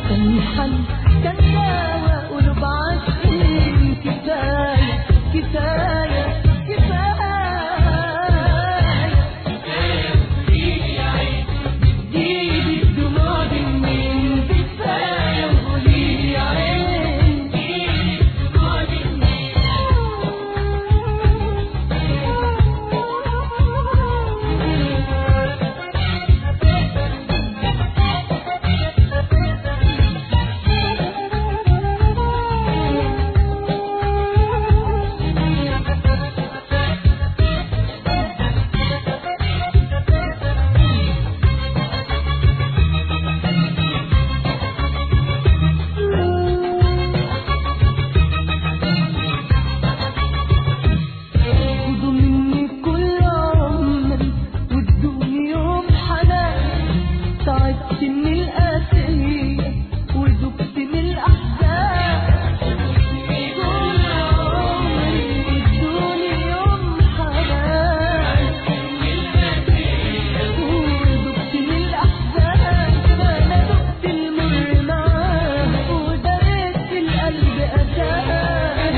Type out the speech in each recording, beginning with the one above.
تنحل كان دواء قلوب عاشقين. كفاية كفاية كفاية قوليلي يا عين اديلي الدموع دي منين. كفاية قوليلي يا عين اديلي الدموع دي منين. خدوا مني كل عمري وادوني يوم حنان. تعبت من القاسية وذبت من الأحزان. كل عمري وادوني يوم حنان. وذبت من الأحزان. أنا ذقت المر معاه ودريت في القلب أذان.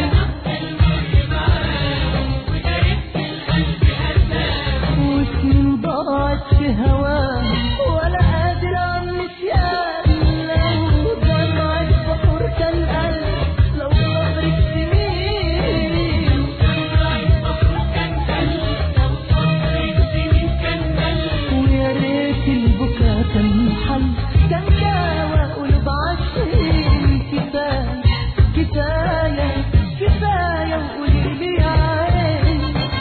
وسنين ضاعت في هواه ولا قادر عن نسيان. لو دمع البحور كان قلب لو صبرت سنين. ويا ريت البكا كان حل كان دواء قلوب عاشقين. كفاية كفاية كفاية وقوليلي يا عين.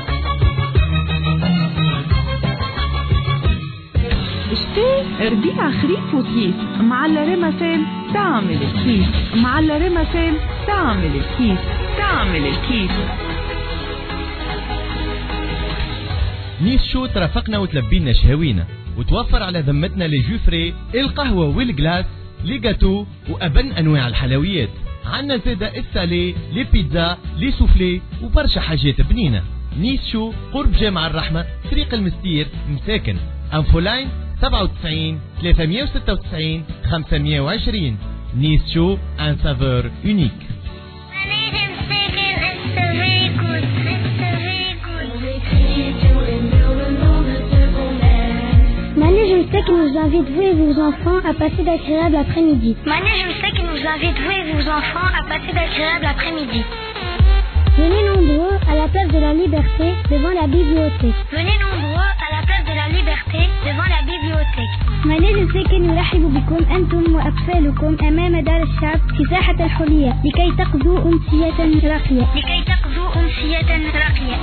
اشتي ربيع خريف وكيس مع الرمسان تعمل الكيس. مع الرمسان تعمل الكيس. تعمل الكيس. نيس شو ترافقنا وتلبينا شهوينا وتوفر على ذمتنا لي جو فري، القهوة والجلاس، لي جاتو وأبن أنواع الحلويات. عنا زادة السالي، لي بيتزا، لي سوفلي وبرشا حاجات بنينة. نيس شو قرب جامع الرحمة، طريق المستير، مساكن. أنفولاين 97 396 520. نيس شو ان سافور يونيك. Manège Mistake nous invite vous et vos enfants à passer d'agréables après-midi. Manège Mistake nous invite vous et vos enfants à passer d'agréables après-midi. Venez nombreux à la place de la Liberté devant la bibliothèque. Venez nombreux à la place de la Liberté devant la bibliothèque. مناجم الساكن يرحب بكم أنتم وأطفالكم أمام دار الشعب في ساحة الحلية لكي تقضوا أمسية راقية. لكي تقضوا أمسية راقية.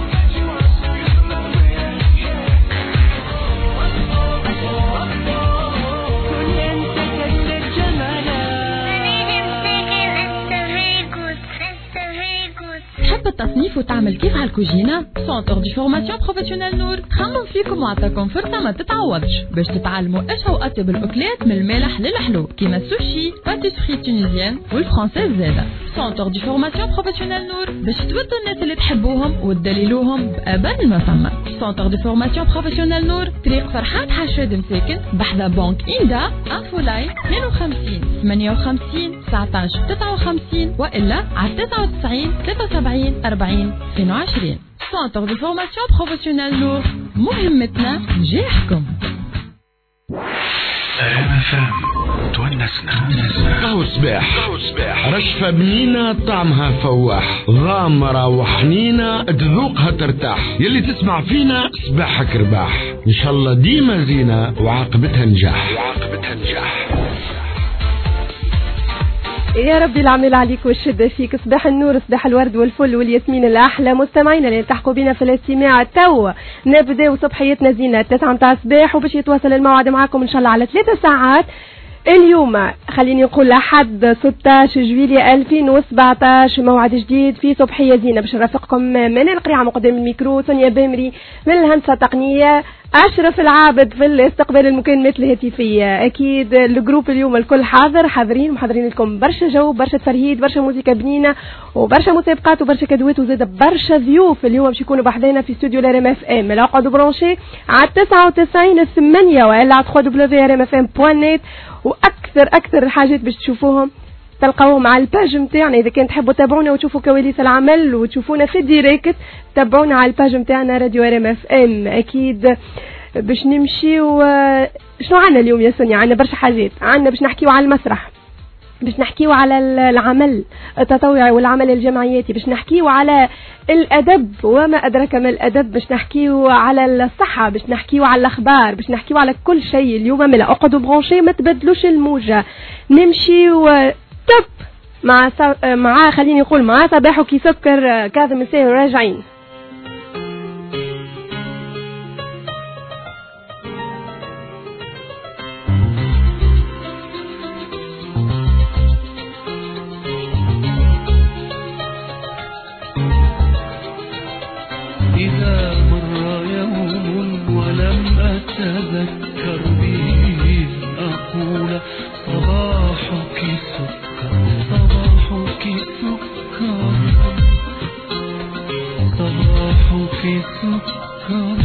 تحب التصنيف وتعمل كيف هالكوجينة؟ سونتر دي فورماسيون بروفيسيونيل نور خمم فيكم وعطاكم فرصة ما تتعوضش باش تتعلموا ايش هو أطيب الأكلات من المالح للحلو كيما السوشي، باتيسري تونيزيان والفرنسيز زادة. سونتر دي فورماسيون بروفيسيونيل نور باش تودوا الناس اللي تحبوهم وتدللوهم بأبان ما فما. سونتر دي فورماسيون بروفيسيونيل نور طريق فرحات حشاد مساكن بحذا بنك إندا. انفولاين 52 58 19 59 وإلا على 99 73 40 22. سونتر دي فورماسيون بروفيسيونيل نور مهمتنا نجاحكم. تونسنا قهوة صباح رشفة بنينة طعمها فواح، غامرة وحنينة تذوقها ترتاح. يلي تسمع فينا صباحك رباح، إن شاء الله ديما زينة وعاقبتها نجاح. يا ربي العمل عليك والشدة فيك. صباح النور، صباح الورد والفل والياسمين الأحلى. مستمعينا اللي تحقوا بنا في الاستماع توا نبداو صبحيتنا زينة 9 متاع الصباح، وباش يتواصل الموعد معاكم إن شاء الله على 3 ساعات. اليوم خليني نقول لحد 16 جويلية 2017 موعد جديد في صبحية زينة باش نرافقكم من القريعة مقدم الميكرو سونيا بامري، من الهندسة التقنية أشرف العابد، في الاستقبال المكالمات الهاتفية. أكيد الجروب اليوم الكل حاضرين محضرين لكم برشا جو، برشا تفرهيد، برشا موسيقى بنينة وبرشا مسابقات وبرشا كدوات وزاد برشا ضيوف اليوم باش يكونوا بحذانا في استوديو ال RMF FM. لا اقعدوا برونشي على 99 8 وإلا على www.rmfm.net. واكثر ياسر الحاجات باش تشوفوهم تلقاوهم على الباج نتاعنا. اذا كان تحبوا تابعونا وتشوفوا كواليس العمل وتشوفونا في الديريكت تابعونا على الباج نتاعنا راديو RMFM. اكيد باش نمشي شنو عنا اليوم يا سونيا؟ عنا برشا حاجات. عنا باش نحكيو على المسرح، باش نحكيو على العمل التطوعي والعمل الجمعياتي، باش نحكيو على الأدب وما أدرك ما الأدب، باش نحكيو على الصحة، باش نحكيو على الأخبار، باش نحكيو على كل شيء اليوم. من اقعدوا برونشي ما تبدلوش الموجة. نمشي توب مع خليني نقول مع صباح وكي سكر كاظم الساهر راجعين. إذا مر يوم ولم أتذكر به أقول صباحك سكر صباحك سكر صباحك سكر.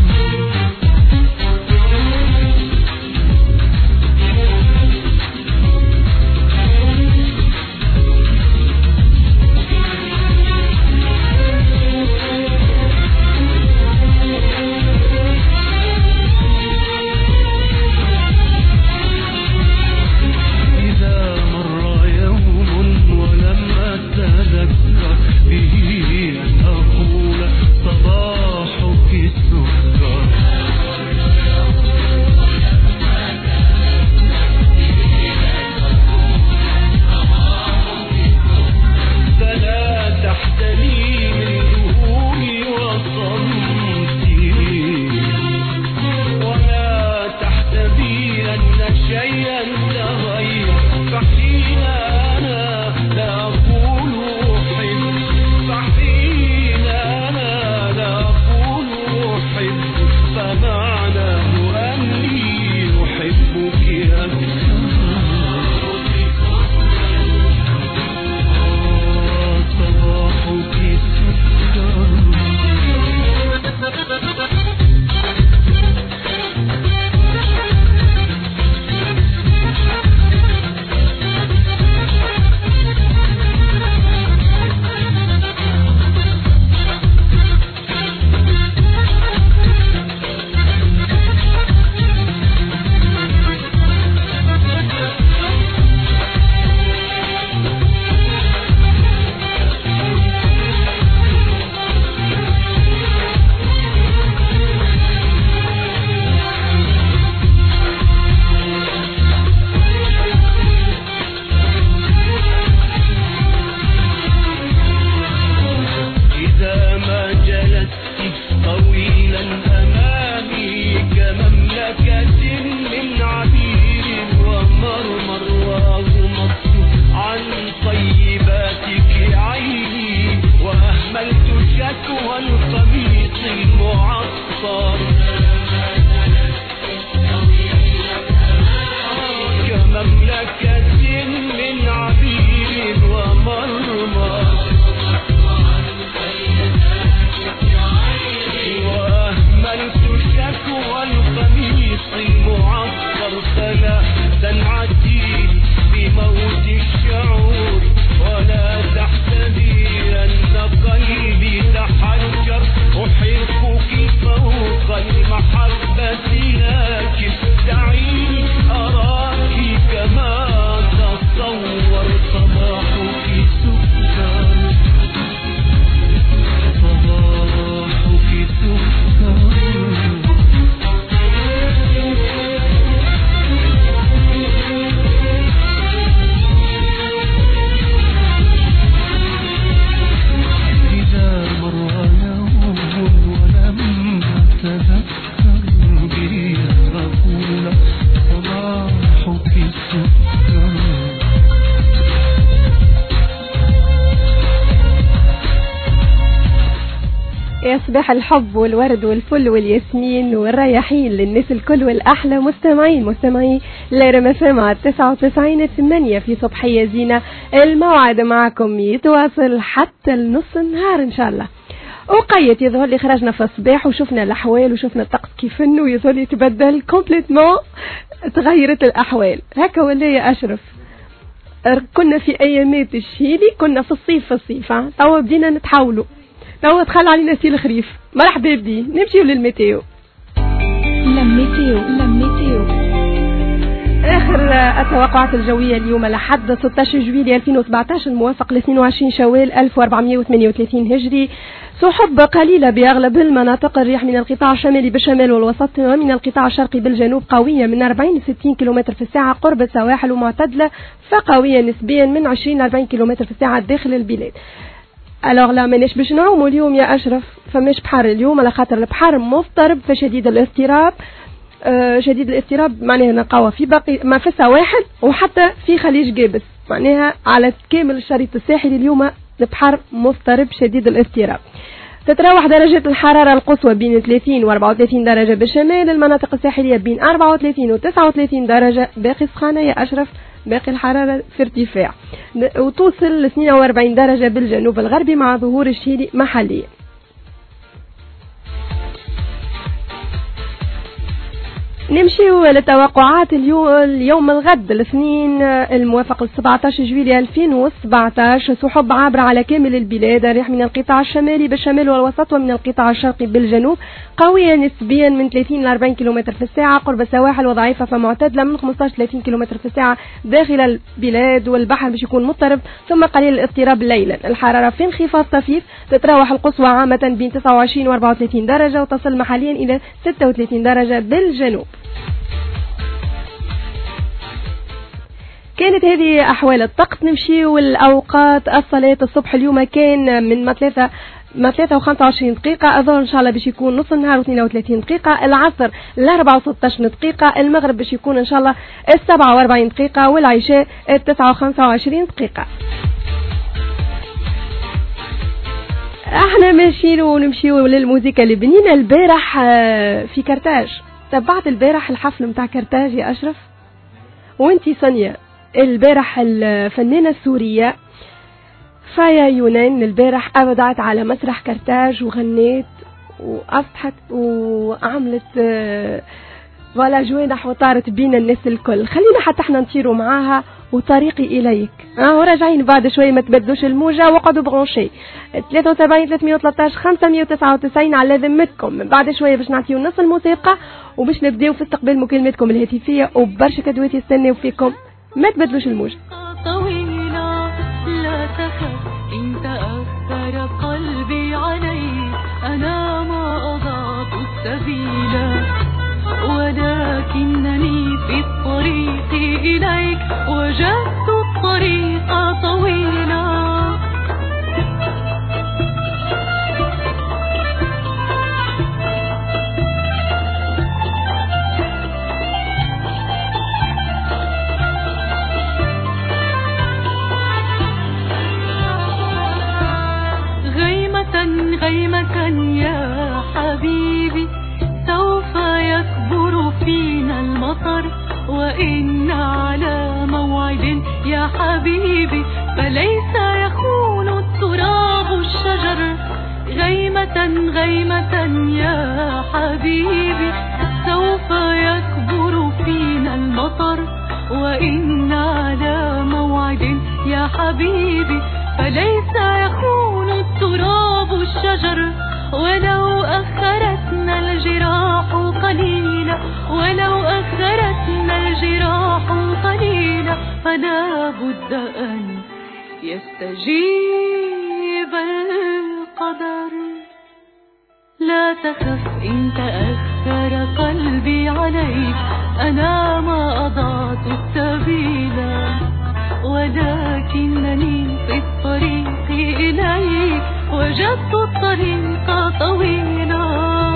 يصبح الحب والورد والفل والياسمين والرياحين للناس الكل والأحلى مستمعي لRMFM على 99.8 في صبحية زينة. الموعد معكم يتواصل حتى النص النهار إن شاء الله. وقيت يظهر لي خرجنا في الصباح وشفنا الأحوال وشفنا الطقس كيف إنه يظهر لي تبدل كومبليتمون، تغيرت الأحوال هكا ولا يا أشرف؟ كنا في ايامات الشيلي، كنا في الصيف توا بدينا نتحولوا، توا دخل علينا سي الخريف. مرحبا بي، نمشيو للميتيو. اخر التوقعات الجويه اليوم لحد 16 جويلية 2017 الموافق ل 22 شوال 1438 هجري. سحب قليلة بأغلب المناطق، الرياح من القطاع الشمالي بالشمال والوسط ومن القطاع الشرقي بالجنوب قوية من 40 ل 60 كم في الساعة قرب السواحل، ومعتدلة فقوية نسبيا من 20 ل 40 كم في الساعة داخل البلاد. الوغ لا مانيش باش نعوموا اليوم يا أشرف، فماش بحر اليوم على خاطر البحر مضطرب فشديد الاضطراب. شديد الاضطراب معناها نلقاوها في باقي ما في السواحل وحتى في خليج جابس، معناها على كامل الشريط الساحلي اليوم البحر مضطرب شديد الاضطراب. تتراوح درجات الحرارة القصوى بين 30 و 34 درجة بالشمال، المناطق الساحلية بين 34 و 39 درجة، باقي سخانة يا أشرف، باقي الحرارة في ارتفاع، وتوصل ل 42 درجة بالجنوب الغربي مع ظهور الشيلي محليا. نمشيو لتوقعات اليوم الغد الاثنين الموافق ل 17 جويلية 2017. سحب عابرة على كامل البلاد، الرياح من القطاع الشمالي بالشمال والوسط ومن القطاع الشرقي بالجنوب قوية نسبيا من 30 ل 40 كم في الساعة قرب السواحل، وضعيفة فمعتدلة من 15 ل 30 كم في الساعة داخل البلاد، والبحر باش يكون مضطرب ثم قليل الاضطراب ليلا. الحرارة في انخفاض طفيف، تتراوح القصوى عامة بين 29 و 34 درجة وتصل محليا إلى 36 درجة بالجنوب. كانت هذه أحوال الطقس. نمشي والأوقات الصلاة الصبح اليوم كان من 3 و 25 دقيقة، الظهر إن شاء الله باش يكون نص النهار و 32 دقيقة، العصر 4 و 16 دقيقة، المغرب باش يكون إن شاء الله 47 دقيقة، والعشاء 9 و 25 دقيقة. احنا ماشيين ونمشيو للموسيقى اللبنانية. البارح في كرتاج، تبعت البارح الحفل متاع كرتاج يا أشرف وانتي سونيا. البارح الفنانة السورية فايا يونان البارح أبدعت على مسرح كرتاج وغنيت وأصبحت وعملت ولا جوانح وطارت بين الناس الكل. خلينا حتى احنا نطيروا معاها وطريقي إليك. وراجعين بعد شوية، ما تبدلوش الموجة وقعدوا برونشي 73 313 599 على ذمتكم. بعد شوية باش نعطيو نص الموسيقى وباش نبداو في استقبال مكالماتكم الهاتفية وبرشا كدوات يستناو فيكم. ما تبدلوش الموجة. طويلة لا تخف إن تأثر قلبي عليك، أنا ما أضعت السبيل ولكنني في الطريق إليك وجدت الطريق طويلا. غيمة يا حبيبي، سوف يكبر فينا المطر، وإن على موعد يا حبيبي فليس يخون التراب الشجر. غيمة يا حبيبي، سوف يكبر فينا المطر، وإن على موعد يا حبيبي فليس يخون التراب الشجر. ولو أخرتنا الجراح قليلا، ولو أخرتنا الجراح قليلا، فلا بد أن يستجيب القدر. لا تخف إن تأثر قلبي عليك، أنا ما أضعت السبيل ولكنني في الطريق إليك وجدت الطريق طويلا.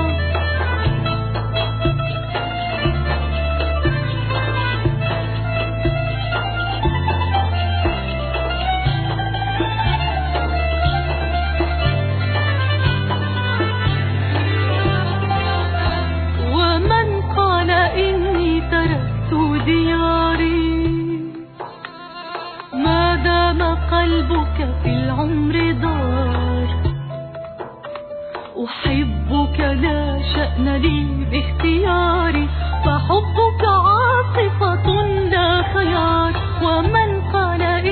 ومن قال إني تركت دياري، ما دام قلبك في العمر دار. أحبك لا شأن لي باختياري، فحبك عاصفة لا خيار. ومن قال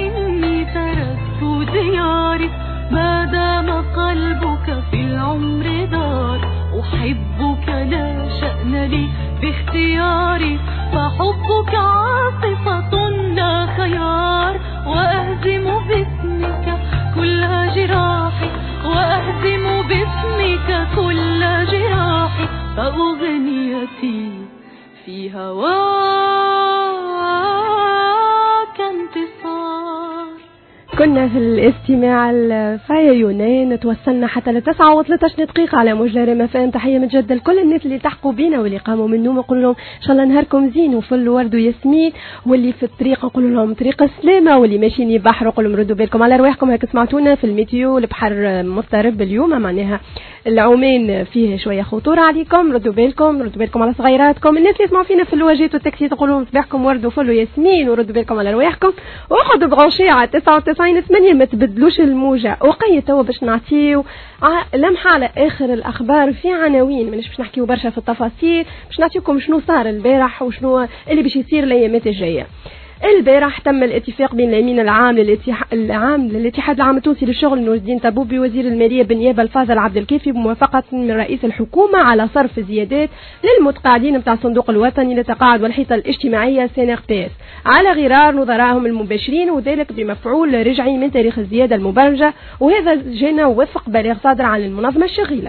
الطيار وأهزم باسمك كل جراحي، وأهزم باسمك كل جراحي، فأغنيتي في هواك انتصار. كنا في الاستماع الفايا يونان، توصلنا حتى ل 9:13 دقيقة على موجة مفاهيم. تحية متجدة لكل الناس اللي تحقوا بينا واللي قاموا من النوم، نقول لهم ان شاء الله نهاركم زين وفل ورد وياسمين، واللي في الطريق نقول لهم طريق السلامة، واللي ماشيين يبحروا نقول لهم ردوا بالكم على رواحكم. هيك سمعتونا في الميتيو، البحر مضطرب اليوم، معناها العومان فيه شوية خطورة عليكم، ردوا بالكم على صغيراتكم. الناس اللي يسمعوا فينا في الواجهات والتاكسي تقول لهم صباحكم ورد وفل وياسمين، وردوا بالكم على رواحكم، وخذوا بغوشي على 99.8 ما تبدلوش الموجة. وقيت توا باش نعطيو لمحة على آخر الأخبار في عناوين، مانيش باش نحكيو برشا في التفاصيل، باش نعطيكم شنو صار البارح وشنو اللي باش يصير الأيامات الجاية. البارح تم الاتفاق بين الامين العام للاتحاد العام التونسي للشغل نور الدين طبوبي وزير الماليه بالنيابه الفاضل عبد الكافي بموافقه من رئيس الحكومه على صرف زيادات للمتقاعدين نتاع الصندوق الوطني للتقاعد والحيطه الاجتماعيه CNRPS على غرار نظرائهم المباشرين، وذلك بمفعول رجعي من تاريخ الزياده المبرمجه، وهذا جانا وفق بلاغ صادر عن المنظمه الشغيله.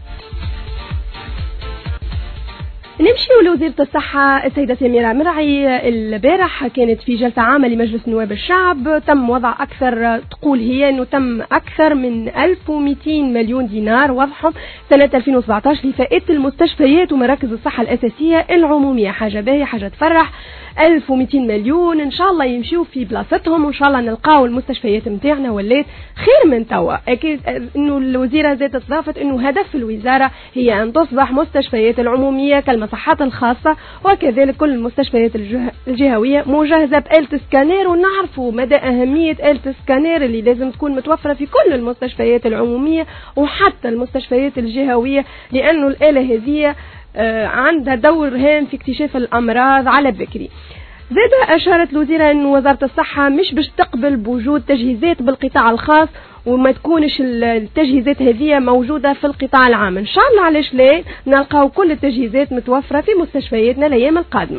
نمشي لوزيرة الصحة السيدة سميرة مرعي. البارح كانت في جلسة عامة لمجلس نواب الشعب، تم وضع أكثر، تقول هي أنه تم أكثر من 1200 مليون دينار وضعهم سنة 2017 لفائدة المستشفيات ومراكز الصحة الأساسية العمومية. حاجة باهية، حاجة تفرح. 1200 مليون إن شاء الله يمشيوا في بلاصتهم، وإن شاء الله نلقاو المستشفيات متاعنا ولات خير من توا. أكيد إنه الوزيرة زادت أضافت إنه هدف الوزارة هي أن تصبح مستشفيات العمومية كالمصحات الخاصة وكذلك كل المستشفيات الجهوية مجهزة بآلة سكانير، ونعرفوا مدى أهمية آلة سكانير اللي لازم تكون متوفرة في كل المستشفيات العمومية وحتى المستشفيات الجهوية، لأنه الآلة هذه عندها دور هام في اكتشاف الأمراض على بكري. زادة أشارت الوزيرة أن وزارة الصحة مش باش تقبل بوجود تجهيزات بالقطاع الخاص وما تكونش التجهيزات هذه موجودة في القطاع العام. إن شاء الله علاش لا نلقاو كل التجهيزات متوفرة في مستشفياتنا الأيام القادمة.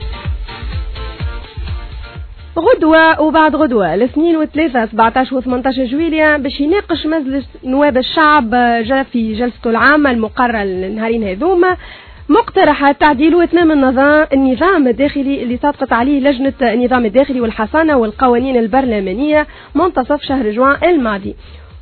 غدوة وبعد غدوة الاثنين والثلاثة 17 و18 جويلية باش يناقش مجلس نواب الشعب جاء في جلسته العامة المقررة النهارين هذوما مقترحات تعديل واتمام النظام الداخلي اللي صادقت عليه لجنة النظام الداخلي والحصانة والقوانين البرلمانية منتصف شهر جوان الماضي.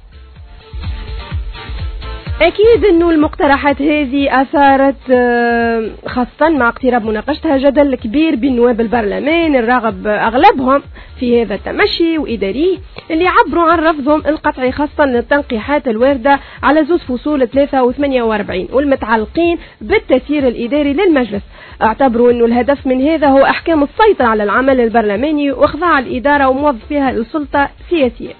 أكيد أنه المقترحات هذه أثارت خاصة مع اقتراب مناقشتها جدل كبير بين نواب البرلمان الراغب أغلبهم في هذا التمشي وإداريه اللي عبروا عن رفضهم القطعي خاصة للتنقيحات الواردة على زوج فصول 3 و48 والمتعلقين بالتسيير الإداري للمجلس. اعتبروا أنه الهدف من هذا هو أحكام السيطرة على العمل البرلماني وإخضاع الإدارة وموظفيها للسلطة السياسية.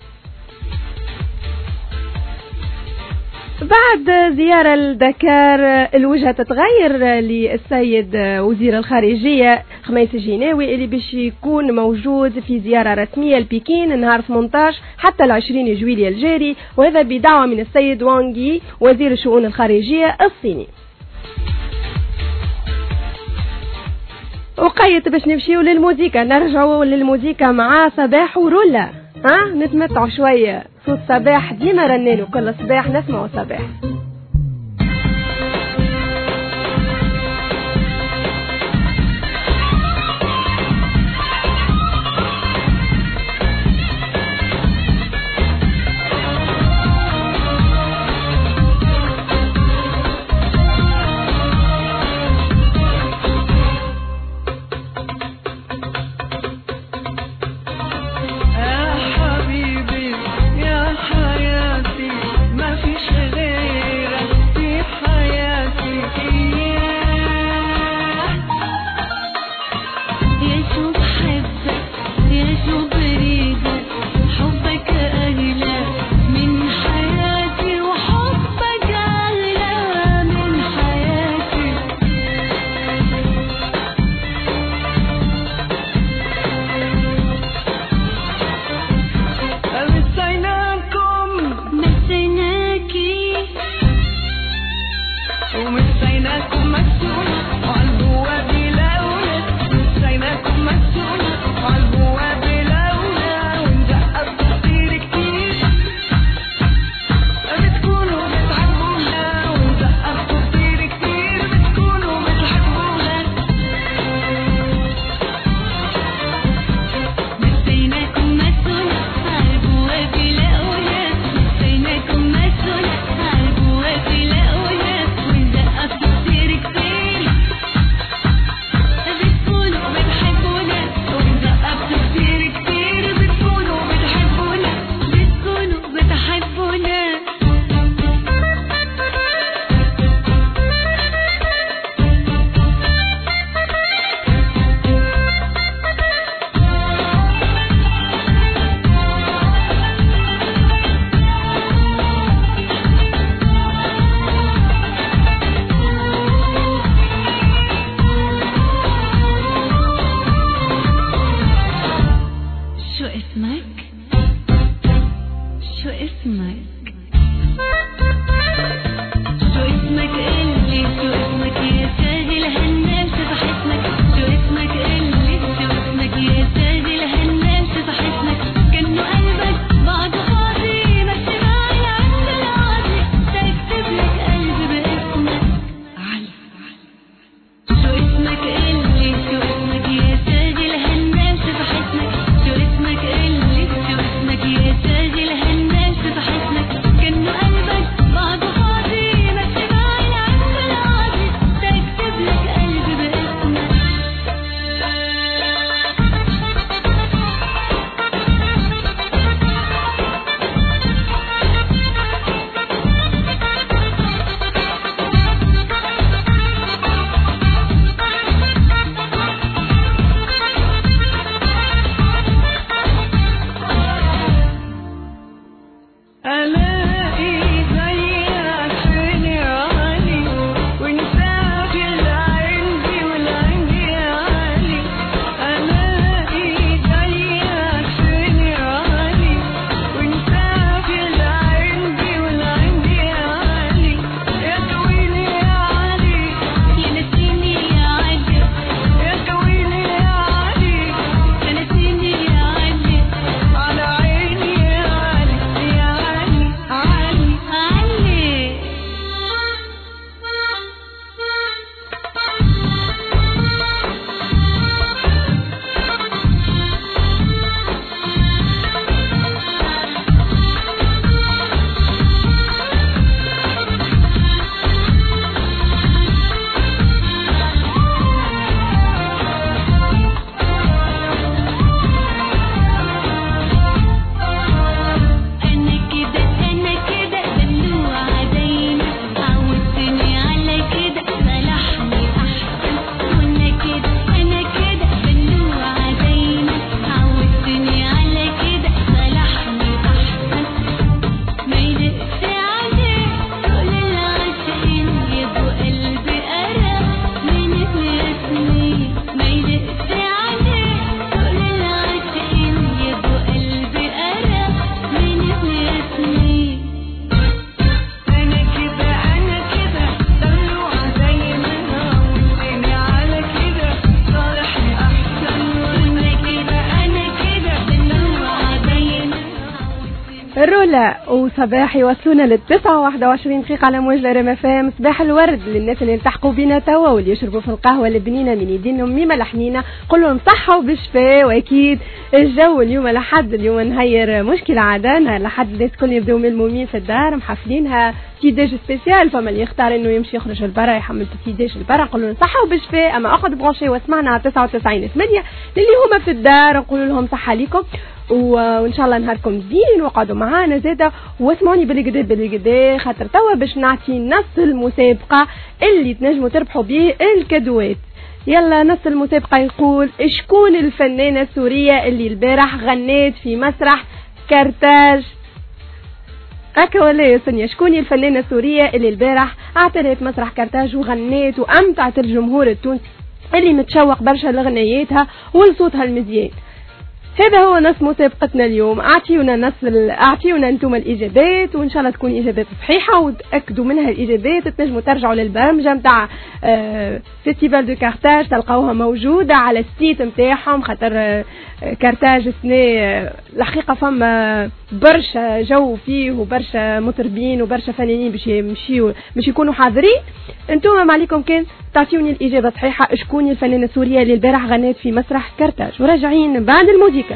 بعد زيارة لدكار الوجهة تتغير للسيد وزير الخارجية خميس الجناوي اللي باش يكون موجود في زيارة رسمية لبكين نهار 18 حتى 20 جويلية الجاري، وهذا بدعوة من السيد وانغي وزير الشؤون الخارجية الصيني. وقيت باش نمشيو للموسيقى، نرجعوا للموسيقى مع صباح ورولا. نتمتعوا شوية صوت صباح، ديما رنانو كل صباح نسمعوا صباح. ومسيناكم مسؤول عالبواب لأولاد، مسيناكم مسؤول عالبواب اسمك؟ شو اسمك؟ شو اسمك قلي؟ شو اسمك يا ساهل هالناس بحسنك؟ شو اسمك قلي؟ شو اسمك يا ساهل هالناس بحسنك؟ كأنه قلبك بعده فاضي ماشي معي عند العاضي تكتب لك قلبي باسمك علي. شو اسمك قلي؟ شو اسمك يا ساهل هالناس بحسنك؟ شو اسمك قلي؟ شو اسمك يا ساهل هالناس بحسنك؟ كأنه قلبك بعده فاضي ماشي معي عند العاضي تكتب لك قلبي باسمك. ألاقي زيك فين يا علي ونساك العندي والعندي يا علي. ألاقي زيك فين يا علي ونساك العندي والعندي يا علي. يا طويلي يا علي يا نسيني يا علي. يا طويلي يا علي يا نسيني يا علي. على عيني يا علي يا علي علي علي. أنا كده دلوعة دايما عودتني على كده صلحني أحسن. وأنا كده دلوعة دايما عودتني على كده صلحني أحسن. ما يلقش عليه كل العاشقين يبقوا قلبي قرب من اسمي. ما يلقش عليه كل العاشقين يبقوا قلبي قرب من اسمي. أنا كده دلوعة دايما عودتني على كده صالحني أحسن. وأنا كده دلوعة دايما الرولا وصباح يوصلونا للتسعة 21 دقيقة على موجة ريم اف ام. صباح الورد للناس اللي التحقوا بينا توا واللي يشربوا في القهوة البنينة من يدينهم ميمة لحنينا قول لهم صحة وبشفاء. واكيد الجو اليوم لحد اليوم نهير مشكلة عادة لحد الناس كل يبداو ملمومين في الدار محفلينها في ديج سبيسيال. فما اللي يختار انه يمشي يخرج البرا يحمل في ديج البرا نقول لهم صحة وبشفاء. اما اخذ بغوشي واسمعنا على 99.8 للي هما في الدار نقول لهم صحة ليكم وان شاء الله نهاركم زين وقعدوا معانا زاده واسمعوني بالقدا خاطر توا باش نعطي نص المسابقه اللي تنجموا تربحوا به الكادوات. يلا نص المسابقه يقول شكون الفنانه السوريه اللي البارح غنيت في مسرح كرتاج. هكا ولا يا سنيا شكون الفنانه السوريه اللي البارح اعتنت مسرح كرتاج وغنيت وامتعت الجمهور التونسي اللي متشوق برشا لغنياتها ولصوتها المزيان. هذا هو نص مسابقتنا اليوم. اعطيونا انتم الاجابات وان شاء الله تكون اجابات صحيحه وتاكدوا منها الاجابات. تنجموا ترجعوا للبرمجه نتاع فيستيفال دو كارتاج تلقاوها موجوده على السيت نتاعهم خاطر كارتاج السنه الحقيقه فما برشا جو فيه وبرشا مطربين وبرشا فنانين باش يكونوا حاضرين. انتم ما عليكم كان تعطيوني الاجابه صحيحه شكون الفنانه السوريه اللي البارح غنت في مسرح كرتاج. وراجعين بعد الموسيقى.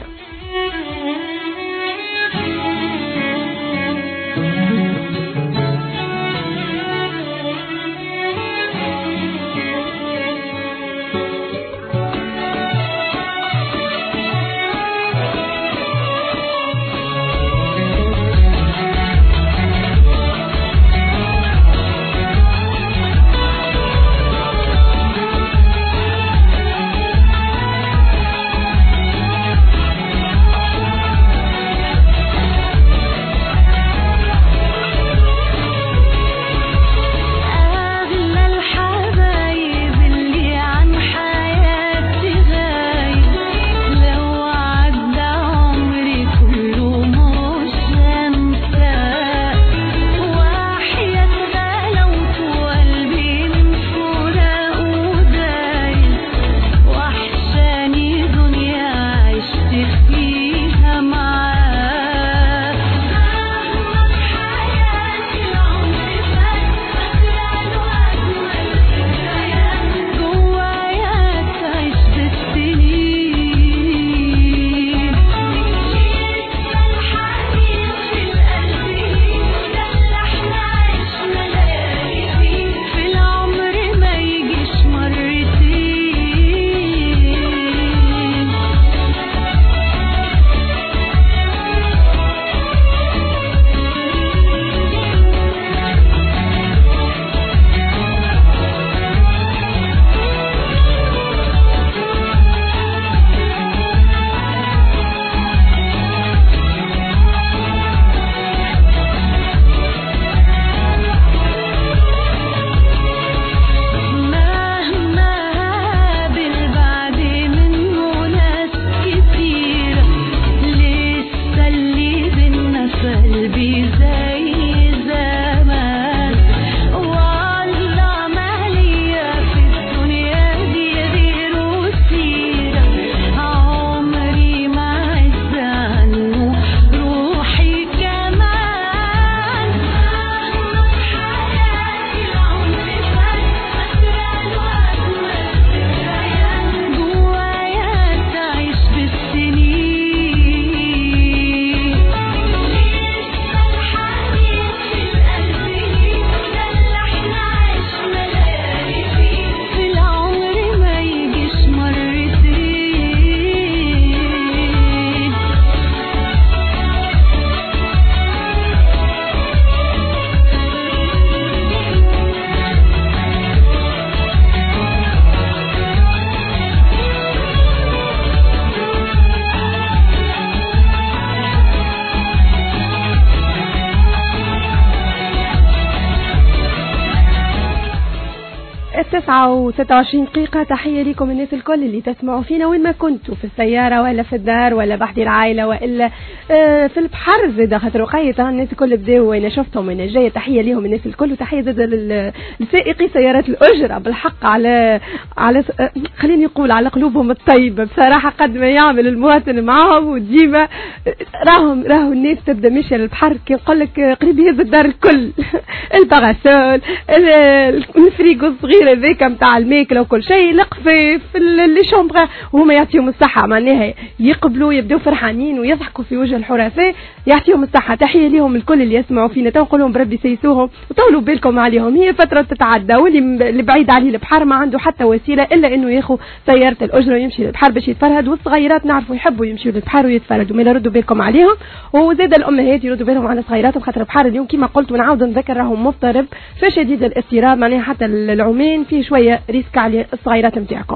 9:26 دقيقة. تحية لكم الناس الكل اللي تسمعوا فينا وين ما كنتوا، في السيارة ولا في الدار ولا بحدي العائلة وإلا في البحر زاد، خاطر وقيت الناس الكل بداوا وانا شفتهم وانا جاية. تحية لهم الناس الكل، وتحية زاد لسائقي سيارات الأجرة بالحق على خليني نقول على قلوبهم الطيبة بصراحة، قد ما يعمل المواطن معهم وديما راهو الناس تبدا ماشية للبحر كي نقول لك قريب يهز الدار الكل البغاسول الفريغو الصغير هذاك نتاع الماكله وكل شيء، القفاف اللي شومبغ، وهما يعطيهم الصحه معناها يقبلوا يبداو فرحانين ويضحكوا في وجه الحراسه، يعطيهم الصحه. تحيه لهم الكل اللي يسمعوا فينا، تنقول لهم بربي سيسوهم وطولوا بالكم عليهم، هي فتره تتعدى، واللي بعيد عليه البحر ما عنده حتى وسيله الا انه ياخذ سياره الاجره ويمشي للبحر باش يتفرهد، والصغيرات نعرفوا يحبوا يمشوا للبحر ويتفرهدوا، ما ردوا بالكم عليهم. وزاد الامهات يردوا بالهم على صغيراتهم، خاطر البحر اليوم كما قلت ونعاود نذكر راهم مضطرب فشديد الاضطراب، معناها حتى العومين فيه شويه ريسك على الصغيرات نتاعكم.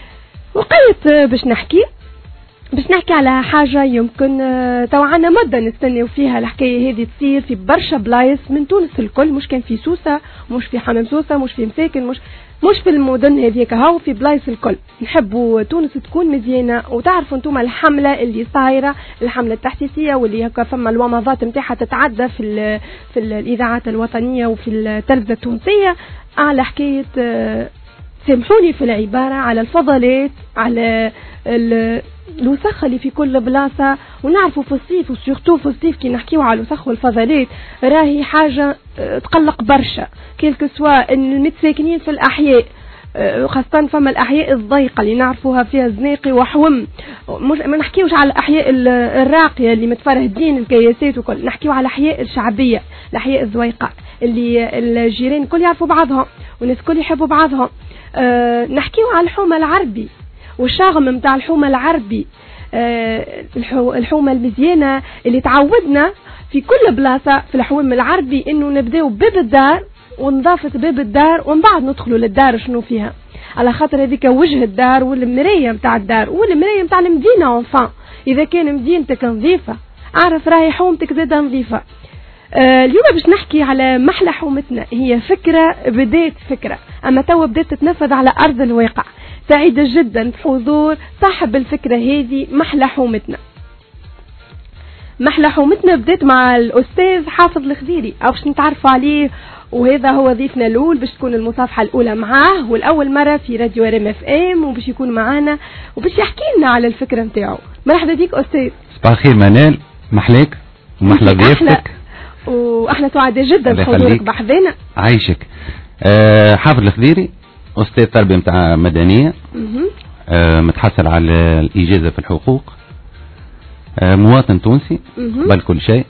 وقيت باش نحكي على حاجه يمكن تو عندنا مده نستناو فيها الحكايه هذه تصير في برشا بلايص من تونس الكل، مش كان في سوسه، مش في حمام سوسه، مش في مساكن، مش في المدن هذيك، هاو في بلايص الكل. نحبوا تونس تكون مزيانه، وتعرفوا انتم الحمله اللي صايره، الحمله التحسيسيه واللي هكا فما الومضات نتاعها تتعدى في الاذاعات الوطنيه وفي التلفزه التونسيه على حكايه سامحوني في العباره، على الفضلات، على الوسخ اللي في كل بلاصه. ونعرفوا في الصيف وسورتو في الصيف كي نحكيو على الوسخ والفضلات راهي حاجه تقلق برشا، كيلكو سوا ان المتساكنين في الاحياء، خاصة فما الأحياء الضيقة اللي نعرفوها فيها زناقي وحوم، ما نحكيوش على الأحياء الراقية اللي متفرهدين الكياسات وكل، نحكيو على الأحياء الشعبية، الأحياء الزويقة اللي الجيران كل يعرفوا بعضهم والناس كل يحبوا بعضهم. نحكيو على الحومة العربي والشاغم متاع الحومة العربي، الحومة المزيانة اللي تعودنا في كل بلاصة في الحوم العربي انه نبداو باب الدار ونضافة باب الدار ومن بعد ندخلوا للدار شنو فيها، على خاطر هذيك وجه الدار والمراية متاع الدار والمراية متاع المدينة. وفان اذا كان مدينتك نظيفة اعرف راهي حومتك زادة نظيفة. اليوم باش نحكي على محلى حومتنا، هي فكرة بداية فكرة اما توا بدات تتنفذ على ارض الواقع. سعيدة جدا بحضور صاحب الفكرة هذه. محلى حومتنا بدات مع الأستاذ حافظ الخضيري، أو باش نتعرفوا عليه، وهذا هو ضيفنا الأول باش تكون المصافحة الأولى معاه والأول مرة في راديو RMFM، وباش يكون معانا وباش يحكي لنا على الفكرة نتاعو. مرحبا بك أستاذ. صباح الخير منال، محلاك ومحلى ضيفتك، وإحنا سعداء جدا بحضورك بحذنا. عايشك. حافظ الخضيري أستاذ تربية متاع مدنية، متحصل على الإجازة في الحقوق، مواطن تونسي قبل كل شيء،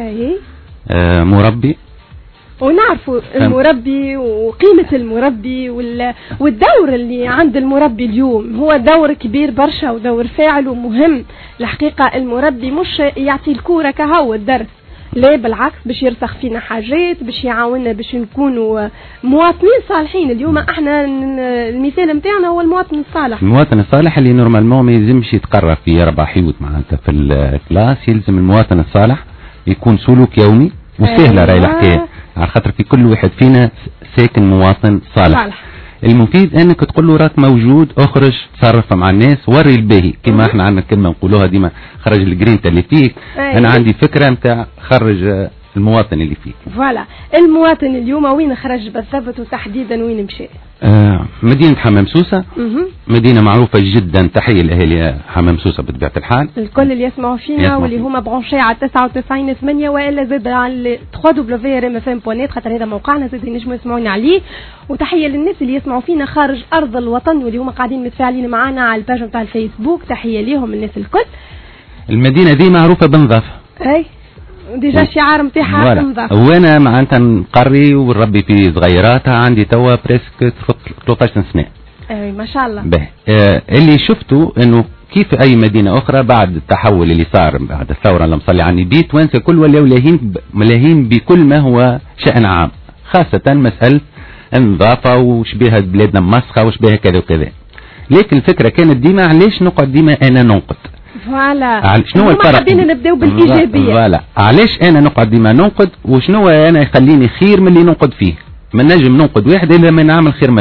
مربي، ونعرفوا المربي وقيمة المربي والدور اللي عند المربي اليوم هو دور كبير برشا ودور فاعل ومهم. الحقيقة المربي مش يعطي الكورة كهو الدرس، لا بالعكس باش يرسخ فينا حاجات، باش يعاوننا باش نكونوا مواطنين صالحين. اليوم احنا المثال نتاعنا هو المواطن الصالح. المواطن الصالح اللي نورمالمون ما يلزمش يتقرب في 4 حيوط معناتها في الكلاس، يلزم المواطن الصالح يكون سلوك يومي وسهله. راهي الحكايه على خاطر في كل واحد فينا ساكن مواطن صالح. المفيد انك تقول له راك موجود، اخرج تصرف مع الناس، وري الباهي كما احنا عندنا كلمه نقولوها ديما، خرج الجرينتا اللي فيك. انا عندي فكره نتاع خرج المواطن اللي فيك. فوالا المواطن اليوم وين خرج بالضبط وتحديدا وين مشى؟ مدينه حمام سوسه، مدينه معروفه جدا. تحيه لاهالي حمام سوسه بطبيعه الحال، الكل اللي يسمعوا فينا واللي هما برونشي على 99.8 والا زاد على www.rmfm.net، خاطر هذا موقعنا زاد ينجموا يسمعونا عليه. وتحيه للناس اللي يسمعوا فينا خارج ارض الوطن واللي هما قاعدين متفاعلين معنا على الباج نتاع الفيسبوك، تحيه ليهم الناس الكل. المدينه دي معروفه بالنظافه، ديجا الشعار نتاعها نظافه، وانا معناتها نقري ونربي في صغيراتها، عندي توا بريسك 13 سنه. اي ما شاء الله. اللي شفته انه كيف اي مدينه اخرى بعد التحول اللي صار بعد الثوره اللي مصلي عني بيت، وانسى كل ولاو ملاهين بكل ما هو شأن عام، خاصه مساله النظافه وشبيها بلادنا مسخه وشبيها كذا وكذا. لكن الفكره كانت ديما علاش نقعد ديما انا ننقد. فوالا شنو الفرق؟ حابين نبداو بالايجابيه. فوالا علاش انا نقعد ديما ننقد، وشنو انا يخليني خير من اللي ننقد فيه؟ ما نجم ننقد واحد الا ما نعمل خير منه.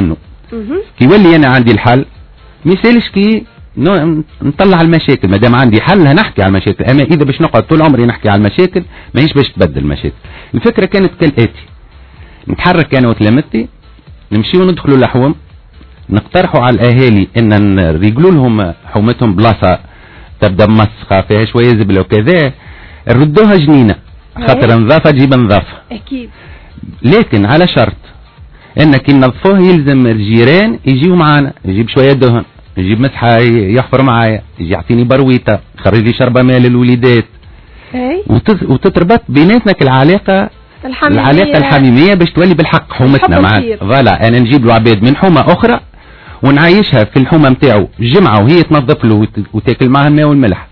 كي يولي انا عندي الحل ما يسالش كي نطلع المشاكل. ما دام عندي حل نحكي على المشاكل. اما اذا باش نقعد طول عمري نحكي على المشاكل ماهيش باش تبدل المشاكل. الفكره كانت كالاتي: نتحرك انا وتلامذتي نمشيو ندخلوا الحوم، نقترحوا على الاهالي ان نريقلوا لهم حومتهم بلاصه تبدا مسخه فيها شويه زبله وكذا، نردوها جنينه خاطر نظافه تجيب نظافه اكيد، لكن على شرط انك ينظفوه يلزم الجيران يجيوا معانا، يجيب شويه دهن، يجيب مسحه يحفر معايا، يجي يعطيني برويته، يخرج لي شربه ماء للوليدات، وتتربط بيناتنا العلاقه الحميميه باش تولي بالحق حومتنا معانا. فوالا انا نجيب له عباد من حومه اخرى ونعيشها في الحومه نتاعو جمعه وهي تنظف له وتاكل معها الماء والملح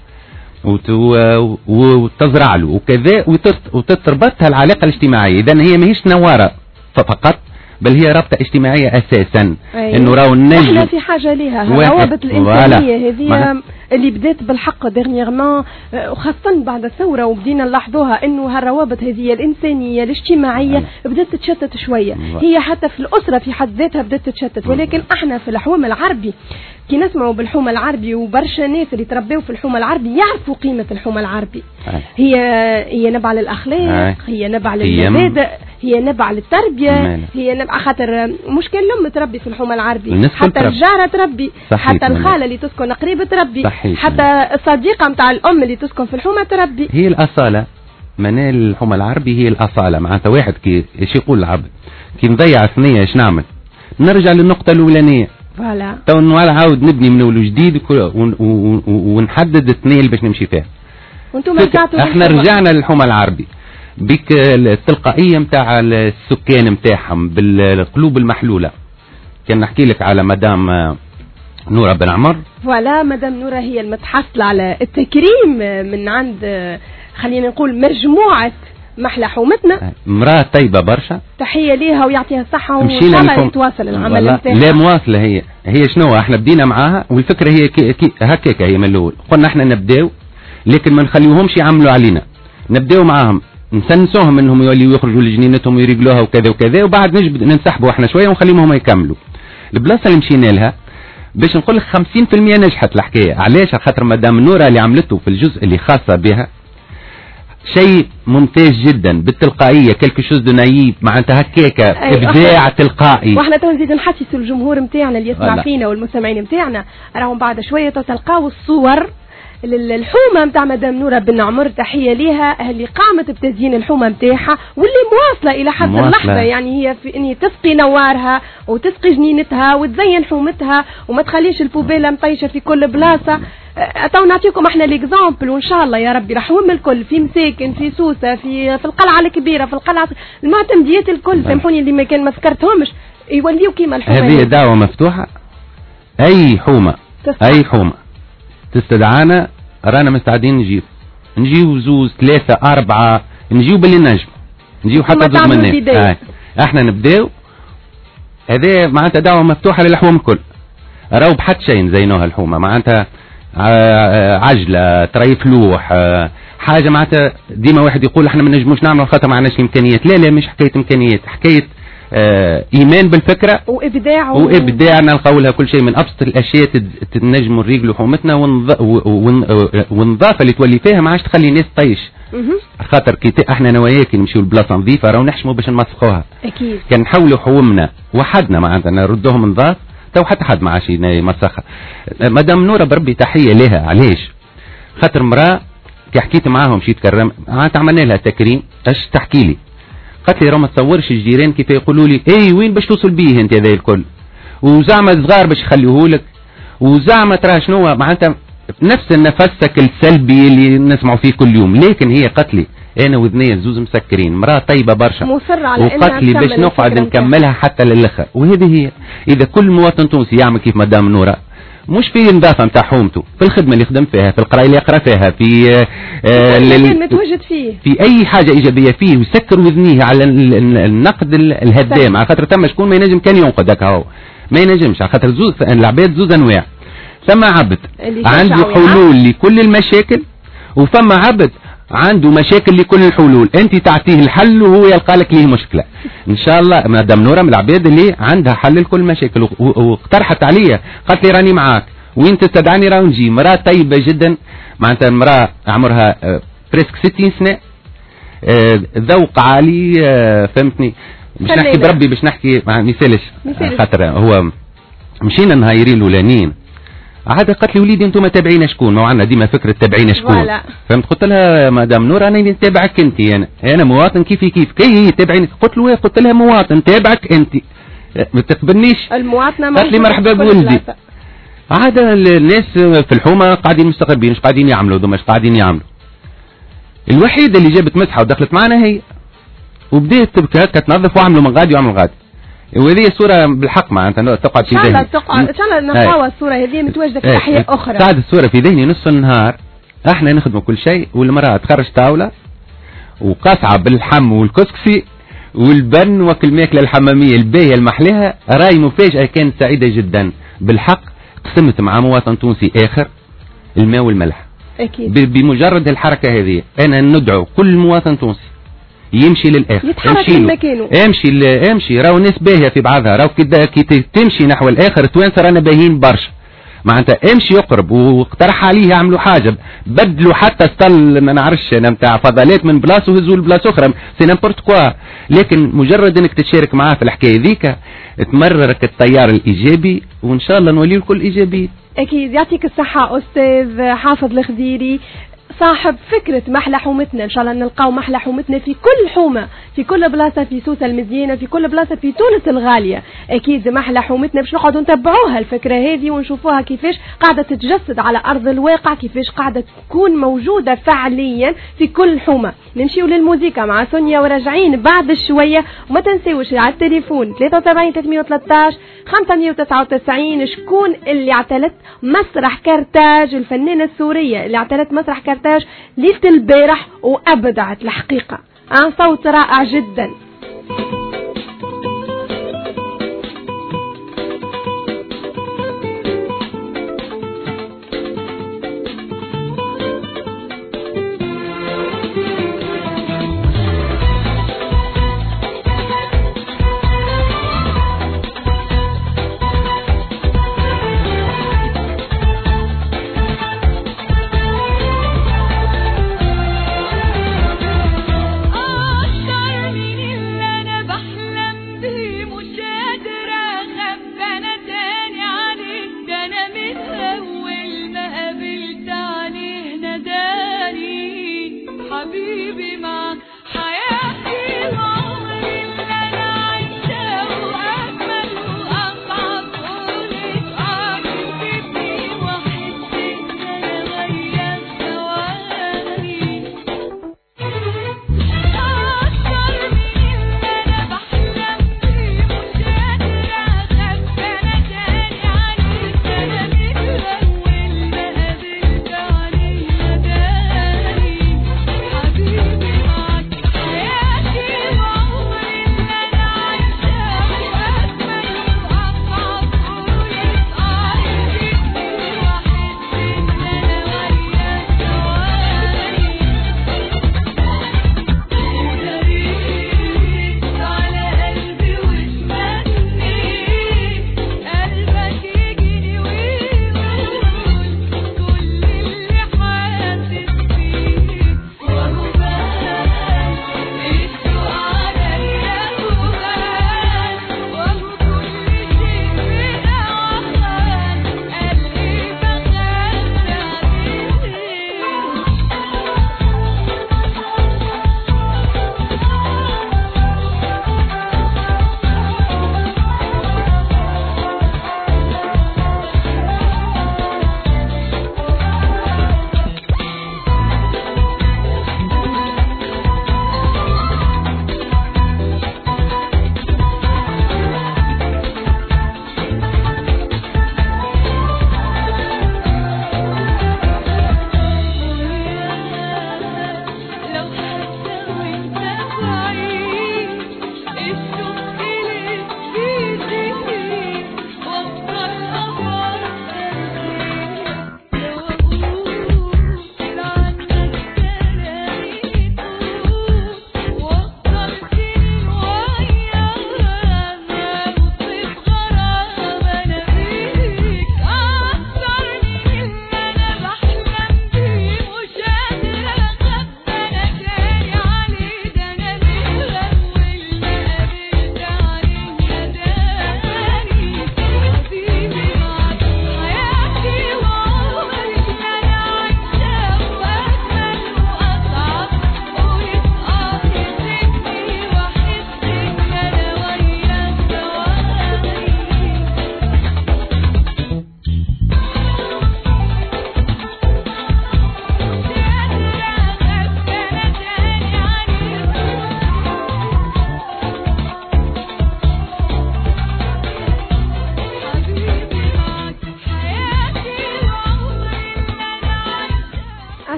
وتزرع له وكذا، وتتربطها العلاقه الاجتماعيه. اذا هي ماهيش نواره فقط، بل هي رابطه اجتماعيه اساسا. انه راهو النجم احنا في حاجه لها الروابط الانسانيه هذه اللي بدات بالحق ديرنيغمون، وخاصه بعد الثوره، وبدينا نلاحظوها انه هالروابط هذه الانسانيه الاجتماعيه بدات تتشتت شويه. هي حتى في الاسره في حد ذاتها بدات تتشتت. ولكن احنا في الحوم العربي كي نسمعوا بالحوم العربي، وبرشا ناس اللي تربوا في الحوم العربي يعرفوا قيمه الحوم العربي. هي نبع للاخلاق، هي نبع للمبادئ، هي نبع للتربيه، هي نبع خاطر مش كان الام تربي في الحوم العربي، حتى الجاره تربي، حتى الخاله اللي تسكن قريب تربي، حتى الصديقه نتاع الام اللي تسكن في الحومه تربي. هي الاصاله. منال الحوم العربي هي الاصاله. معناتها واحد كي ايش يقول العبد كي نضيع ثنيه ايش نعمل؟ نرجع للنقطه الاولانيه. فوالا تو نعاود نبني من اول وجديد ونحدد الثنيه اللي باش نمشي فيها. وانتم احنا رجعنا للحوم العربي بك التلقائيه نتاع السكان نتاعهم بالقلوب المحلوله. كان نحكي لك على مدام نورة بن عمر. فوالا مدام نورة هي المتحصلة على التكريم من عند خلينا نقول مجموعة محلى حومتنا. امرأة طيبة برشا، تحية ليها ويعطيها الصحة، وإن شاء الله يتواصل العمل نتاعها. لا مواصلة هي شنو احنا بدينا معاها، والفكرة هي هكاك هي من الأول. قلنا احنا نبداو لكن ما نخليوهمش يعملوا علينا، نبداو معاهم نسنسوهم انهم يوليوا يخرجوا لجنينتهم ويريقلوها وكذا وكذا، وبعد ننسحبوا احنا شوية ونخليهم هم يكملوا. البلاصة اللي مشينا لها باش نقول لك 50% نجحت الحكاية. علاش؟ خاطر مدام نورة اللي عملته في الجزء اللي خاصة بها شيء ممتاز جدا بالتلقائية، كلك شوز دو نايف، معناتها هكاكا ابداع تلقائي. واحنا تو نزيد نحسسوا الجمهور نتاعنا اللي يسمع فينا والمستمعين نتاعنا، راهم بعد شوية تلقاو الصور الحومه نتاع مدام نورة بن عمر، تحيه ليها اللي قامت بتزيين الحومه نتاعها واللي مواصله الى حد اللحظه. يعني هي في اني تسقي نوارها وتسقي جنينتها وتزين حومتها وما تخليش البوبيله مطيشه في كل بلاصه. تو نعطيكم احنا ليكزامبل، وان شاء الله يا ربي راح هم الكل في مساكن، في سوسه، في القلعه الكبيره، في القلعه المعتمديات الكل، سامحوني اللي ما كان ما ذكرتهمش، يوليوا كيما الحومه. هذه دعوه مفتوحه، اي حومه اي حومه تستدعانا رانا مستعدين نجيو زوز 3 4، نجيو باللي نجم، نجيو حتى زوز مننا. احنا نبداو. هذا معناتها دعوه مفتوحه للحوم الكل، راهو بحد شيء نزينوها الحومه، معناتها عجله، طريف لوح، حاجه معناتها ديما واحد يقول احنا ما نجموش نعملوا خاطر ما عندناش امكانيات. لا مش حكايه امكانيات، حكايه ايمان بالفكره وابداع نلقاو لها كل شيء. من ابسط الاشياء تنجموا نريقلوا حومتنا، والنظافه اللي تولي فيها ما عادش تخلي الناس طيش. خاطر كي احنا نواياك نمشيو لبلاصه نظيفه راهو نحشموا باش نمسخوها. اكيد كان نحولوا حومنا وحدنا معناتها نردوهم نظاف، تو حتى حد ما عادش يمسخها. مدام نورة بربي تحيه لها. علاش؟ خاطر مراه كي حكيت معاهم مشيت كرم معناتها عملنا لها تكريم. اش تحكي لي؟ قالت لي راه ما تصورش الجيران كيف يقولوا لي اي وين باش توصل بيه انت هذا الكل، وزعما صغار باش يخليوه لك، وزعما ترى شنو معناتها نفس النفسك السلبي اللي نسمعوا فيه كل يوم. لكن هي قالت لي انا وذنيا زوز مسكرين، مراه طيبه برشا، وقالت لي باش نقعد نكملها حتى للاخر. وهذه هي. اذا كل مواطن تونسي يعمل كيف مدام نورة، مش في النظافه نتاع حومته، في الخدمه اللي يخدم فيها، في القرايه اللي يقرا فيها، في متواجد فيه، في اي حاجه ايجابيه فيه، ويسكر وذنيه على النقد الهدام. على خاطر ثم شكون ما ينجم كان ينقد هكا، هو ما ينجمش. على خاطر زوز العباد زوز انواع، ثم عبد عنده حلول لكل المشاكل، وفما عبد عنده مشاكل لكل الحلول، انت تعطيه الحل وهو يلقى لك ليه مشكله. ان شاء الله مدام نوره من العباد اللي عندها حل لكل المشاكل، واقترحت عليا قالت لي راني معاك وين تستدعاني راه نجي. مراه طيبه جدا، معناتها المراه عمرها بريسك 60 سنه، ذوق عالي، فهمتني. مش نحكي بربي باش نحكي ما يسالش، خاطر هو مشينا نهايرين الاولانيين عاد قالت لي وليدي انتم تابعين شكون، ما عندنا ديما فكره تابعين شكون، فهمت. قلت لها مدام نور انا نتابعك انت، انا مواطن كيفي كيف كي تابعيني. قلت لها مواطن تابعك انت، ما تقبلنيش. المواطنه قالت لي مرحبا بولدي. عاد الناس في الحومه قاعدين مستغربين ايش قاعدين يعملوا ذوما، ايش قاعدين يعملوا. الوحيده اللي جابت مسحه ودخلت معنا هي، وبدات تبكي هكا تنظف وعملوا من غادي وعملوا غادي. وهذه صورة بالحق معناتها تقعد في ذهني. ان شاء الله نلقاو الصورة هذه متواجدة في أحياء أخرى. قاعد الصورة في ذهني نص النهار، احنا نخدموا كل شيء والمرأة تخرج طاولة وقصعة بالحم والكسكسي والبن وكل ماكلة الحمامية الباهية المحليها. راي مفاجأة كانت سعيدة جدا بالحق. قسمت مع مواطن تونسي آخر الماء والملح. أكيد. بمجرد الحركة هذه أنا ندعو كل مواطن تونسي يمشي للاخر، يتحرك من مكانه، امشي راهو الناس باهيه في بعضها، راهو كي تمشي نحو الاخر توانسه رانا باهيين برشا. معناتها امشي يقرب واقترح عليه يعملوا حاجه، بدلوا حتى ستل ما نعرفش انا نتاع فضلات من بلاصه وهزوا لبلاصه اخرى، سي نيمبورت كوا. لكن مجرد انك تشارك معاه في الحكايه ذيك تمررك التيار الايجابي، وان شاء الله نولي الكل ايجابي. اكيد. يعطيك الصحه استاذ حافظ الخزيري، صاحب فكرة محلى حومتنا. إن شاء الله نلقاو محلى حومتنا في كل حومة، في كل بلاصة، في سوسة المزيانة، في كل بلاصة في تونس الغالية. أكيد محلى حومتنا باش نقعدوا نتبعوها الفكرة هذه ونشوفوها كيفاش قاعدة تتجسد على أرض الواقع، كيفاش قاعدة تكون موجودة فعليا في كل حومة. نمشيو للموسيقى مع سونيا وراجعين بعد شوية. وما تنسيوش على التليفون 73 313 599 شكون اللي اعتلت مسرح كرتاج، الفنانة السورية اللي اعتلت مسرح كرتاج ليلة البارح وأبدعت الحقيقة عن صوت رائع جدا. حبيبي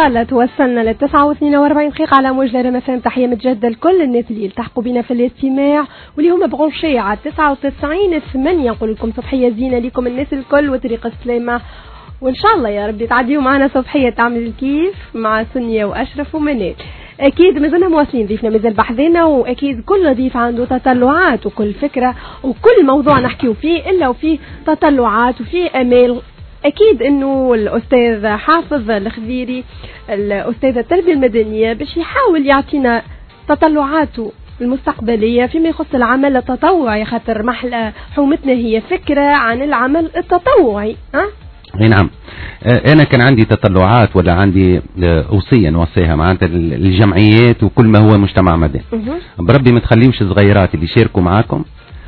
وصلت وصلنا ل49 دقيقة على موج رمفان. تحية متجددة لكل الناس اللي يلتحقوا بنا في الاستماع واللي هم برونشي على 99.8. نقول لكم صبحية زينة لكم الناس الكل وطريق السلامة، وإن شاء الله يا ربي تعديوا معنا صبحية تعمل كيف مع سنية وأشرف ومنال. أكيد مازلنا مواصلين، ضيفنا مازال بحذنا، وأكيد كل ضيف عنده تطلعات وكل فكرة وكل موضوع نحكيه فيه إلا وفيه تطلعات وفيه أمال. أكيد إنه الأستاذ حافظ الخذيري الأستاذ التربية المدنية باش يحاول يعطينا تطلعاته المستقبلية فيما يخص العمل التطوعي، خاطر محلة حومتنا هي فكرة عن العمل التطوعي. اي نعم. انا كان عندي تطلعات ولا عندي اوصيه نوصيها معناتها الجمعيات وكل ما هو مجتمع مدني. بربي ما تخليوش الصغيرات اللي يشاركوا معاكم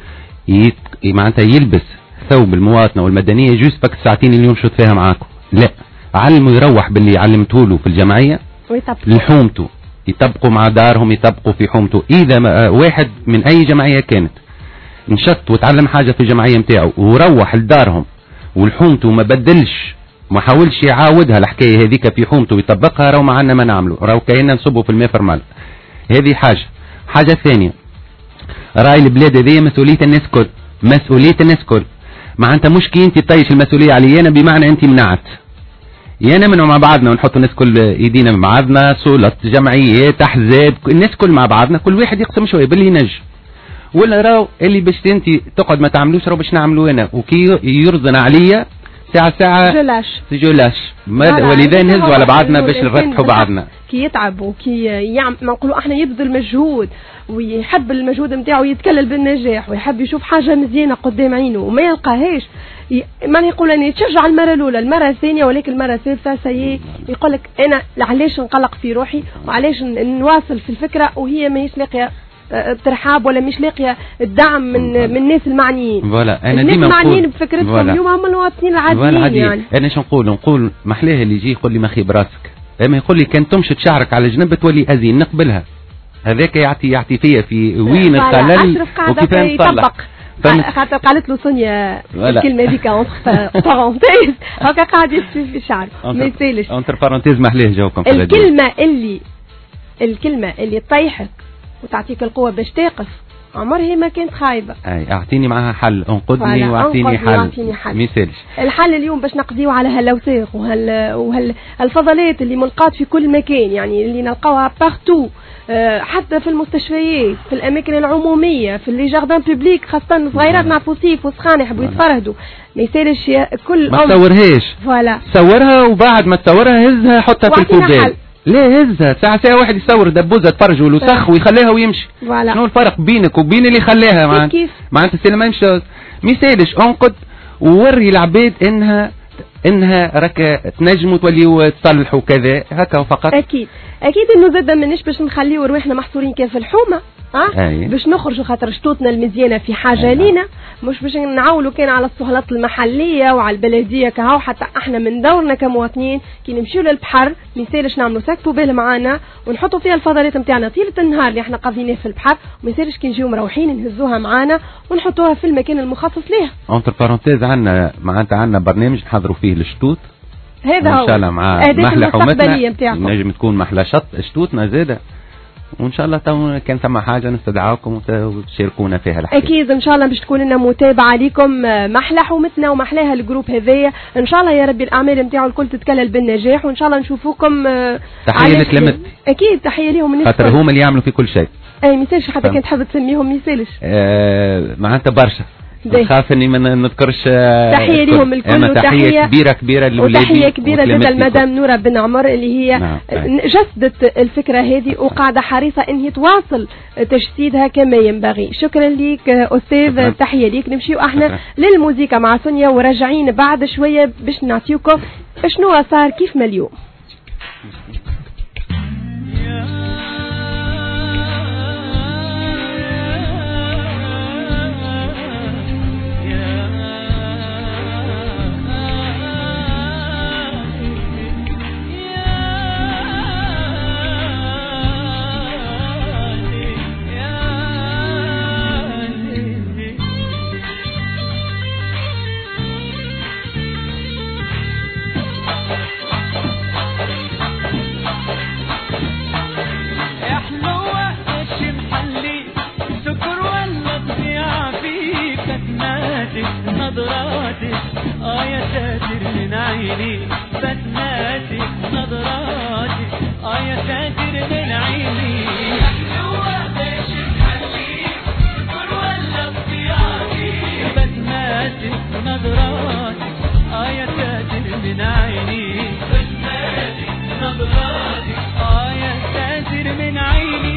معناتها يلبس ثوب المواطنه والمدنيه جوست بك الساعتين اللي يمشط فيها معاكم، لا، علموا يروح باللي علمته له في الجمعيه لحومته، يطبقوا مع دارهم، يطبقوا في حومته. اذا واحد من اي جمعيه كانت انشط وتعلم حاجه في الجمعيه نتاعو وروح لدارهم والحومته ما بدلش ما حاولش يعاودها الحكايه هذيك في حومته ويطبقها، راهو ما عندنا ما نعمله، راهو كأننا نصبوا في الماء فرمال. هذه حاجه ثانيه، راي البلاد هذه مسؤوليه الناس كل، مسؤوليه الناس كل. معناتها مش كي انت طيش المسؤوليه علي انا بمعنى انت منعت يانا من مع بعضنا ونحط الناس كل ايدينا مع بعضنا، سلطات جمعيات احزاب الناس كل مع بعضنا، كل واحد يقسم شويه باللي ينجم. ولا راو اللي باش انت تقعد ما تعملوش راو باش نعملوا انا، وكي يرزن عليا ساعه جلاش ولذا نهزوا على بعضنا باش نرتحوا بعضنا. كي يتعب وكي يعمل ما نقولوا احنا يبذل مجهود ويحب المجهود نتاعو يتكلل بالنجاح ويحب يشوف حاجه مزيانه قدام عينه وما يلقاهاش، ما يقول اني تشجع المره الاولى المره الثانيه ولكن المره الثالثه سي يقول لك انا علاش نقلق في روحي وعلاش نواصل في الفكره وهي ماهيش لاقيه ترحاب ولا مش لاقيه الدعم من الناس المعنيين. فوالا انا الناس ديما المعنيين بفكرتهم اليوم هم المواطنين العاديين. يعني انا شو نقول محلاه اللي يجي يقول لي ما خيب راسك، اما يقول لي كان تمشي شعرك على جنب تولي ازين نقبلها، هذاك يعطي فيا في وين الخلل وكيف نطلق. خاطر قالت له سونيا الكلمه هذيك اونتر بارونتيز هكا قاعد يسفي في شعره ما يسالش اونتر بارونتيز محلاه جاوكم في الكلمه اللي تطيحك وتعطيك القوه باش تقف عمرها ما كانت خايبه. اي اعطيني معها حل، انقذني واعطيني حل ما يسالش. الحل اليوم باش نقضيو على هالاوساخ وهالفضلات اللي ملقات في كل مكان، يعني اللي نلقاوها بارتو، حتى في المستشفيات، في الاماكن العموميه، في لي جاردان بوبليك، خاصه الصغيرات نعرفوا صيف وسخان يحبوا يتفرهدوا، ما يسالش كل ما تصورهاش. فوالا صورها وبعد ما تصورها هزها حطها في الكوبايه. ليه هزها ساعة واحد يصور دبوزة تفرج والوسخ ويخليها ويمشي. شنو الفرق بينك وبين اللي خلاها معناتها السينما مش ميسالش. انقد ووري العباد انها راك تنجموا توليوا تصلحوا كذا هكا فقط. اكيد انه زاد منش باش نخليو روحنا محصورين كيف الحومه باش نخرجوا خاطر شطوطنا المزيانه في حاجه لينا، مش باش نعولوا كان على السهلات المحليه وعلى البلديه كهو. حتى احنا من دورنا كمواطنين كي نمشيو للبحر ما يسالش نعملوا ساك بال معانا ونحطوا فيها الفضلات نتاعنا طيله النهار اللي احنا قاضيناه في البحر، وما يسالش كي نجيو مروحين نهزوها معانا ونحطوها في المكان المخصص ليها. اونتر بارونتيز عندنا برنامج نحضروا فيه الشطوط هذا هو ان شاء الله مع محلى حومتنا نجم تكون محلى شطوطنا زاده، وان شاء الله تو كان ثم حاجه نستدعاكم وتشاركونا فيها الحكايه. اكيد ان شاء الله باش تكون لنا متابعه لكم محلى حومتنا ومحلاها الجروب هذايا، ان شاء الله يا ربي الاعمال نتاعو الكل تتكلل بالنجاح، وان شاء الله نشوفوكم. تحيه لتلامذتي اكيد تحيه لهم خاطر هم اللي يعملوا في كل شيء. اي ميسالش حتى كان تحب تسميهم ميسالش معناتها برشا نخاف اني ما نذكرش. تحيه لهم الكل وتحيه كبيره للولاد وتحيه كبيره لدى المدام نورة بن عمر اللي هي جسدت الفكره هذه وقاعده حريصه ان هي تواصل تجسيدها كما ينبغي. شكرا لك استاذ. تحيه لك. نمشيو احنا للموسيقى مع سونيا وراجعين بعد شويه باش نعطيكم شنو صار كيف ما اليوم. ساتر من عيني حلوة باش نخليك نور ولا اختياري بسماتك نظراتك يا ساتر من عيني بسماتك نظراتك يا ساتر من عيني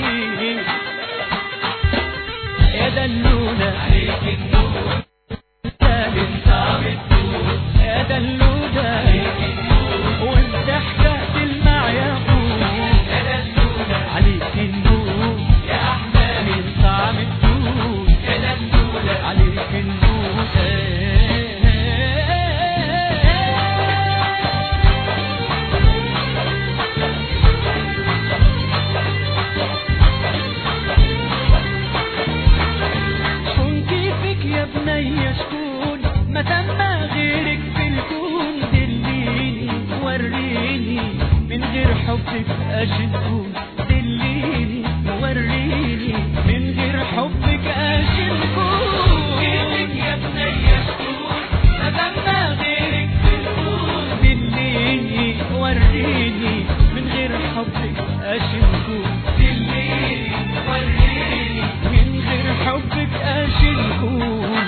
يا دلولة عليك النور ثابت ثابت يا دلولة عليك النور والضحكة المعيقون يا دلولة عليك النور يا أحلى من طعم الدود يا دلولة عليك النور شكون ما تم غيرك في الكون دليني وريني من غير حبك اش نكون دليني وريني من غير حبك اش نكون كيفك يا بنية شكون ما تم غيرك في الكون دليني وريني من غير حبك اش نكون دليني وريني من غير حبك اش نكون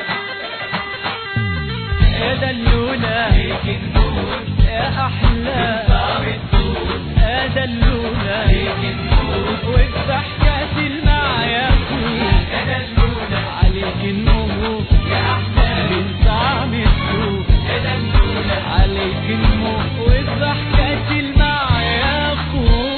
يا دلولة عليك النور يا أحلى يا دلولة عليك النور والضحكة المعيقون يا دلولة عليك النور يا أحلى من طعم السوق يا دلولة عليك النور والضحكة المعيقون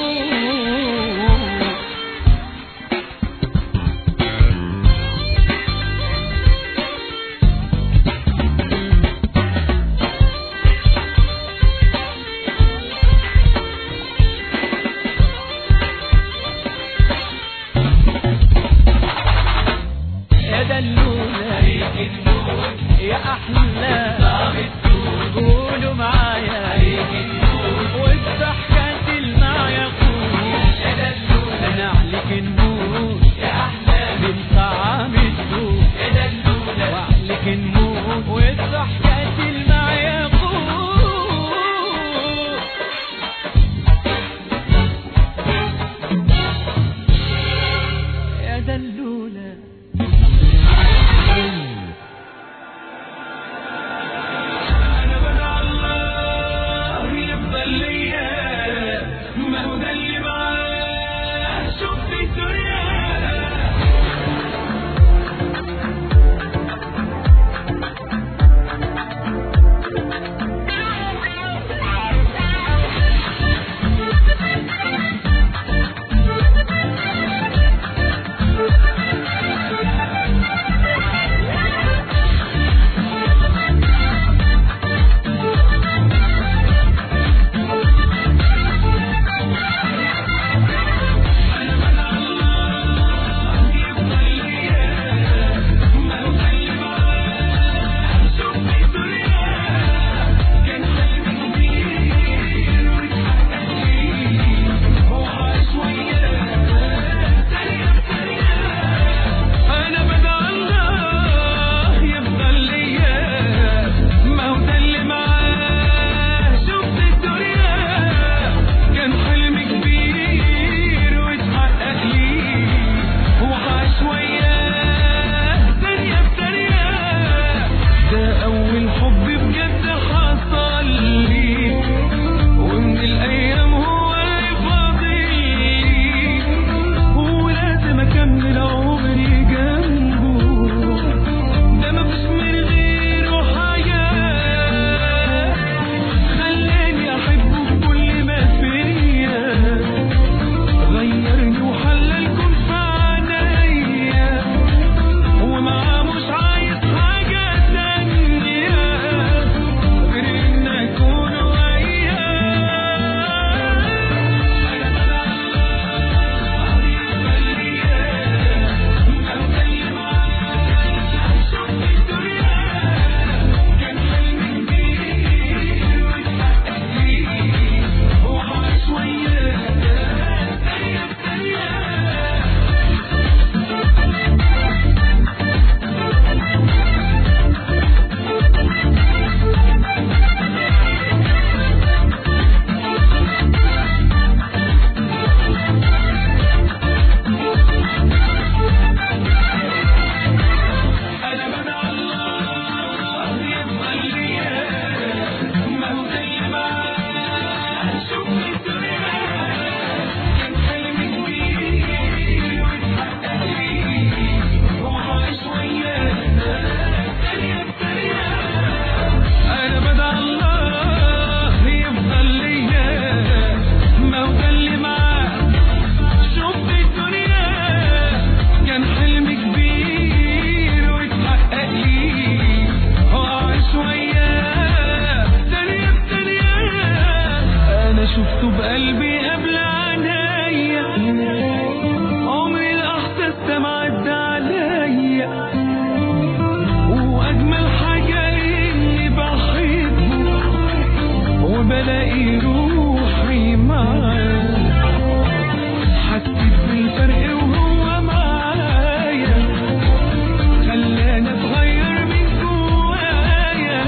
بلاقي روحي معاه، حسيت بالفرق وهو معايا، خلاني اتغير من جوايا،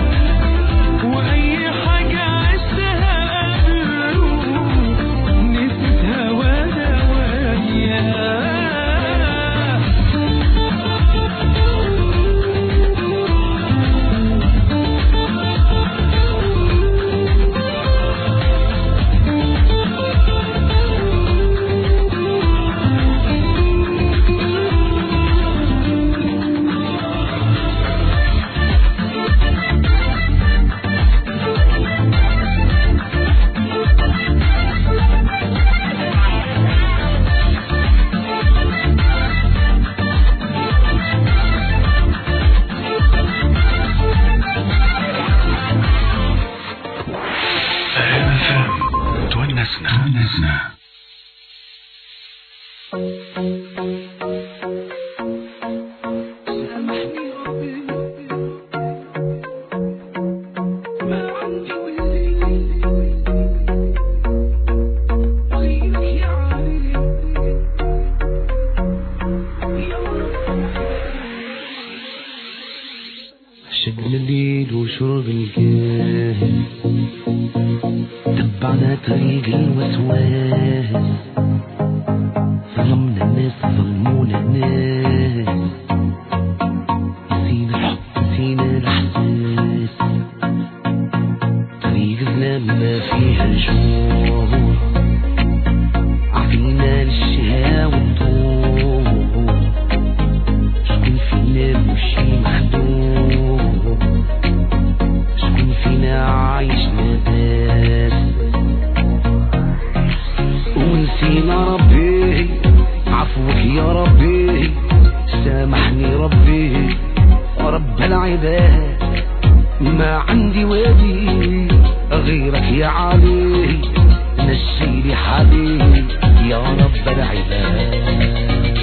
واي حاجة عشتها قبله نسيتها وانا وياه. شغل الليل وشرب الكاس، تبعنا طريق الوسواس، ظلمنا الناس ظلمونا الناس، نسينا الحب نسينا الإحساس، طريق ظلام ما فيها نشور، عفينا للشهاء والطور، شكون فينا مشي محدود، شكون فينا عايش ناس، ونسينا ربي عفوك يا ربي، سامحني ربي رب العباد، ما عندي وادي غيرك يا علي، نشيلي حالي يا رب العباد.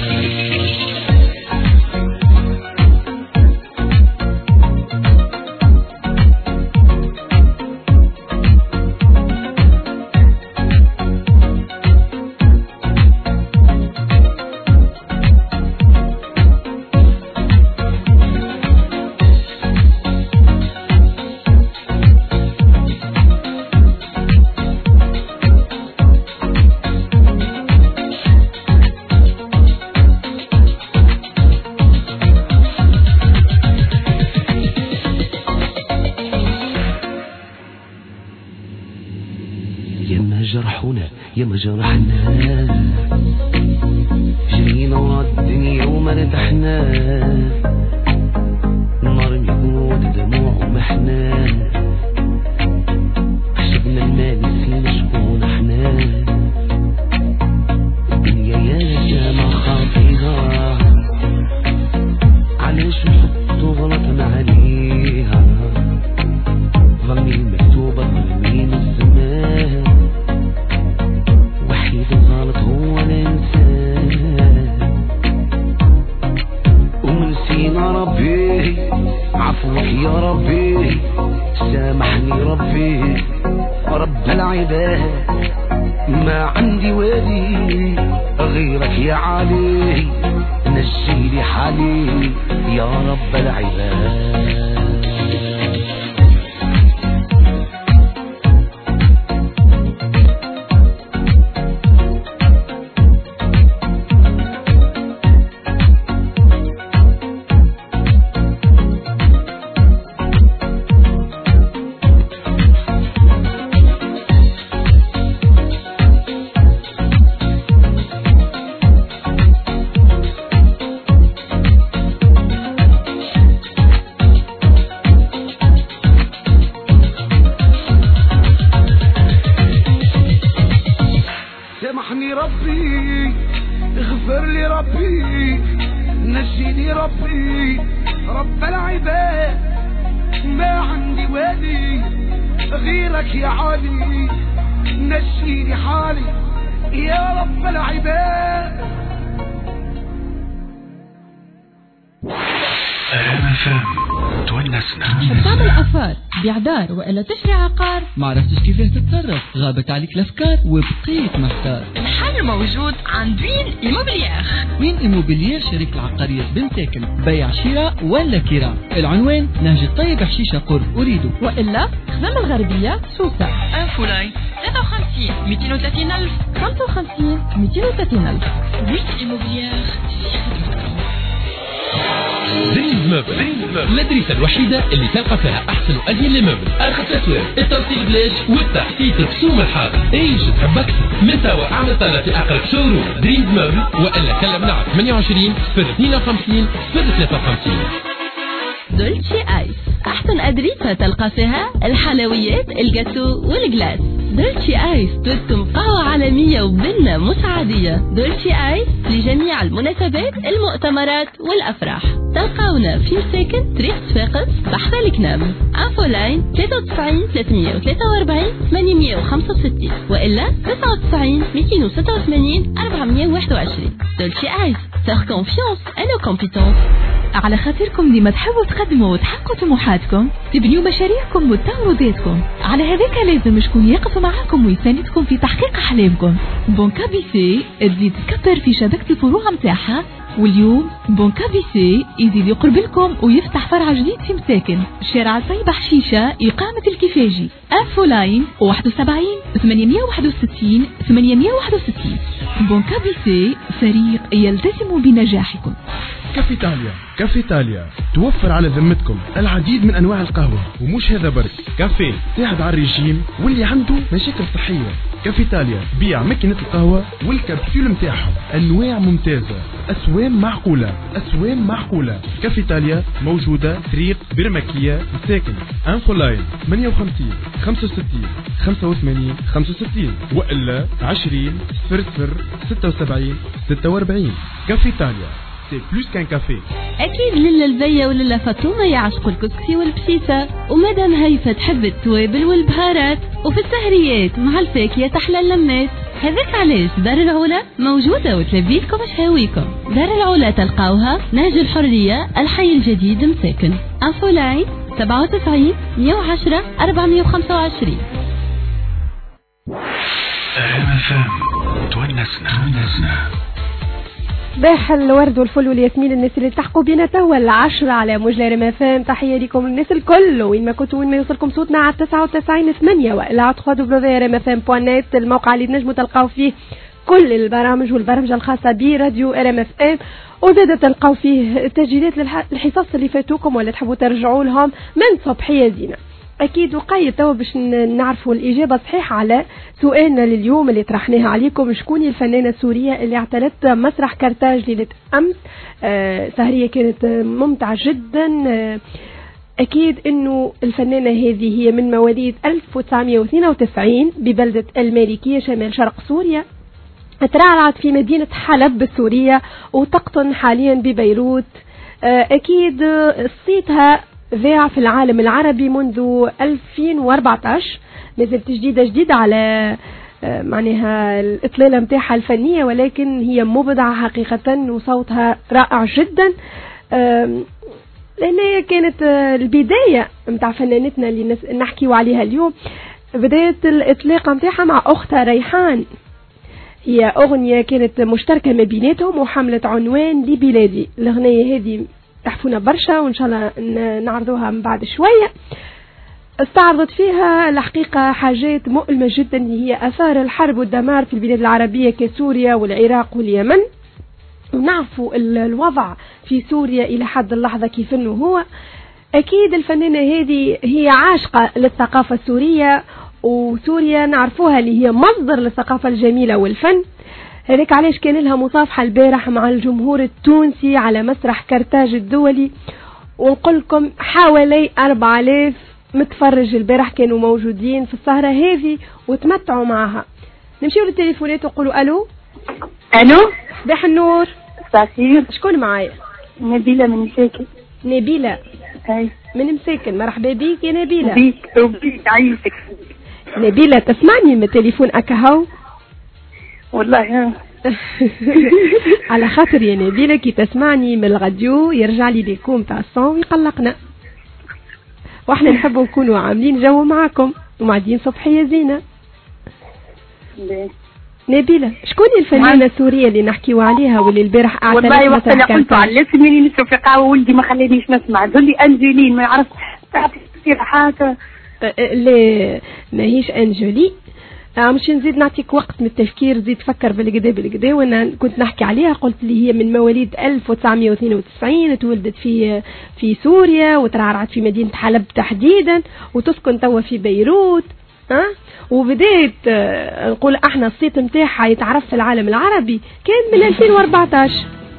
ياما جرحونا ياما جرحنا، جرينا ورا الدنيا وما ارتحنا، نار يقود دموع ومحنا، حسبنا المال نسينا شكون احنا، الدنيا يا ما خاطيها، علاش نحطو غلطنا عليها، ظلمي المكتوبة ظلمين الزمان، وحيد الغلط هو الإنسان، ونسينا ربي عفوك يا ربي، سامحني ربي رب العباد، ما عندي وادي غيرك يا علي، نجيلي حالي يا رب العباد. سامحني ربي اغفر لي ربي، نجيني ربي رب العباد، ما عندي وادي غيرك يا علي، نجيني حالي يا رب العباد. RMFM تونسنا. تعمل أفار بيع وإلا تشري عقار، ما عرفتش كيفاه تتصرف، غابت عليك الأفكار وبقيت محتار. الحل موجود عند وين إيموبليير. وين إيموبليير شركة العقارية بن ساكن، بيع شراء ولا كراء. العنوان نهج الطيب حشيشة قرب أريدو، وإلا خدام الغربية سوسة. انفولاي 53 230 ألف 55 230 ألف. وين إيموبليير. دريمز مبل، المدرسة الوحيدة اللي تلقى فيها أحسن وأجمل المبل، أرخص الأسواق، التوصيل بلاش والتحقيق بسوم الحاضر. إيش تحب أكثر؟ من توا أعمل طلب في أقرب شوروم دريمز مبل، وإلا كلمنا على 28 052 053. دولتشي آيس، أحسن أدريسة تلقى فيها الحلويات الجاتو والجلاس. دولتشي آيس ترسم قهوة عالمية وبنة مش عادية. دولتشي آيس لجميع المناسبات، المؤتمرات والأفراح. تلقاونا في مساكن طريق صفاقس بحر الكنام. انفولاين 93 343 865 وإلا 99 286 421. دولتشي آيس، faire confiance à nos compétences. على خاطركم ديما تحبوا تقدموا وتحققوا طموحاتكم، تبنيوا مشاريعكم وتطوراتكم، على هذاك لازم شكون يقف معاكم ويساندكم في تحقيق أحلامكم. بنكا بي سي تزيد تكبر في شبكة الفروع متاعها، واليوم بنكا بي سي يزيد يقرب لكم ويفتح فرع جديد في مساكن شارع طيبة حشيشة إقامة الكفاجي. انفولاين 71 861 861. بنكا بي سي، فريق يلتزم بنجاحكم. كافيتاليا توفر على ذمتكم العديد من انواع القهوه، ومش هذا برك، كافيه تساعد على الرجيم واللي عنده مشاكل صحيه. كافيتاليا بيع ماكينه القهوه والكبسول متاعهم، انواع ممتازه، اسوام معقوله. كافيتاليا موجوده طريق برمكيه مساكن. انفولاين 58 65 85 65 والا 20 00 76 46. كافيتاليا سي بلوس كان كافيه. أكيد للا البية وللا فاطمة يعشقوا الكسكسي والبسيسة، ومدام هيفا تحب التوابل والبهارات، وفي السهريات مع الفاكهة تحلى اللمات. هذاك علاش دار العلا موجودة وتلبيلكم شهاويكم. دار العلا تلقاوها نهج الحرية الحي الجديد مساكن. انفولاين 97 110 425. تونسنا. باح الورد والفل والياسمين الناس اللي تحقوا بينا توا 10 على موج ريم FM. تحية لكم الناس الكل وين ما كنتوا، وين ما يوصلكم صوتنا على 99.8 وإلا على www.rmfm.net، الموقع اللي تنجموا تلقاو فيه كل البرامج والبرامج الخاصة براديو ريم FM، وزاد تلقاو فيه تسجيلات للحصص اللي فاتوكم ولا تحبوا ترجعوا لهم من صبحية زينة. أكيد وقايد توا باش نعرفوا الإجابة الصحيحة على سؤالنا لليوم اللي طرحناها عليكم. شكون الفنانة السورية اللي اعتلت مسرح كرتاج ليلة أمس؟ سهرية كانت ممتعة جدا. أكيد أنه الفنانة هذه هي من مواليد 1992 ببلدة المالكية شمال شرق سوريا، ترعرعت في مدينة حلب السورية وتقطن حاليا ببيروت. أكيد صيتها ذاع في العالم العربي منذ 2014، مازالت جديدة على معناها الإطلالة متاعها الفنية، ولكن هي مبدعة حقيقة وصوتها رائع جدا. لأن كانت البداية متاع فنانتنا اللي نحكيو عليها اليوم، بداية الإطلاق متاعها مع أختها ريحان. هي أغنية كانت مشتركة ما بيناتهم وحملت عنوان لبلادي. الأغنية هذه تحفونا برشا وإن شاء الله نعرضوها من بعد شوية. استعرضت فيها الحقيقة حاجات مؤلمة جدا، هي أثار الحرب والدمار في البلاد العربية كسوريا والعراق واليمن، ونعرفوا الوضع في سوريا إلى حد اللحظة كيف أنه هو. أكيد الفنانة هذه هي عاشقة للثقافة السورية، وسوريا نعرفوها اللي هي مصدر للثقافة الجميلة والفن. هذاك علاش كان لها مصافحة البارح مع الجمهور التونسي على مسرح كرتاج الدولي، ونقول لكم حوالي 4000 متفرج البارح كانوا موجودين في السهرة هذه وتمتعوا معها. نمشيو للتليفونات ونقولوا ألو. صباح النور. صحيح. شكون معايا؟ نبيلة من مساكن. نبيلة من مساكن، مرحبا بيك يا نبيلة. بيك عيشك. نبيلة تسمعني من التليفون أكهو؟ والله على خاطر يا نبيلة كي تسمعني من الراديو يرجع لي ليكم تاع الصون ويقلقنا. واحنا نحب نكونوا عاملين جو معاكم ومعدين صبحية زينة. نبيلة، شكون الفنانة السورية اللي نحكيو عليها واللي البارح اعترفت والله وقت اللي قلت علمتني نشوف في قهوة ولدي ما خلينيش نسمع، قال لي أنجلين ما يعرف تعطي اقتراحات. لا ماهيش أنجلي، مش نزيد نعطيك وقت من التفكير، زيد تفكر بالكدا وانا كنت نحكي عليها. قلت لي هي من مواليد 1992، تولدت في سوريا وترعرعت في مدينة حلب تحديدا وتسكن توا في بيروت. وبداية نقول احنا الصيت نتاعها يتعرف في العالم العربي كان من 2014.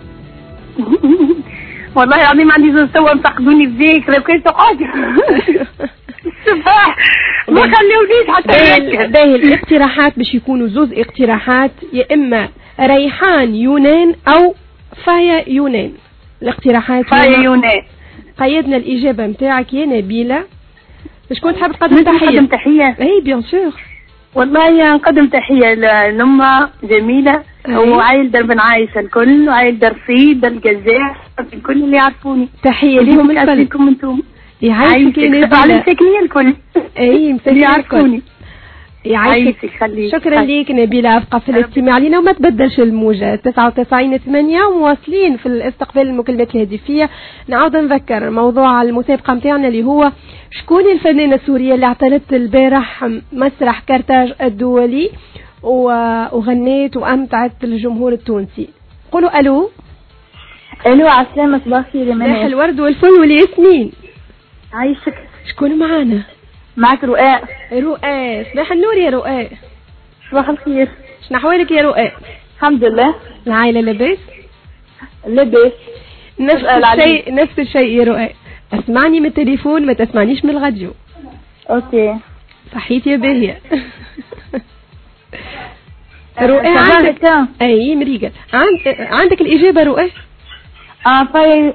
والله العظيم ما عندي زوج توا مفقدوني بذيك لو كنت تقعد الصباح ما خليونيش حتى باهي. الاقتراحات باش يكونوا زوز اقتراحات، يا اما ريحان يونان او فايا يونان. الاقتراحات فايا يونان. قيدنا الاجابه نتاعك يا نبيله. باش كنت حاب تقدم تحيه؟ نقدم تحيه. اي بيان سور. والله نقدم تحيه للأمة جميلة وعائل در بن عايشة الكل وعائل در صيد الجزائر الكل اللي يعرفوني. تحيه لهم الكل. لكم انتم. يعيشك يا نبيله. عايشكني الكل. اي مسكين يعرفوني. يعيشك. شكرا ليك نبيلة، ابقى في الاستماع لنا وما تبدلش الموجة 99.8 ومواصلين في الاستقبال المكالمات الهاتفية. نعود نذكر موضوع المسابقة متاعنا اللي هو شكون الفنانة السورية اللي اعترضت البارح مسرح كرتاج الدولي وغنيت وامتعت الجمهور التونسي. قولوا الو. الو عسلامة، صباح الخير يا منى. صباح الورد والفل والياسمين. عايشك. شكون معانا؟ معك رؤاء. رؤاء، صباح النور يا رؤاء. صباح الخير. شنو احوالك يا رؤاء؟ الحمد لله. العائلة لاباس؟ لاباس. نفس الشيء يا رؤاء. اسمعني من التليفون ما تسمعنيش من الراديو. اوكي. صحيت يا باهية. رؤاء عندك اي مريقة عندك الإجابة رؤاء؟ فايا.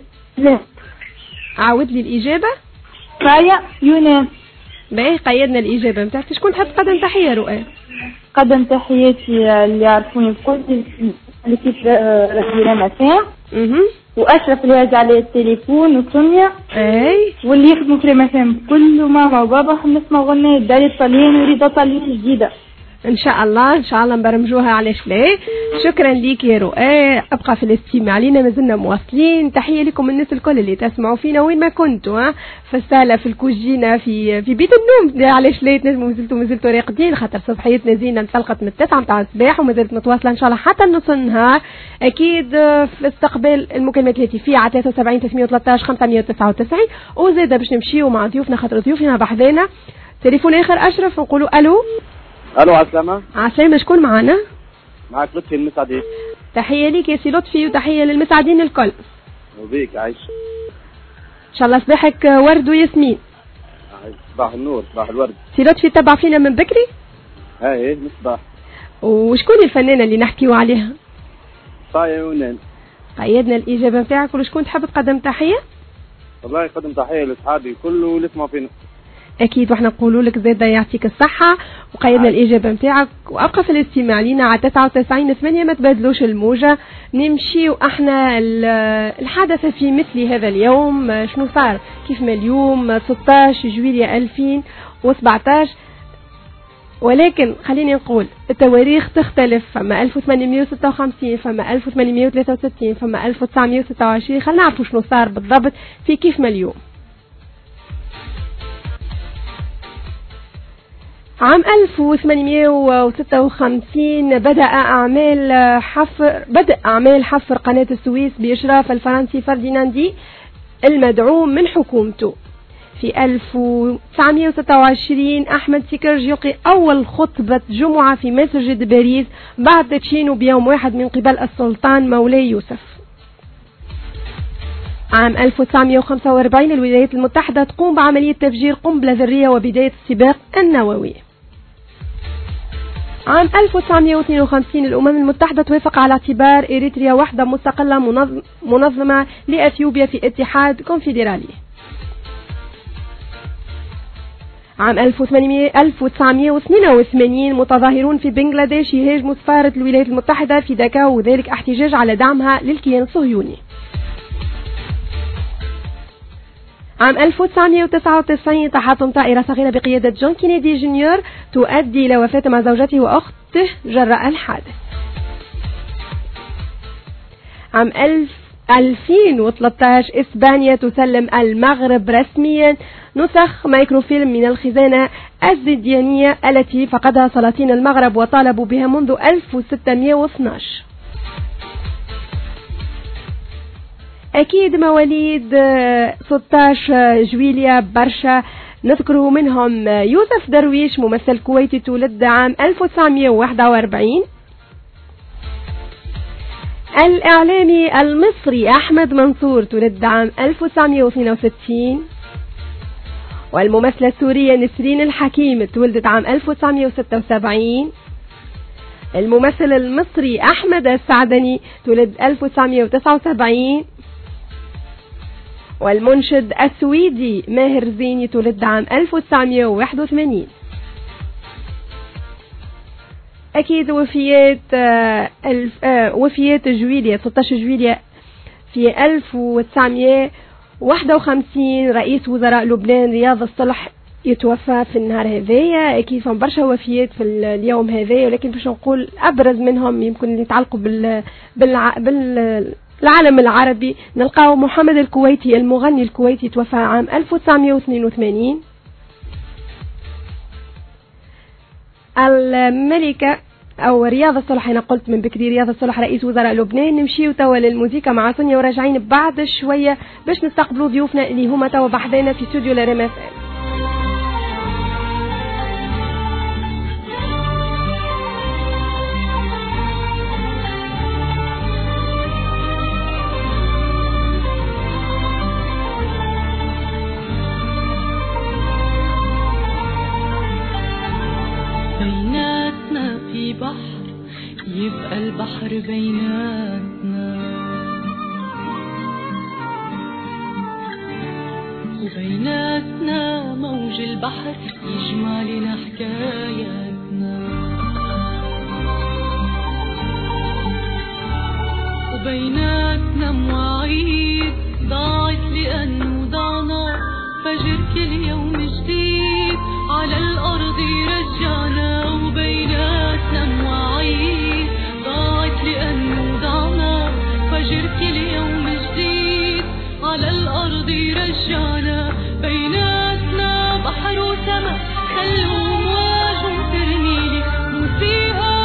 عاود لي الإجابة. فايا يونان. باهي قيدنا الإجابة نتاعك. شكون تحب تقدم تحية رؤاء؟ قدم تحياتي اللي يعرفوني بكل اللي كيف رجينا مساء وأشرف اللي يرجع على التليفون وسونيا اي واللي يخدموا في مساء كل ماما وبابا نسمع غنية دالي الطليان وريدة طليان جديدة ان شاء الله نبرمجوها. علاش لا. شكرا ليك يا رؤاء، ابقى في الاستماع لينا، مازلنا مواصلين. تحيه لكم الناس الكل اللي تسمعوا فينا وين ما كنتوا، في الصاله في الكوجينه في بيت النوم. علاش لا تنجموا مازلتوا راقدين، خاطر صباحيتنا زينه انطلقت من 9 نتاع الصباح ومازالت متواصله ان شاء الله حتى نص النهار. اكيد في استقبال المكالمات الهاتفيه على 73 313 599 وزاده باش نمشيو مع ضيوفنا خاطر ضيوفنا بحذانا. تليفون اخر اشرف نقولوا الو. الو عسلامة. عسلامة، شكون معنا؟ معك لطفي المسعدي. تحية ليك يا سي لطفي وتحية للمسعدين الكل. وبيك عايش. ان شاء الله صباحك ورد وياسمين. صباح النور، صباح الورد. سي لطفي تبع فينا من بكري؟ ايه مصباح. وشكون الفنانة اللي نحكيو عليها؟ فايا يونان. قيدنا الإجابة نتاعك. وشكون تحب تقدم تحية؟ والله قدم تحية لأصحابي الكل واللي يسمعوا فينا. اكيد واحنا نقولوا لك زاده يعطيك الصحه وقيدنا الاجابه نتاعك وابقى في الاستماع لينا على 99.8. ما تبادلوش الموجه. نمشي واحنا الحدث في مثل هذا اليوم شنو صار؟ كيف ما اليوم 16 جويلية 2017 ولكن خليني نقول التواريخ تختلف. فما 1856 فما 1863 فما 1926. خلينا نعرفوا شنو صار بالضبط في كيف ما اليوم. عام 1856 بدأ أعمال حفر قناة السويس بإشراف الفرنسي فرديناندي المدعوم من حكومته. في 1926 أحمد سيكرج يلقي أول خطبة جمعة في مسجد باريس بعد تدشينه بيوم واحد من قبل السلطان مولاي يوسف. عام 1945 الولايات المتحدة تقوم بعملية تفجير قنبلة ذرية وبداية السباق النووي. عام 1952 الأمم المتحدة توافق على اعتبار إريتريا وحدة مستقلة منظمة لأثيوبيا في اتحاد كونفدرالي. عام 1982 متظاهرون في بنغلاديش يهاجموا سفارة الولايات المتحدة في داكا وذلك احتجاج على دعمها للكيان الصهيوني. عام 1999 طاحتهم طائرة صغيرة بقيادة جون كينيدي جونيور تؤدي إلى وفاة مع زوجته وأخته جراء الحادث. عام 2013 إسبانيا تسلم المغرب رسميا نسخ مايكروفيلم من الخزانة الزيدانية التي فقدها سلاطين المغرب وطالبوا بها منذ 1612. أكيد مواليد 16 جويلية برشا نذكره منهم يوسف درويش ممثل كويتي تولد عام 1941. الإعلامي المصري أحمد منصور تولد عام 1962. والممثلة السورية نسرين الحكيم تولدت عام 1976. الممثل المصري أحمد السعدني تولد 1979. والمنشد السويدي ماهر زيني تولد عام 1981. أكيد وفيات جويلية 16 جويلية في 1951 رئيس وزراء لبنان رياض الصلح يتوفى في النهار هذايا. أكيد فهم برشا وفيات في اليوم هذايا، ولكن باش نقول أبرز منهم يمكن اللي يتعلقوا بالعالم العربي نلقاو محمد الكويتي المغني الكويتي توفى عام 1982. الملكة أو رياض الصلح، أنا قلت من بكري رياض الصلح رئيس وزراء لبنان. نمشيو توا للموسيقى مع سونيا وراجعين بعد شوية باش نستقبلوا ضيوفنا اللي هما توا بحذانا في استوديو لريم FM. بيناتنا في بحر يبقى البحر بيناتنا، وبيناتنا موج البحر يجمع لنا حكاياتنا، وبيناتنا مواعيد ضاعت لأنه ضعنا، فجر كل يوم جديد على الأرض يرجعنا، وبيناتنا مواعيد ضاعت لأنه ضعنا، فجر كل يوم جديد على الأرض يرجعنا، بيناتنا بحر وسما خلوا مواجه ترميلي موسيقى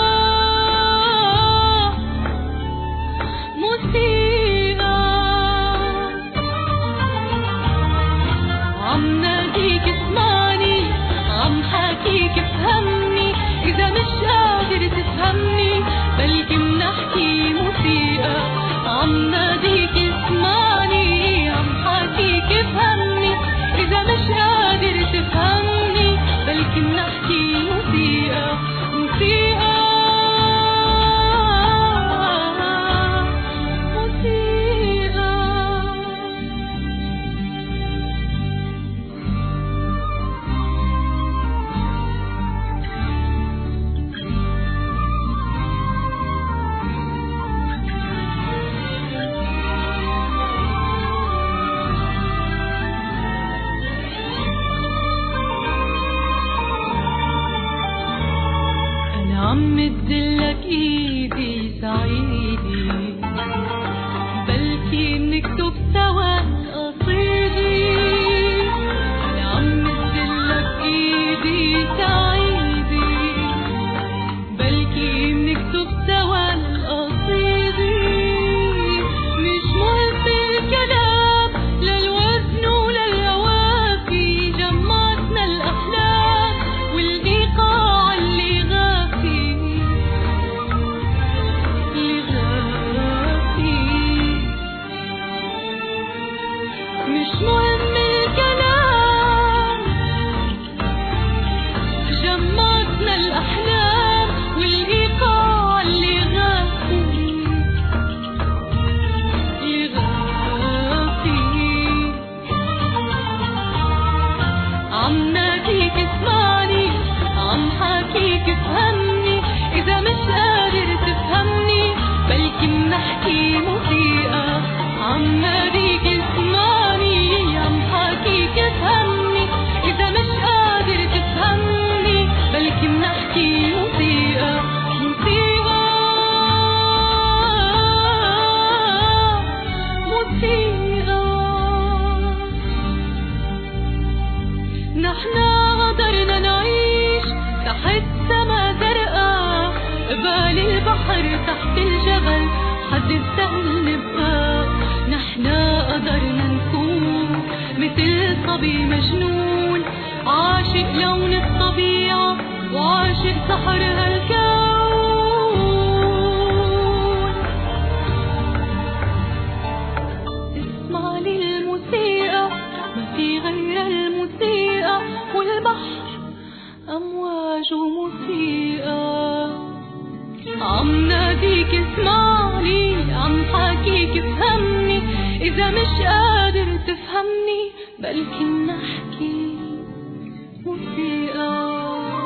عم ناديك اسمعني، عم حاكيك افهمني، إذا مش قادر تفهمني بلكي منحكي موسيقى، عم ناديك اسمعني، عم حاكيك افهمني، إذا مش قادر تفهمني بلكي منحكي موسيقى، موسيقى عم ادلك ايدي سعيدي، بلكي نكتب سوا قصيدي، انا عم ادلك ايدي سعيدي، بلكي نكتب سوا قصيدي، مش مهم الكلام للوزن وللهوافي، جمعتنا الاحلام والايقاع اللي غافي جبال البحر تحت الجبل حد السهل نبقى نحنا قدرنا نكون مثل صبي مجنون عاشق لون الطبيعة وعاشق سحر هالكون. اسمع للموسيقى ما في غير الموسيقى والبحر أمواج وموسيقى عم ناديك اسمعني عم حاكيك افهمني إذا مش قادر تفهمني بلكن نحكي موسيقى.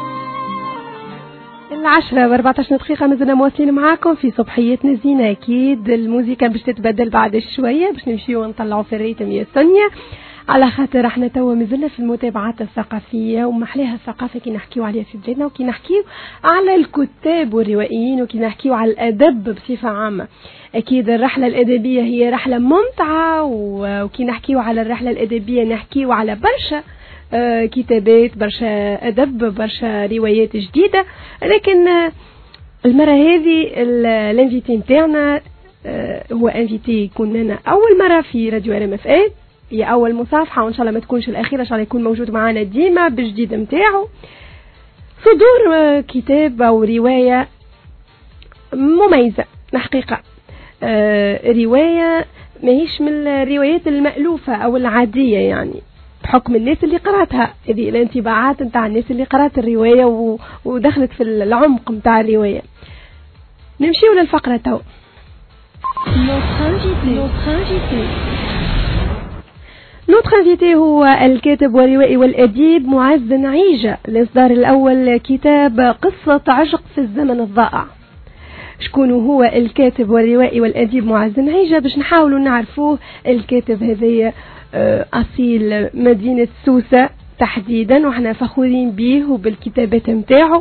10:14 دقيقة مازلنا مواصلين معاكم في صبحيتنا زينة. أكيد الموسيقى باش تتبدل بعد شوية باش نمشيو ونطلعوا في الريتم يا سونيا، على خاطر احنا توا مازلنا في المتابعات الثقافية ومحليها الثقافة كي نحكيو عليها في بلادنا وكي نحكيو على الكتاب والروائيين وكي نحكيو على الأدب بصفة عامة. أكيد الرحلة الأدبية هي رحلة ممتعة وكي نحكيو على الرحلة الأدبية نحكيو على برشا كتابات برشا أدب برشا روايات جديدة، لكن المرة هذه الانفيتي نتاعنا هو انفيتي يكون لنا أول مرة في راديو RMF، هي أول مصافحة وإن شاء الله ما تكونش الأخيرة، إن شاء الله يكون موجود معنا ديما بالجديد متاعه. صدور كتاب أو رواية مميزة الحقيقة، رواية ماهيش من الروايات المألوفة أو العادية، يعني بحكم الناس اللي قرأتها، هذه الانطباعات نتاع الناس اللي قرأت الرواية ودخلت في العمق نتاع الرواية. نمشيو للفقرة تو. نوتر انفيتي هو الكاتب والروائي والأديب معز نعيجة، الإصدار الأول كتاب قصة عشق في الزمن الضائع. شكون هو الكاتب والروائي والأديب معز نعيجة؟ باش نحاولوا نعرفوه. الكاتب هذا أصيل مدينة سوسة تحديدا، وحنا فخورين به وبالكتابات متاعه،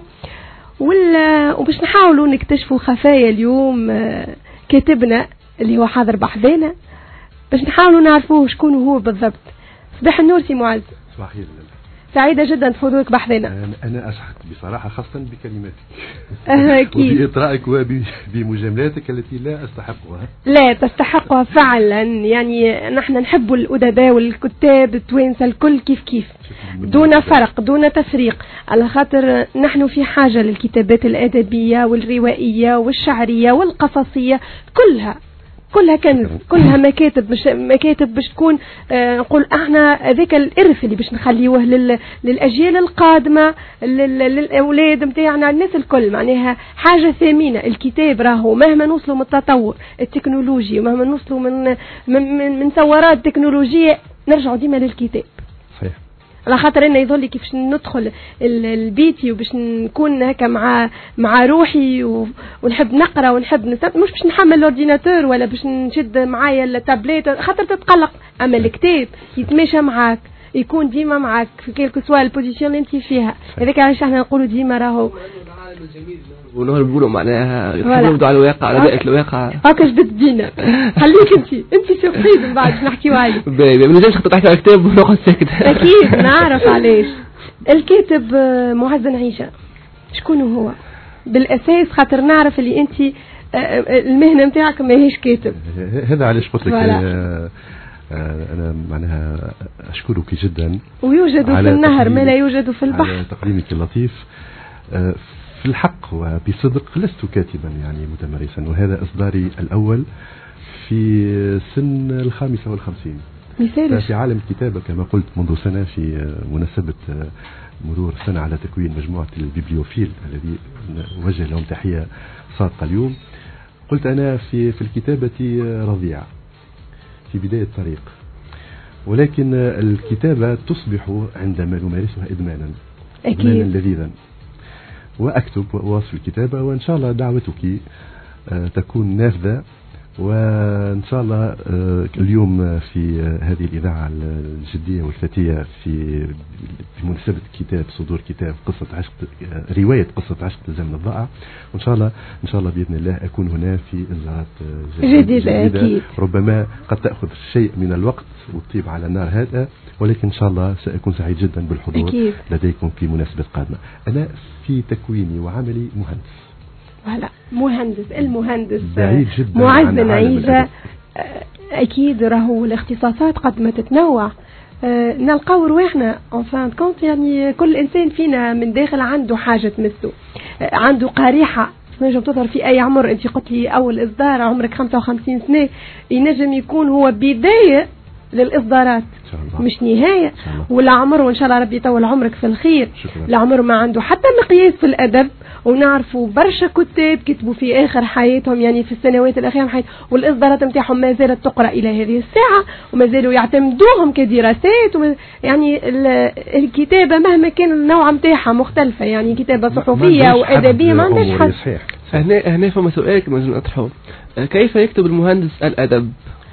وباش نحاولوا نكتشفوا خفايا اليوم كاتبنا اللي هو حاضر بحذانا باش نحاولوا نعرفوه شكون هو بالضبط. صباح النور سي معز. صباح الخير. سعيدة جدا بحضورك بحذانا. أنا أسعد بصراحة خاصة بكلماتك أكيد وبإطرائك وبمجاملاتك التي لا أستحقها. لا تستحقها فعلا، يعني نحن نحب الأدباء والكتاب التوانسة الكل كيف كيف دون فرق دون تفريق، على خاطر نحن في حاجة للكتابات الأدبية والروائية والشعرية والقصصية، كلها كنز، كلها مكاتب باش تكون نقول احنا ذاك الارث اللي باش نخليوه للاجيال القادمه، للاولاد نتاعنا، الناس الكل، معناها حاجه ثمينه. الكتاب راهو مهما نوصلوا من التطور التكنولوجي ومهما نوصلوا من ثورات تكنولوجيه نرجعوا ديما للكتاب. صحيح. على خاطر انا يظل كيفاش ندخل البيتي وباش نكون هكا مع روحي ونحب نقرا ونحب مش باش نحمل الاورديناتور ولا باش نشد معايا التابليت خاطر تتقلق، اما الكتاب يتماشى معاك، يكون ديما معاك في كيلكو سوا البوزيشن اللي انت فيها. هذاك علاش احنا نقولوا ديما راهو ونقولوا معناها نبدو على الواقع، على بيئة الواقع. هاكا جدت دينا. خليك انت سوربريز من بعد نحكيو عليه. ما نجمش نحط تحت الكتاب ونقعد ساكت. اكيد نعرف علاش. الكاتب معز نعيجة شكون هو بالاساس؟ خاطر نعرف اللي انت المهنه نتاعك ماهيش كاتب. هذا علاش قلت لك أنا معناها أشكرك جدا. ويوجد في النهر ما لا يوجد في البحر. على تقديمك اللطيف. في الحق وبصدق لست كاتبا يعني متمرسا، وهذا إصداري الأول في سن 55. مثالش. في عالم الكتابة كما قلت منذ سنة في مناسبة مرور سنة على تكوين مجموعة البيبليوفيل الذي وجه لهم تحية صادقة اليوم، قلت أنا في الكتابة رضيع في بداية الطريق، ولكن الكتابة تصبح عندما نمارسها إدمانا. أكيد. إدمانا لذيذا، وأكتب وأواصل الكتابة، وإن شاء الله دعوتك تكون نافذة، وإن شاء الله اليوم في هذه الإذاعة الجدية والفتية في بمناسبة كتاب صدور كتاب قصة عشق، رواية قصة عشق الزمن الضائع، وإن شاء الله بإذن الله أكون هنا في إصدارات جديدة أكيد. ربما قد تأخذ شيء من الوقت والطيب على النار هذا، ولكن إن شاء الله سأكون سعيد جدا بالحضور أكيد. لديكم في مناسبة قادمة. أنا في تكويني وعملي مهندس. هلا مهندس المهندس بعيد جدا معز نعيجة. أكيد راهو الاختصاصات قد ما تتنوع نلقاو رواحنا انفان كونت، يعني كل إنسان فينا من داخل عنده حاجة تمسه، عنده قريحة تنجم تظهر في أي عمر. أنت قلت لي أول إصدار عمرك 55 سنة، ينجم يكون هو بداية للإصدارات مش نهاية، والعمر وإن شاء الله ربي يطول عمرك في الخير. العمر ما عنده حتى مقياس في الأدب، ونعرفوا برشا كتاب كتبوا في آخر حياتهم، يعني في السنوات الأخيرة من حياتهم، والإصدارات نتاعهم ما زالت تقرأ إلى هذه الساعة، وما زالوا يعتمدوهم كدراسات. يعني الكتابة مهما كان النوع نتاعها مختلفة، يعني كتابة صحفية وأدبية ما عندهاش حد. هنا فما سؤال كما نطرحه، كيف يكتب المهندس الأدب؟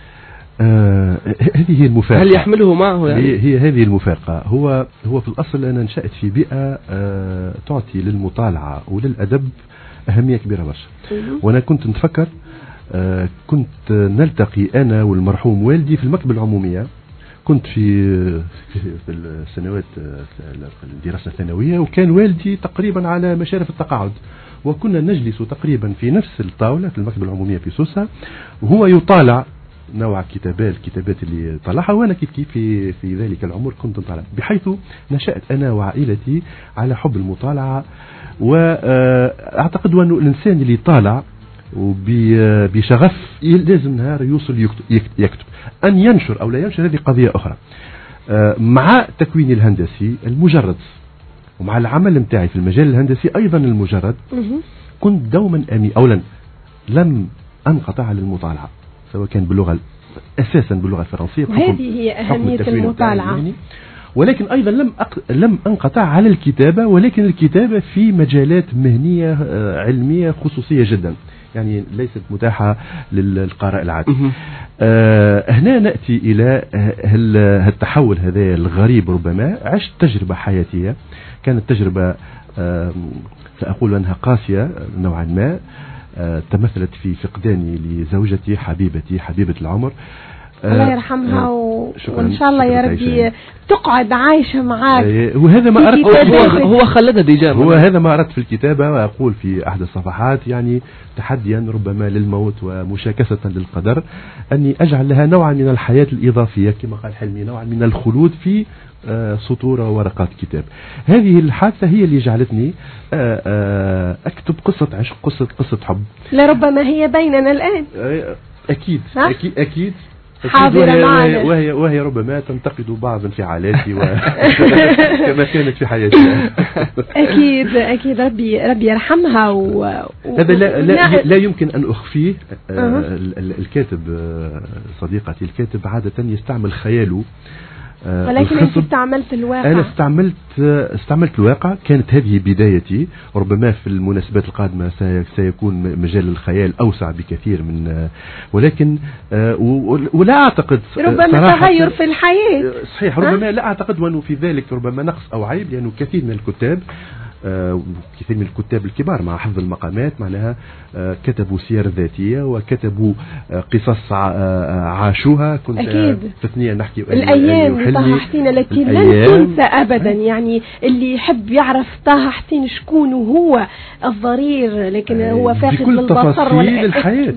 هذه هي المفارقة. هل يحمله معه يعني؟ هي هذه المفارقة. هو في الأصل أنا نشأت في بيئة تعطي للمطالعة وللأدب أهمية كبيرة برشا، وأنا كنت نتفكر كنت نلتقي أنا والمرحوم والدي في المكتبة العمومية. كنت في السنوات الدراسة الثانوية، وكان والدي تقريبا على مشارف التقاعد، وكنا نجلس تقريبا في نفس الطاولة في المكتبة العمومية في سوسة، وهو يطالع نوع الكتابات اللي طلعها، وانا كيف في ذلك العمر كنت نطالع، بحيث نشأت انا وعائلتي على حب المطالعة. واعتقد انه الانسان اللي طالع وبشغف لازم نهار يوصل يكتب. ان ينشر او لا ينشر هذه قضية اخرى. مع تكويني الهندسي المجرد ومع العمل متاعي في المجال الهندسي ايضا المجرد، كنت دوما اولا لم انقطع على المطالعة، سواء كان باللغة أساسا باللغة الفرنسية، وهذه هي أهمية المطالعة. ولكن أيضا لم أنقطع على الكتابة، ولكن الكتابة في مجالات مهنية علمية خصوصية جدا، يعني ليست متاحة للقارئ العادي. هنا نأتي إلى التحول هذا الغريب. ربما عشت تجربة حياتية كانت تجربة سأقول أنها قاسية نوعا ما، تمثلت في فقداني لزوجتي حبيبتي حبيبة العمر، الله يرحمها وإن شاء الله يا ربي تقعد عايشة معاك. وهذا ما أردت، هو خلدها ديجا، هو هذا ما أردت في الكتابة، وأقول في أحد الصفحات يعني تحديا ربما للموت ومشاكسة للقدر، أني أجعل لها نوعا من الحياة الإضافية كما قال حلمي، نوعا من الخلود في سطور وورقات كتاب. هذه الحادثة هي اللي جعلتني أكتب قصة عشق، قصة حب، لربما هي بيننا الآن. أكيد أكيد حاضرة معنا، وهي ربما تنتقد بعض انفعالاتي كما كانت في حياتي. أكيد ربي يرحمها. هذا لا يمكن أن أخفيه. الكاتب صديقتي الكاتب عادة يستعمل خياله، ولكن أنت استعملت الواقع. أنا استعملت الواقع. كانت هذه بدايتي. ربما في المناسبات القادمة سيكون مجال الخيال أوسع بكثير من، ولكن ولا أعتقد ربما تغير في الحياة. صحيح، ربما لا أعتقد وأنه في ذلك ربما نقص أو عيب، لأنه كثير من الكتاب كثير من الكتاب الكبار مع حفظ المقامات معناها كتبوا سير ذاتية وكتبوا قصص عاشوها. كنت في الثنية نحكي الأيام طه حسين التي لن تنسى أبدا. يعني اللي يحب يعرف طه حسين شكون هو الضرير، لكن هو فاقد للبصر الحياة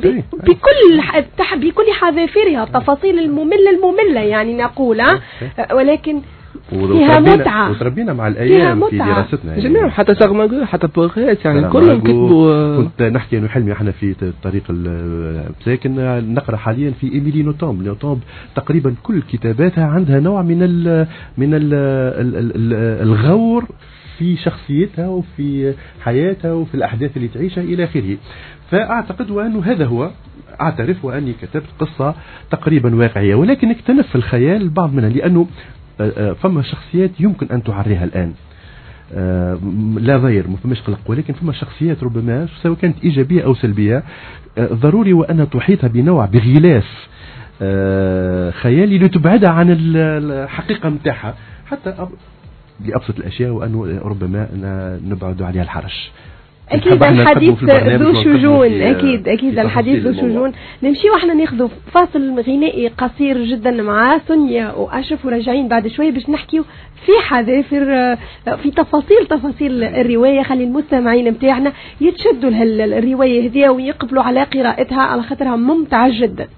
بكل حذافيرها، التفاصيل المملة يعني نقول، ولكن فيها متعة. وتربينا مع الأيام في دراستنا يعني. جميع حتى سغماغو حتى بوغيت يعني كلهم كتبوا. كنت نحكي أنه حلمي احنا في طريق لكن نقرأ حاليا في إيميلي نوتومب تقريبا كل كتاباتها عندها نوع من الغور في شخصيتها وفي حياتها وفي الأحداث اللي تعيشها إلى آخره. فأعتقد وأنه هذا هو. أعترف وأني كتبت قصة تقريبا واقعية، ولكن اكتنف في الخيال البعض منها، لأنه فما شخصيات يمكن أن تعريها الآن لا ضير ما فماش قلق، ولكن فما شخصيات ربما سواء كانت إيجابية أو سلبية ضروري وأن تحيطها بنوع بغلاف خيالي لتبعدها عن الحقيقة متاعها حتى لأبسط الأشياء، وأنه ربما نبعد عليها الحرج. اكيد الحديث ذو شجون، اكيد الحديث ذو شجون. نمشي واحنا ناخذ فاصل غنائي قصير جدا مع سونيا واشرف وراجعين بعد شويه باش نحكيو في حذافر في تفاصيل الروايه. خلي المستمعين نتاعنا يتشدوا الروايه هذه ويقبلوا على قراءتها على خاطرها ممتعه جدا.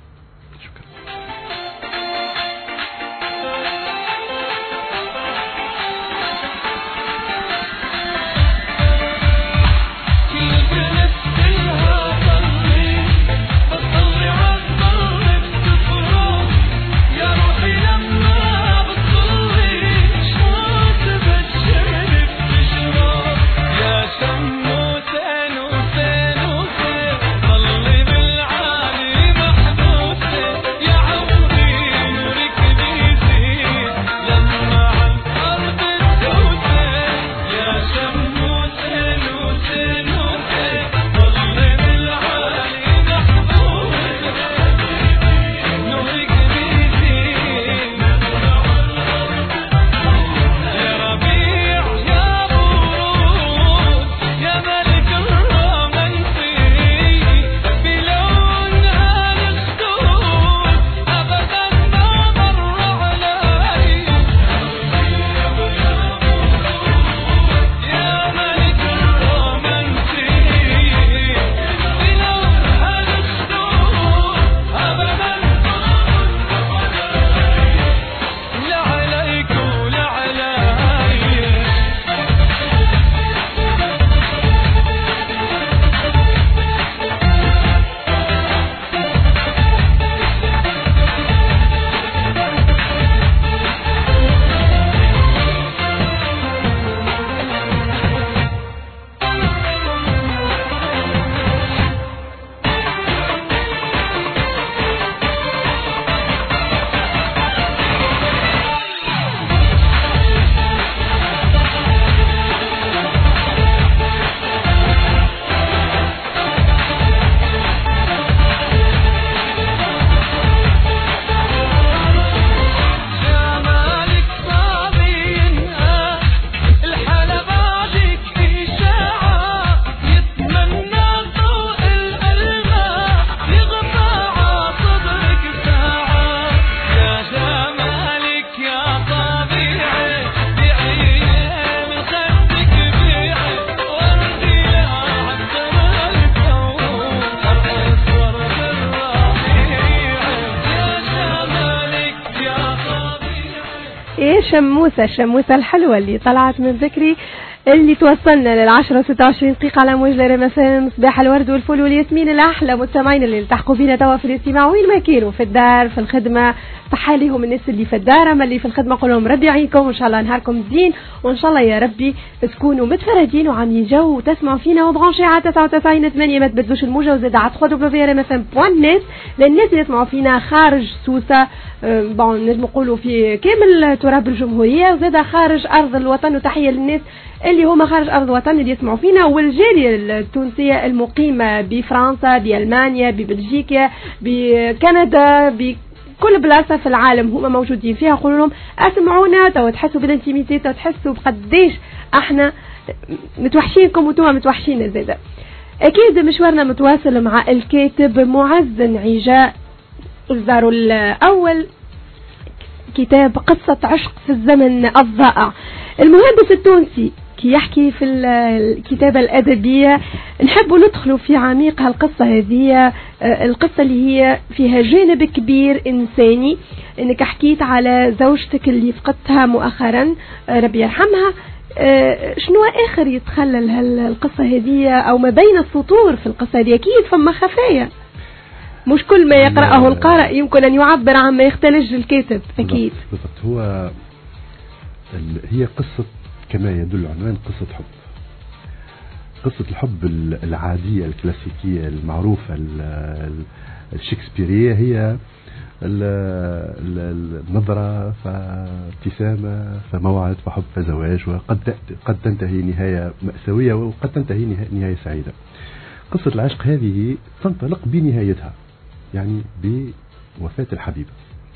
شموسة الحلوة اللي طلعت من ذكري اللي توصلنا لل10:26 دقيقة على موج لرمسان. مصباح الورد والفل والياسمين الأحلى مستمعين اللي التحقوا بينا توا في الاستماع وين ما كانوا، في الدار في الخدمة. صحة ليهم الناس اللي في الدار، اما اللي في الخدمة قول لهم ربي يعينكم وان شاء الله نهاركم زين، وان شاء الله يا ربي تكونوا متفرجين وعاملين جو وتسمعوا فينا وبرونشي على 99.8. ما تبدلوش الموجة وزاد على www.rmfm.net للناس اللي يسمعوا فينا خارج سوسة، بون نجم نقولوا في كامل تراب الجمهورية، وزاد خارج أرض الوطن. وتحية للناس اللي هما خارج أرض الوطن اللي يسمعوا فينا، والجالية التونسية المقيمة بفرنسا بألمانيا ببلجيكا بكندا بكل بلاصة في العالم هما موجودين فيها. قولوا لهم اسمعونا تو تحسوا بالانتيميتي، تو تحسوا بقديش احنا متوحشينكم وانتم متوحشين زاده. اكيد مشوارنا متواصل مع الكاتب معز نعيجة. إصداره الأول كتاب قصة عشق في الزمن الضائع. المهندس التونسي كي يحكي في الكتابة الأدبية نحبوا ندخلوا في عميق هالقصة هذه، القصة اللي هي فيها جانب كبير إنساني. إنك حكيت على زوجتك اللي فقدتها مؤخرا ربي يرحمها، شنو آخر يتخلل هالقصة هذه أو ما بين السطور في القصة هذه؟ أكيد فما خفايا، مش كل ما يقرأه القارئ يمكن أن يعبر عن ما يختلج الكاتب. أكيد بالضبط. هو هي قصة كما يدل عنوان قصة حب، قصة الحب العادية الكلاسيكية المعروفة الشكسبيرية، هي النظرة فابتسامة فموعد فحب فزواج، وقد تنتهي نهاية مأساوية وقد تنتهي نهاية سعيدة. قصة العشق هذه تنطلق بنهايتها يعني بوفاة الحبيبة.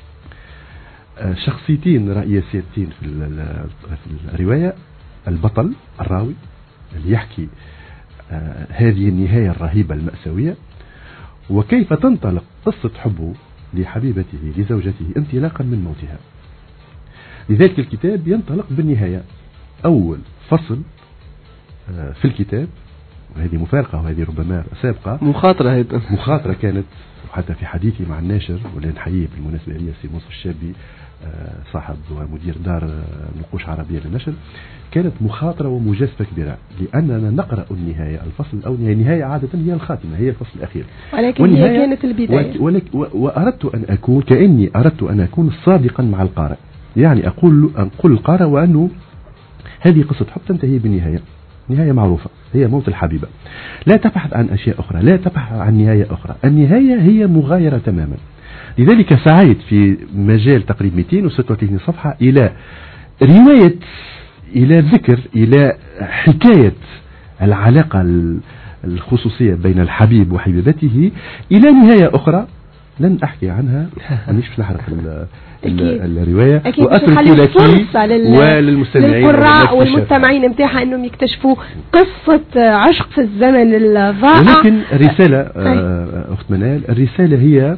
شخصيتين رئيسيتين في الرواية، البطل الراوي اللي يحكي هذه النهاية الرهيبة المأساوية، وكيف تنطلق قصة حبه لحبيبته لزوجته انطلاقا من موتها. لذلك الكتاب ينطلق بالنهاية. أول فصل في الكتاب، وهذه مفارقة وهذه ربما سابقة، مخاطرة كانت، وحتى في حديثي مع الناشر ولا نحييه بالمناسبة هي سي موسى الشابي صاحب ومدير دار نقوش عربية للنشر، كانت مخاطرة ومجازفة كبيرة، لأننا نقرأ النهاية الفصل الأول. النهاية عادة هي الخاتمة، هي الفصل الأخير، ولكن هي كانت البداية. وأردت أن أكون كأني أردت أن أكون صادقا مع القارئ، يعني أقول القارئ وأنه هذه قصة حب تنتهي بالنهاية، نهاية معروفة هي موت الحبيبة، لا تبحث عن أشياء أخرى، لا تبحث عن نهاية أخرى، النهاية هي مغايرة تماما. لذلك سعيت في مجال تقريبا 236 صفحة إلى رواية، إلى ذكر، إلى حكاية العلاقة الخصوصية بين الحبيب وحبيبته إلى نهاية أخرى لن أحكي عنها، مش نحرق الرواية، وأترك لك وللمستمعين للقراء والمستمعين متاعها أنهم يكتشفوا قصة عشق في الزمن الضائع. ولكن رسالة أخت منال، الرسالة هي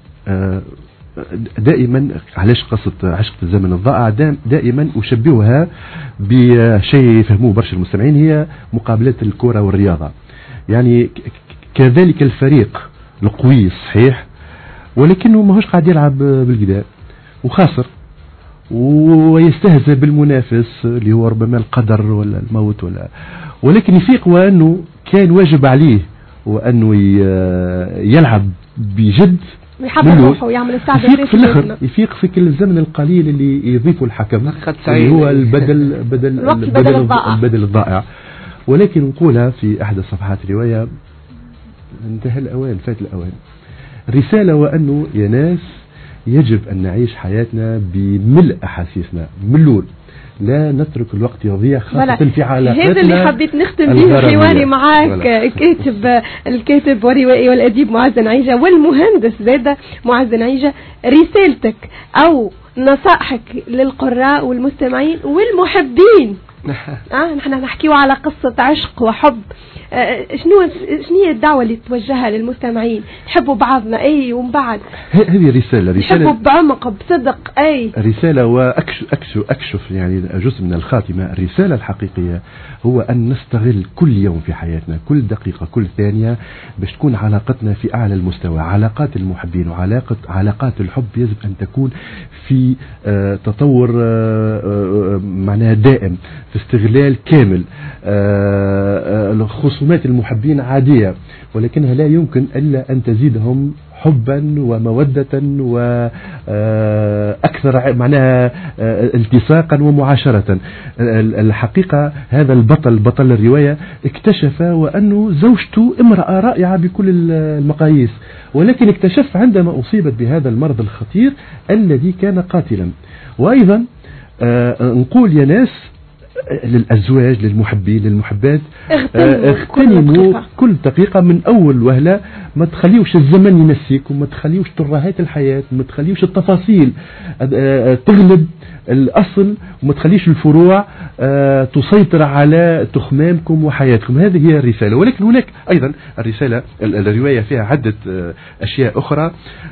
دائما، علاش قصة عشق في الزمن الضائع دائما أشبهها بشيء يفهموه برشا المستمعين، هي مقابلة الكرة والرياضة. يعني كذلك الفريق القوي صحيح، ولكنه ماهوش قاعد يلعب بالقدام وخاسر ويستهزئ بالمنافس اللي هو ربما القدر ولا الموت ولكن يفيق وأنه كان واجب عليه وأنه يلعب بجد، يحضر روحه ويعمل يفيق في الاخر، يفيق في كل الزمن القليل اللي يضيفه الحكم اللي هو البدل الضائع. ولكن نقولها في احدى صفحات الروايه، انتهى الاوان، فات الاوان. رساله وانه يا ناس يجب ان نعيش حياتنا بملء احاسيسنا من الاول، لا نترك الوقت يضيع، خاصة في علاقاتنا. هذا اللي حبيت نختم به حواري معاك، الكاتب والروائي والأديب معز نعيجة، والمهندس زادة معز نعيجة. رسالتك أو نصائحك للقراء والمستمعين والمحبين، نحن نحكيو على قصة عشق وحب، شنو هي الدعوة اللي توجهها للمستمعين؟ نحبوا بعضنا ومن بعد هذه رسالة نحبوا بعمق بصدق رسالة. وأكشف يعني جزء من الخاتمة. الرسالة الحقيقية هو أن نستغل كل يوم في حياتنا، كل دقيقة، كل ثانية، باش تكون علاقتنا في أعلى المستوى. علاقات المحبين وعلاقات الحب يجب أن تكون في تطور معناها دائم، في استغلال كامل. خصومات المحبين عادية، ولكنها لا يمكن إلا أن تزيدهم حبا ومودة وأكثر معناها التصاقا ومعاشرة. الحقيقة هذا بطل الرواية اكتشف وأنه زوجته امرأة رائعة بكل المقاييس، ولكن اكتشف عندما أصيبت بهذا المرض الخطير الذي كان قاتلا. وأيضا نقول يا ناس للأزواج، للمحبين، للمحبات، اغتنموا كل دقيقة من أول وهلة، ما تخليوش الزمن ينسيك، وما تخليوش ترهات الحياة، وما تخليوش التفاصيل تغلب الأصل، وما تخليش الفروع تسيطر على تخمامكم وحياتكم. هذه هي الرسالة. ولكن هناك أيضا الرواية فيها عدة أشياء أخرى،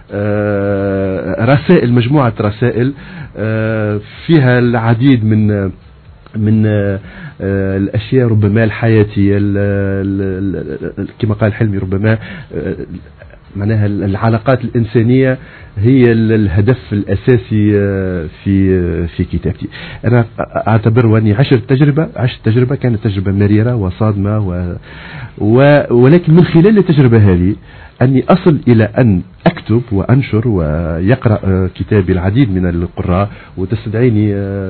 رسائل، مجموعة رسائل فيها العديد من الأشياء ربما الحياتية، كما قال حلمي، ربما معناها العلاقات الإنسانية هي الهدف الأساسي في كتابتي. أنا أعتبر وأني عشت تجربة كانت تجربة مريرة وصادمة، ولكن من خلال التجربة هذه أني أصل إلى أن أكتب وأنشر ويقرأ كتابي العديد من القراء، وتستدعيني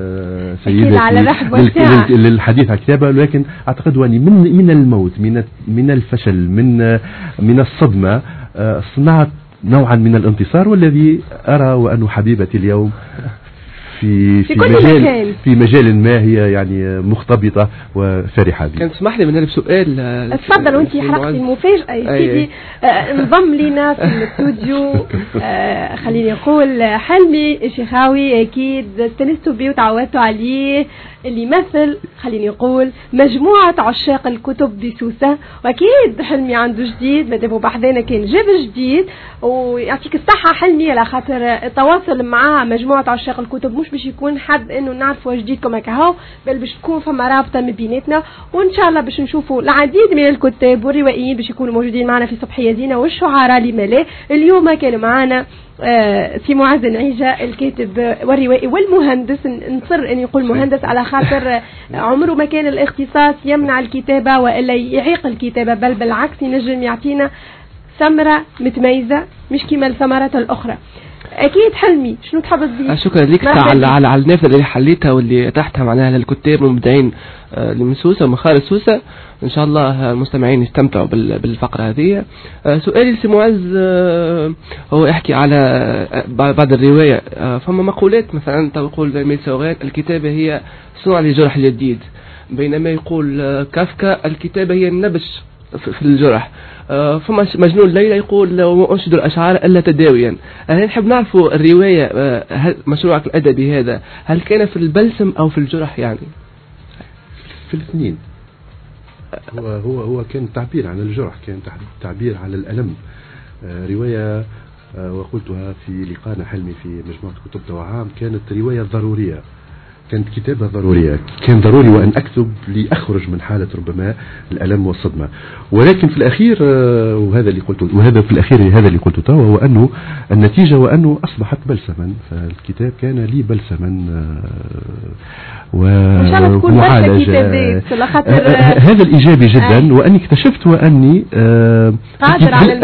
سيدتي للحديث عن كتابة. ولكن أعتقد أني من الموت، من الفشل، من الصدمة، صنعت نوعا من الانتصار، والذي أرى وأن حبيبتي اليوم في مجال ما هي يعني مختبطة وفرحة به. كان تسمح لي من هذا بسؤال. اتفضل وانت حرقتي المفاجأة يا سيدي. انضم لنا في الاستوديو خليني اقول حلمي الشيخاوي، اكيد استنستوا بيه وتعودتوا عليه، اللي يمثل خليني اقول مجموعة عشاق الكتب بسوسة. واكيد حلمي عنده جديد، مادام بحذانا كان جاب جديد، ويعطيك الصحة حلمي على خاطر التواصل مع مجموعة عشاق الكتب مش باش يكون حد انه نعرفوا جديدكم هكا، بل باش تكون فما رابطة من بيناتنا، وان شاء الله باش نشوفوا العديد من الكتاب والروائيين باش يكونوا موجودين معنا في صبحية زينة، والشعراء لما لا. اليوم كانوا معنا سي معز نعيجة الكاتب والروائي والمهندس، نصر ان يقول مهندس على خاطر عمره ما كان الاختصاص يمنع الكتابة والا يعيق الكتابة، بل بالعكس ينجم يعطينا ثمرة متميزة مش كما الثمرات الاخرى. اكيد حلمي شنو تحب تضيف؟ شكرا لك على النافذه اللي حليتها واللي اتاحتها معناها للكتاب المبدعين من سوسه ومن خارج سوسه. ان شاء الله المستمعين يستمتعوا بالفقره هذه. سؤالي لسي معز هو يحكي على بعض الروايه. فما مقولات مثلا تقول ميل سوغان الكتابه هي صنع لجرح الجديد، بينما يقول كافكا الكتابه هي النبش في الجرح. فما مجنون ليلى يقول وأنشد الأشعار ألا تداويا. أنا نحب نعرفوا الرواية مشروعك الأدبي هذا هل كان في البلسم أو في الجرح؟ يعني في الاثنين. هو كان تعبير عن الجرح، كان تعبير على الألم. رواية وقلتها في لقاءنا حلمي في مجموعة كتب توعام، كانت رواية ضرورية، كانت كتابة ضرورية، كان ضروري وأن أكتب لأخرج من حالة ربما الألم والصدمة. ولكن في الأخير وهذا اللي قلته، وهذا في الأخير هذا اللي قلته توا، هو أنه النتيجة وأنه أصبحت بلسما. فالكتاب كان لي بلسما ومعالجة. هذا الإيجابي جدا. وأني اكتشفت وأني قادر على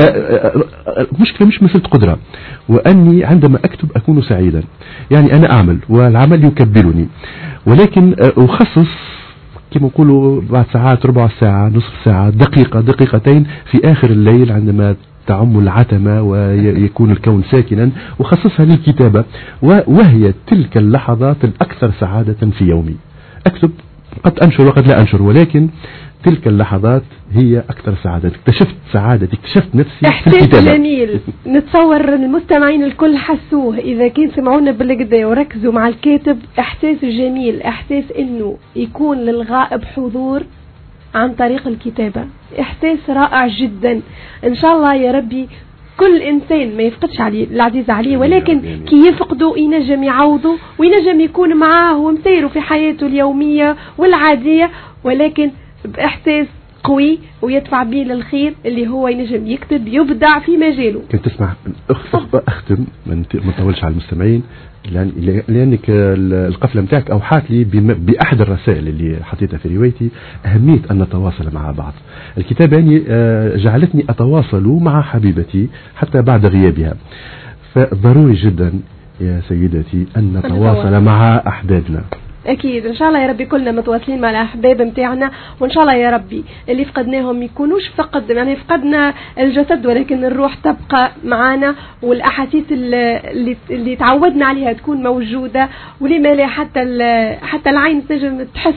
مشكلة مش مسألة قدرة، وأني عندما أكتب أكون سعيدا. يعني أنا أعمل والعمل يكبلني، ولكن أخصص كما نقولوا بعد ساعات، ربع ساعة، نصف ساعة، دقيقة، دقيقتين في آخر الليل عندما تعم العتمة ويكون الكون ساكنا، وخصصها للكتابة. وهي تلك اللحظات الأكثر سعادة في يومي. أكتب قد أنشر وقد لا أنشر، ولكن تلك اللحظات هي أكثر سعادة. اكتشفت سعادتي، اكتشفت نفسي في الكتابة. إحساس جميل نتصور المستمعين الكل حسوه إذا كان سمعونا بالكدا وركزوا مع الكاتب. إحساس جميل، إحساس إنه يكون للغائب حضور عن طريق الكتابة. إحساس رائع جدا. إن شاء الله يا ربي كل إنسان ما يفقدش عليه العزيز عليه، ولكن كي يفقده ينجم يعوضه وينجم يكون معاه ومسيره في حياته اليومية والعادية، ولكن بإحساس قوي ويدفع به للخير اللي هو ينجم يكتب يبدع في مجاله. كنت تسمع أختم ما نطولش على المستمعين، لأنك القفلة متاعك أوحات لي بأحد الرسائل اللي حطيتها في روايتي، أهمية أن نتواصل مع بعض. الكتابة يعني جعلتني أتواصل مع حبيبتي حتى بعد غيابها. فضروري جدا يا سيدتي أن نتواصل مع أحبابنا. أكيد إن شاء الله يا ربي كلنا متواصلين مع الأحباب متاعنا، وإن شاء الله يا ربي اللي فقدناهم يكونوش يعني فقدنا الجسد ولكن الروح تبقى معنا، والأحاسيس اللي تعودنا عليها تكون موجودة، ولما لا حتى العين نجم تحس،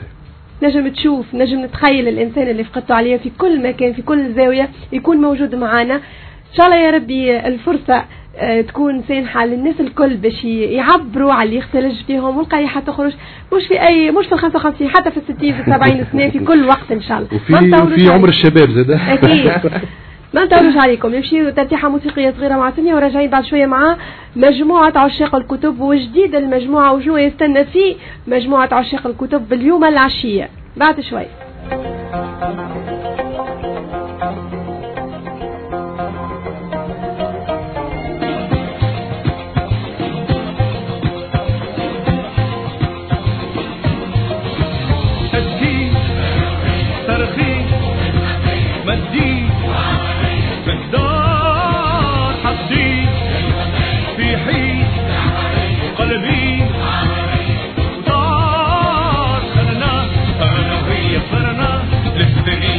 نجم تشوف، نجم نتخيل الإنسان اللي فقدته عليه في كل مكان في كل زاوية يكون موجود معنا. إن شاء الله يا ربي الفرصة تكون سانحة للناس الكل باش يعبروا على اللي يختلج فيهم، والقريحة تخرج مش في 55 حتى في 60 في 70 سنة في كل وقت إن شاء الله. وفي عمر الشباب زاد. أكيد ما نطولوش عليكم، نمشي ترتيحة موسيقية صغيرة مع سنية وراجعين بعد شوية مع مجموعة عشاق الكتب وجديد المجموعة وشنو يستنى في مجموعة عشاق الكتب باليوم العشية بعد شوية. مدي مقدار حدي في حين قلبي دار خلنا ويا فرنا للدنيا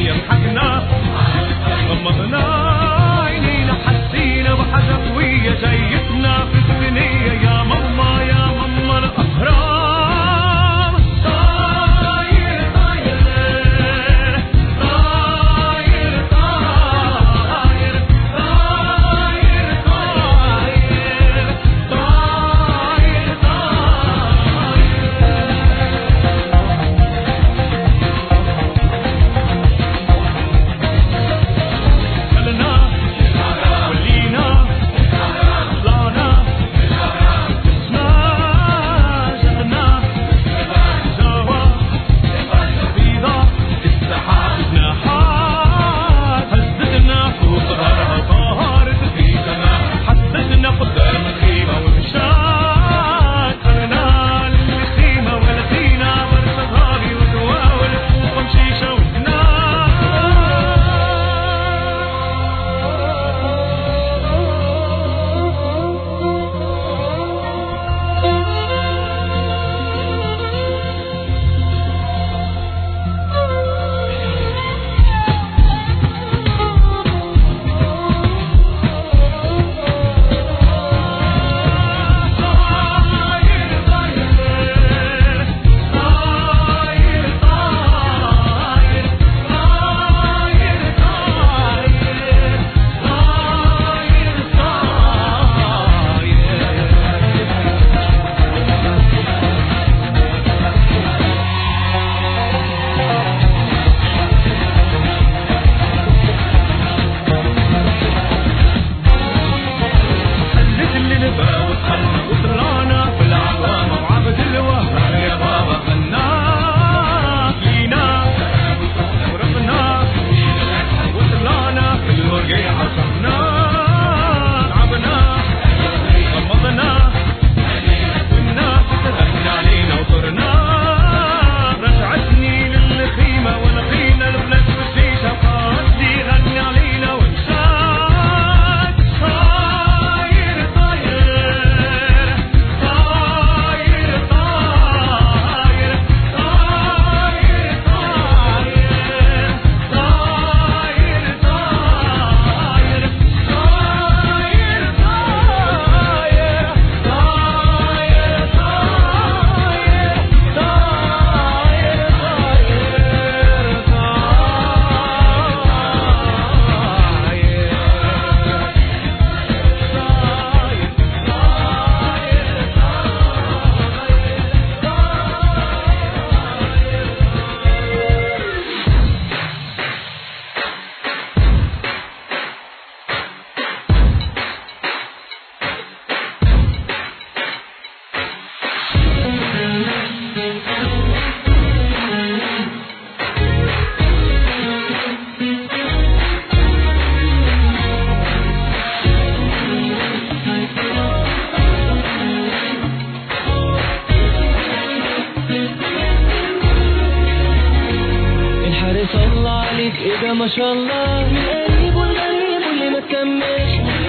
ما شاء الله من القريب والغريب واللي ما تكملش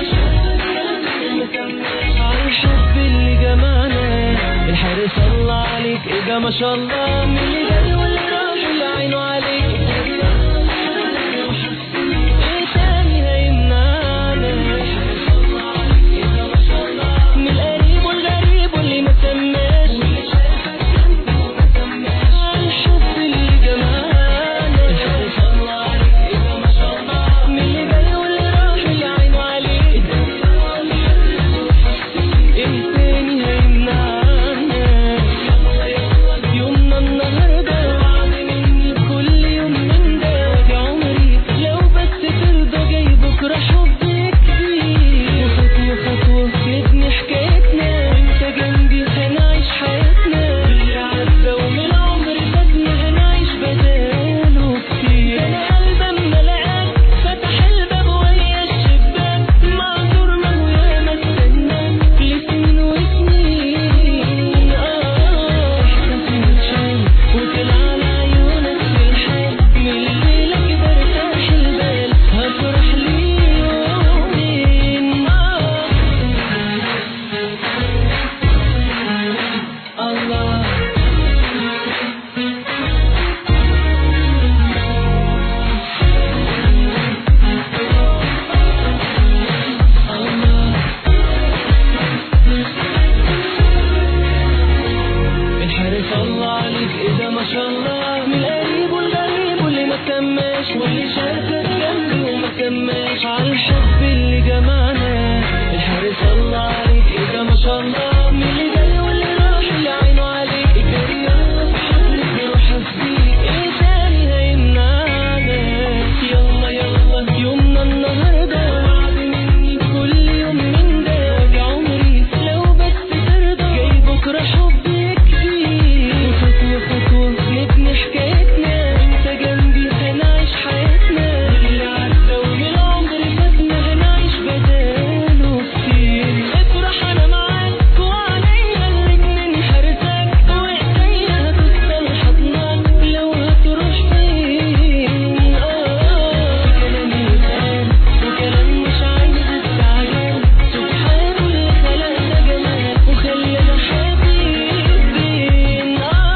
عالحب اللي جمعنا الحارس الله عليك ايه ما شاء الله من اللي جاي واللي راح واللي عينه عليك ايه تاني هيمنعنا من القريب والغريب واللي ما تكملش عالحب اللي جمعنا الحارس الله عليك ايه ما شاء الله من اللي جاي واللي راح واللي عينه عليك ايه تاني هيمنعنا يومنا النهارده وعد مني كل يوم من ده وجع عمري لو بس ترضى جاي بكره حب كتير وخطوه خطوه نبني حكايتنا وانت جنبي هنعيش حياتنا اللي عدى ومن العمر فاتنا هنعيش بداله كتير انا قلبي اما لقاك فتح الباب ويا الشباك معذور ما هو ياما استناك لسنين وسنين احساسي متشال وطلع على عيونك في الحال من الليله كده ارتاح البال هفرح لي يومين الله الحارس الله عليك ايه ده ما شاء الله من القريب والغريب واللي ما كماش واللي شاركك جنبي وما كماش عالحب اللي جمعنا الحارس الله عليك ايه ده ما شاء الله من اللي جاي واللي راح واللي عينه عليك اجري يلا في حضنك روح افديك ايه تاني هيمنعنا يلا يلا يومنا النهارده وعد مني كل يوم من ده وجع عمري لو بس ترضى جاي بكره حب كتير وخطوه خطوه نبني حكايتنا انت جنبي هنعيش حياتنا اللي عدى ومن العمر فاتنا هنعيش بداله كتير افرح انا معاك وعليا الاتنين حارسك وايديا هتفضل حضنك لو هتروح فين كلام يتقال وكلام مش عايز استعجال سبحان اللي خلقنا جمال وخلينا حبيبين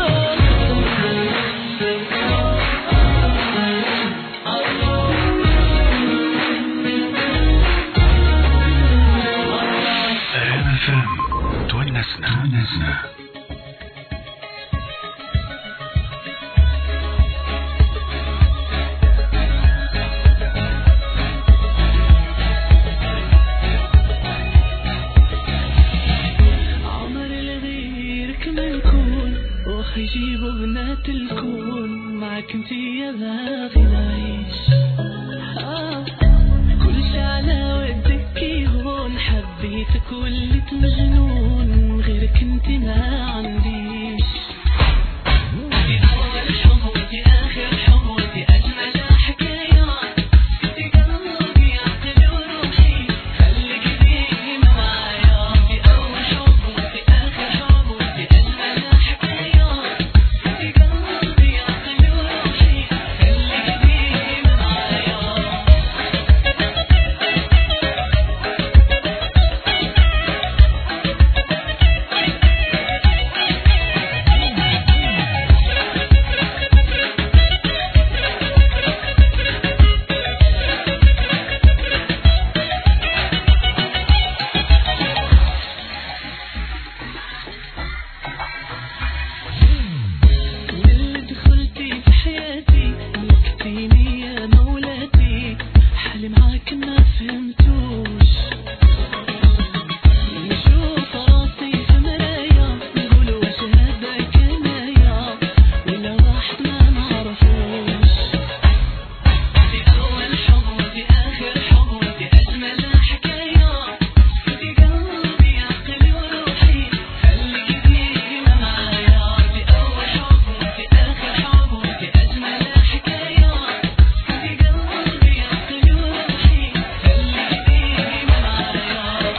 RMFM تونسنا عمر الغيرك ما يكون واخ يجيبوا بنات الكون معك انتي يا باغي نعيش كل شي على ودك يهون حبيتك وليت مجنون غيرك انتي ما عنديش انتي اول حب وانتي اخر حب وانتي اجمل حكايات انتي قلبي عقلي وروحي خليك ديما معايا انتي اول حب وانتي اخر حب وانتي اجمل حكايات انتي قلبي عقلي وروحي خليك ديما معايا اللي دخلتي في حياتي ملكتيني يا مولاتي حالي معاك ما فهمتوش نشوف راسي في مرايا نقول واش هذا كنايا ولا واحد ما نعرفوش انتي اول حب وانتي اخر حب وانتي اجمل حكاية انتي قلبي عقلي وروحي خليك ديما معايا انتي اول حب وانتي اخر حب وانتي اجمل حكاية انتي قلبي عقلي وروحي خليك ديما معايا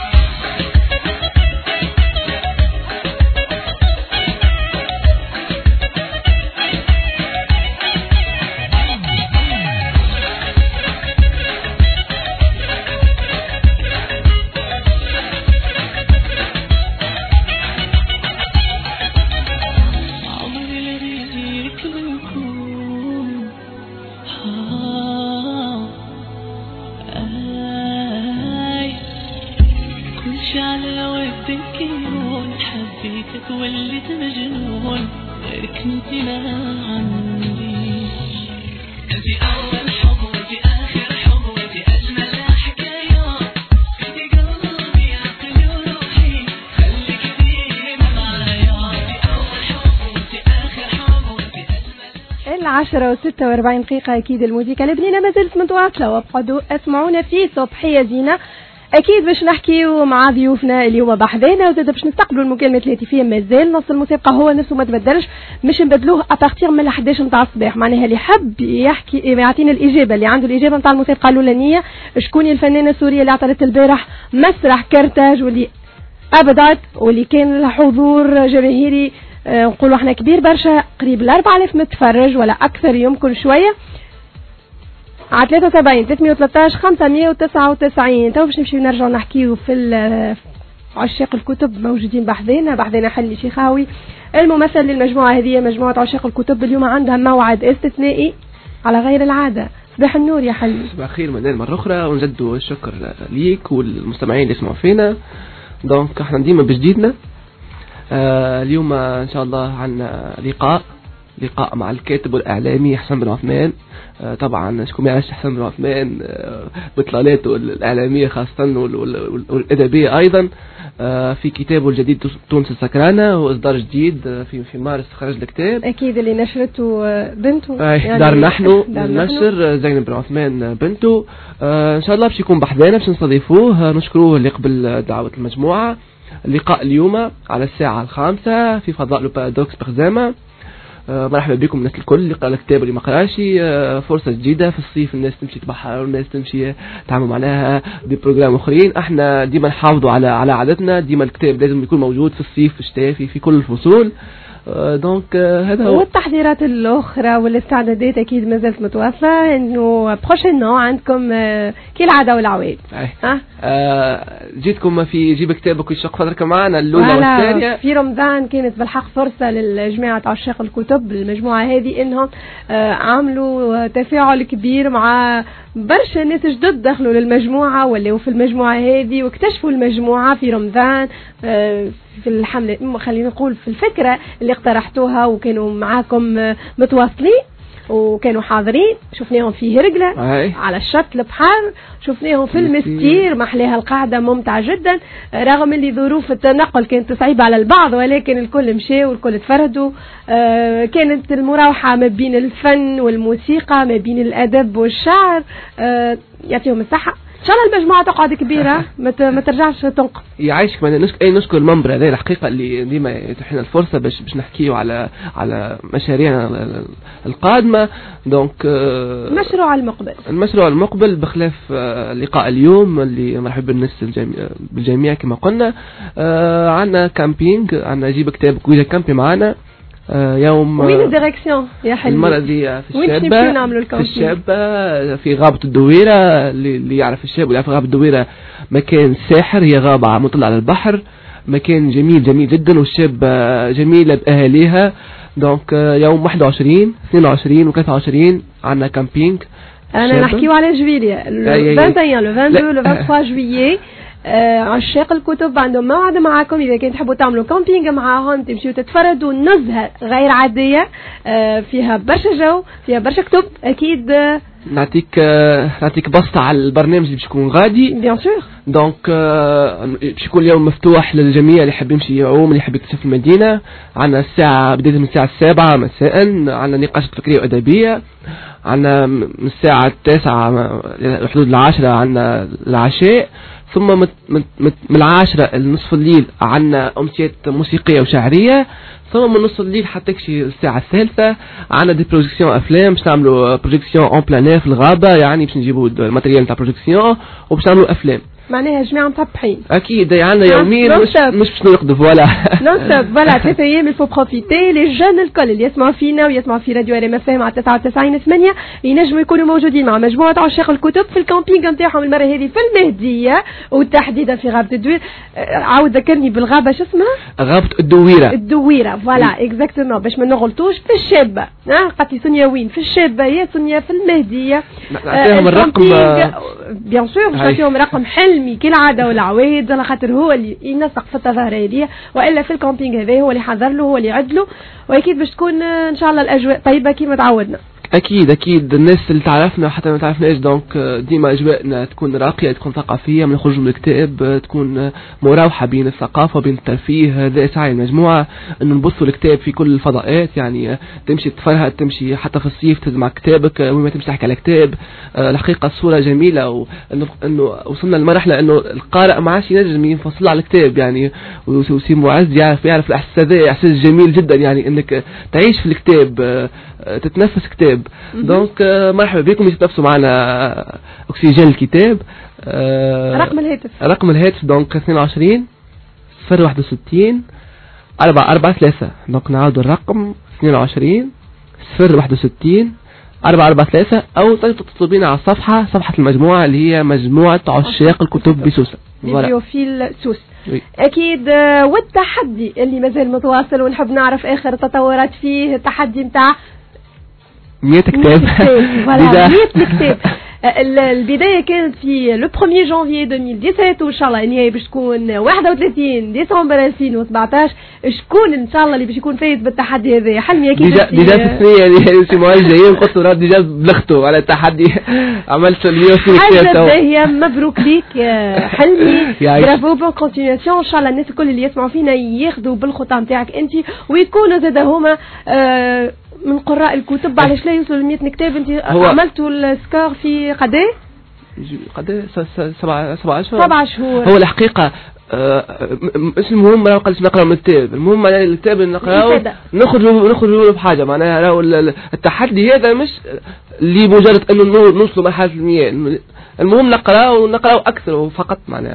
تمشي على ودك يهون حبيتك وليت مجنون غيرك انت ما عندي انت اول حب وانت اخر حب وانت اجمل حكايات انت قلبي عقلي وروحي خليك ديما معايا انت اول حب وانت اخر حب وانت اجمل 10:46 دقيقة. أكيد الموسيقى اللبنانية ما زالت متواصلة وابقوا اسمعونا في صبحية زينة. أكيد باش نحكيو مع ضيوفنا اليوم بحذانا وزاد باش نستقبلوا المكالمات الهاتفية. مازال نص المسابقة هو نفسه ما تبدلش، مش نبدلوه أبارتيغ من 11 نتاع الصباح. معناها اللي حب يحكي يعطينا الإجابة، اللي عنده الإجابة نتاع المسابقة الأولانية شكون الفنانة السورية اللي اعترضت البارح مسرح كرتاج واللي أبدت واللي كان لها حضور جماهيري نقولوا احنا كبير برشا، قريب 4000 متفرج ولا أكثر يمكن شوية، على 73 313 599. تو باش نمشي نرجع نحكيو في عشاق الكتب موجودين بحذانا حلي شيخاوي الممثل للمجموعة هذه، مجموعة عشاق الكتب. اليوم عندها موعد استثنائي على غير العادة. صباح النور يا حلي. صباح الخير منال مرة أخرى، ونجدوا الشكر ليك والمستمعين اللي يسمعوا فينا. دونك احنا ديما بجديدنا. اليوم ان شاء الله عنا لقاء مع الكاتب والإعلامي حسن بن عثمان. طبعا شكون ما يعرفش حسن بن عثمان بطلالاته الإعلامية خاصة والأدبية أيضا. في كتابه الجديد تونس السكرانة وإصدار جديد في مارس خرج الكتاب. أكيد اللي نشرته بنته يعني دار نحن النشر زينب بن عثمان بنته. إن شاء الله باش يكون بحذانا باش نستضيفوه، نشكروه اللي قبل دعوة المجموعة. اللقاء اليوم على الساعة 5 في فضاء لوبادوكس بخزامة. مرحبا بكم الناس الكل اللي قرأ الكتاب اللي ما قراش. فرصة جديدة في الصيف، الناس تمشي تبحر والناس تمشي تعمل معناها دي بروجرام اخرين. احنا ديما نحافظوا على عادتنا، ديما الكتاب لازم يكون موجود في الصيف في الشتاء في كل الفصول. دونك هذا هو. والتحضيرات الاخرى والاستعدادات اكيد ما زالت متواصله، انه بروشينو عندكم كالعاده والعواد. جيتكم في جيب كتابك ويشق فضلك معنا الاولى والثانيه. في رمضان كانت بالحق فرصه للجماعه عشاق الكتب المجموعه هذه انهم عملوا تفاعل كبير مع برشا ناس جدد دخلوا للمجموعه ولاو في المجموعه هذه واكتشفوا المجموعه في رمضان في الحمله، خلينا نقول في الفكره اللي اقترحتوها وكانوا معاكم متواصلين وكانوا حاضرين. شفناهم في هرقلة على الشط البحر، شفناهم في المستير محليها القاعدة ممتعة جدا، رغم اللي ظروف التنقل كانت صعيبة على البعض ولكن الكل مشي والكل تفردوا. كانت المراوحة ما بين الفن والموسيقى، ما بين الأدب والشعر. يعطيهم الصحة. ان شاء الله المجموعه تقعد كبيره ما ترجعش تنقص. يعيشك. نشكر المنبر هذا الحقيقه اللي ديما يتيح لنا الفرصه باش نحكيو على مشاريعنا القادمه. دونك المشروع المقبل بخلاف لقاء اليوم اللي مرحبا بالناس بالجميع كما قلنا. عندنا كامبينج، عندنا جيب كتابك ويجا كامبي معنا يوم. وين الديريكسيون يا حلو؟ المرة دي في الشابة في غابة الدويرة. اللي يعرف الشاب ويعرف غابة الدويرة مكان ساحر، هي غابة مطلة على البحر، مكان جميل جدا والشابة جميلة بأهاليها. دونك يوم 21 22 و 23 عندنا كامبينج. أنا نحكيو على جويليا le 21 le 22 le 23 juillet. عشاق الكتب عندهم موعد معاكم. إذا كنت تحبوا تعملوا كامبينج معاهم تمشيوا تتفردوا نزهة غير عادية، فيها برشا جو، فيها برشا كتب. أكيد نعطيك بسطة على البرنامج اللي باش يكون غادي بيان سور. دونك باش يكون اليوم مفتوح للجميع اللي يحب يمشي يعوم، اللي يحب يكتشف المدينة. عندنا الساعة بداية من الساعة 7 مساء، عندنا نقاشات فكرية وأدبية. عندنا من الساعة 9 حدود 10 عندنا العشاء. ثم من 10 لنصف الليل عندنا أمسيات موسيقية وشعرية. ثم من نص الليل حتى تكشي الساعة 3 عندنا دي بروجيكسيون أفلام. باش نعملوا بروجيكسيون أون بلان في الغابة، يعني باش نجيبوا الماتريال نتاع بروجيكسيون وباش نعملوا أفلام. معناها جماعة متبحين. أكيد عندنا يومين مش باش نرقدوا فوالا. فوالا 3 أيام الفو بروفيتي. لي جون الكل اللي يسمعوا فينا ويسمعوا في راديو ار ام اف ام على 99.8 ينجموا يكونوا موجودين مع مجموعة عشاق الكتب في الكامبينج نتاعهم المرة هذه في المهدية وتحديدا في غابة الدوير. عاود ذكرني بالغابة شو اسمها؟ غابة الدويرة فوالا اكزاكتومون باش ما نغلطوش. في الشابة قالت لي سونيا وين في الشابة يا سونيا في المهدية. نعطيهم الرقم بيان سور باش نعطيهم رقم حلمي حلمي كالعاده والعوايد على خاطر هو اللي ينسق في التظاهره هذه، والا في الكامبينغ هذا هو اللي حضر له هو اللي يعد له، واكيد باش تكون ان شاء الله الاجواء طيبه كما تعودنا. اكيد الناس اللي تعرفنا حتى ما تعرفناش دونك ديما اجواءنا تكون راقيه، تكون ثقافيه، من نخرجوا من الكتاب تكون مراوحه بين الثقافه وبين الترفيه. هذا سعي المجموعه انه نبثوا الكتاب في كل الفضاءات، يعني تمشي تفرهد، تمشي حتى في الصيف تجمع كتابك وين ما تمشي تحكي على كتاب. الحقيقه الصوره جميله، وانه وصلنا لمرحله انه القارئ ما عادش ينجم ينفصل على الكتاب يعني، وسي معز يعرف الاحساس هذا، احساس جميل جدا يعني انك تعيش في الكتاب، تتنفس كتاب. دونك مرحبا بكم، يتنافسوا معنا اكسجين الكتاب. رقم الهاتف دونك 22 061 443. دونك نعاود الرقم 22 061 443، او تتصلوا بنا على صفحة المجموعة اللي هي مجموعة عشاق الكتب بسوسة، بيبليوفيل سوس. اكيد. والتحدي اللي مازال متواصل ونحب نعرف اخر التطورات فيه، التحدي نتاع 100 كتاب. 100 كتاب. البدايه كانت في لو 1 جانفي 2017، وان شاء الله النهايه باش تكون 31 ديسمبر 2017. شكون ان شاء الله اللي باش يكون فايز بالتحدي هذا؟ حلمي اكيد ديجا في السنه يعني سي معز جايين قلت له ديجا بلغته على التحدي، عملت 100 كتاب. حاجه باهيه، مبروك ليك يا حلمي، برافو، بون كونتينياسيون. ان شاء الله الناس الكل اللي يسمعوا فينا ياخذوا بالخطه نتاعك انت، ويكونوا زاد هما من قراء الكتب. علاش لا يوصلوا ل 100 كتاب؟ انت عملتوا السكور في قداش؟ 7 شهور. هو الحقيقه مش المهم ما نقدرش نقرا من الكتاب، المهم الكتاب اللي نقراه نخرجوا بحاجه معناها. التحدي هذا مش لمجرد انه نوصلوا مرحله المياه، المهم نقراه اكثر فقط معناها.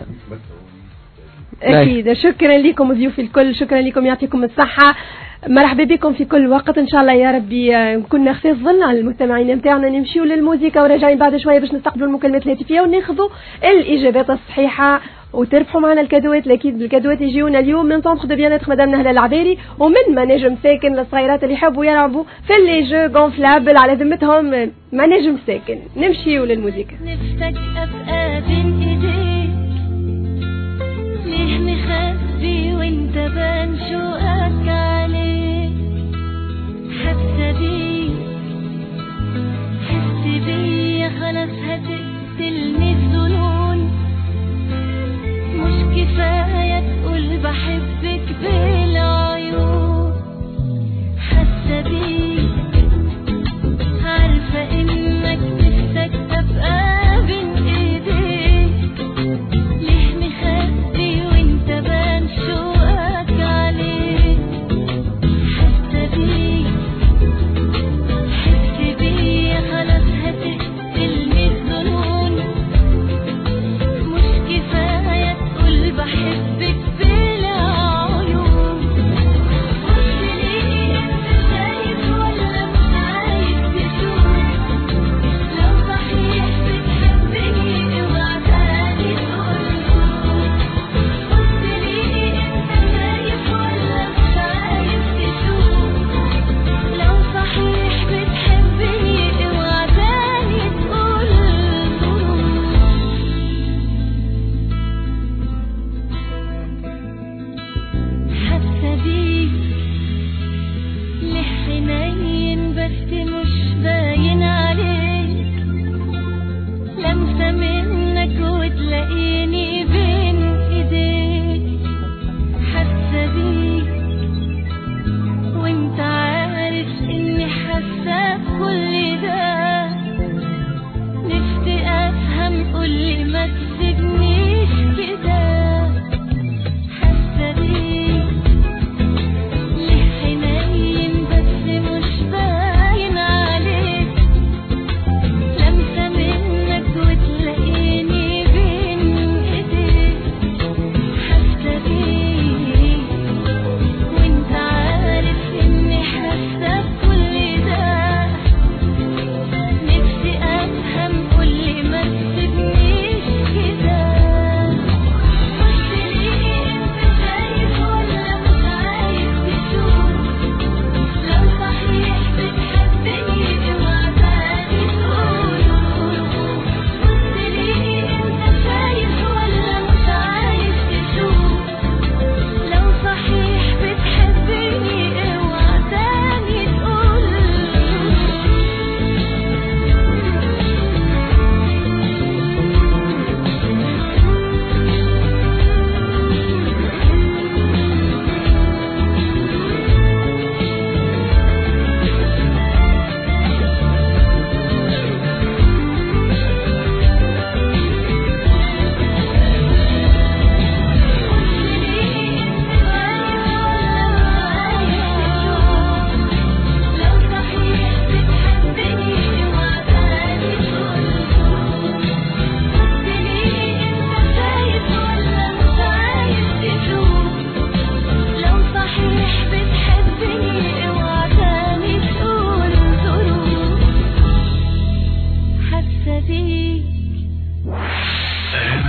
اكيد. شكرا لكم ضيوفي الكل، شكرا لكم، يعطيكم الصحه. مرحبا بكم في كل وقت ان شاء الله يا ربي. كنا خفيف ظن على المستمعين نتاعنا، نمشيو للموسيقى وراجعين بعد شويه باش نستقبلوا المكالمات الهاتفيه وناخذوا الاجابات الصحيحه وتربحوا معنا الكادوات. اكيد الكادوات يجيونا اليوم من سونتر دو بيانات مدام نهله العبيري، ومن مناجم ساكن للصغيرات اللي يحبوا يلعبوا في لي جو غونفلابل على ذمتهم مناجم ساكن. نمشيو للموسيقى. نفسك ابقى بين ايديك، ليه مخبي وانت بان شوقك عليك، حاسه بيك حس بيا خلاص هتقتلني الظنون، مش كفايه تقول بحبك بالعيون، حاسه بيك عارفه انك نفسك ابقى بين ايديك، ليه مخبي وانت بان شوقك عليك، حاسه بيك حس بيا خلاص هتقتلني الظنون، مش كفايه تقول بحبك بالعيون.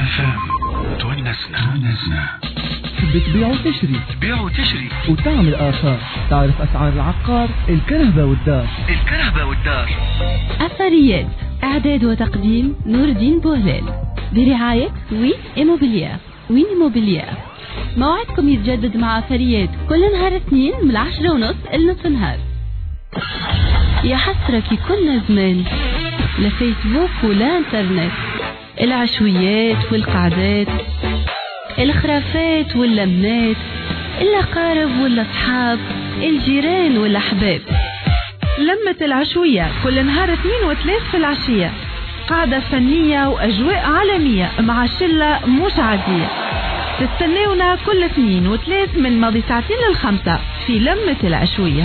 تونسنا. بتبيع وتشري وتعمل آثار. تعرف أسعار العقار، الكرهبة والدار. أثريات إعداد وتقديم نور الدين بوهلال برعاية وين إيموبيليار. موعدكم يتجدد مع أثريات كل نهار اثنين من 10:30 لنص نهار. يا حسرك كل زمان، لا فيسبوك ولا انترنت، العشويات والقعدات، الخرافات واللمنات، الأقارب والأصحاب، الجيران والأحباب. لمة العشوية كل نهار 2 و3 في العشية، قاعدة فنية وأجواء عالمية مع شلة مش عادية. تستناونا كل 2 و3 من ماضي 2 ل5 في لمة العشوية.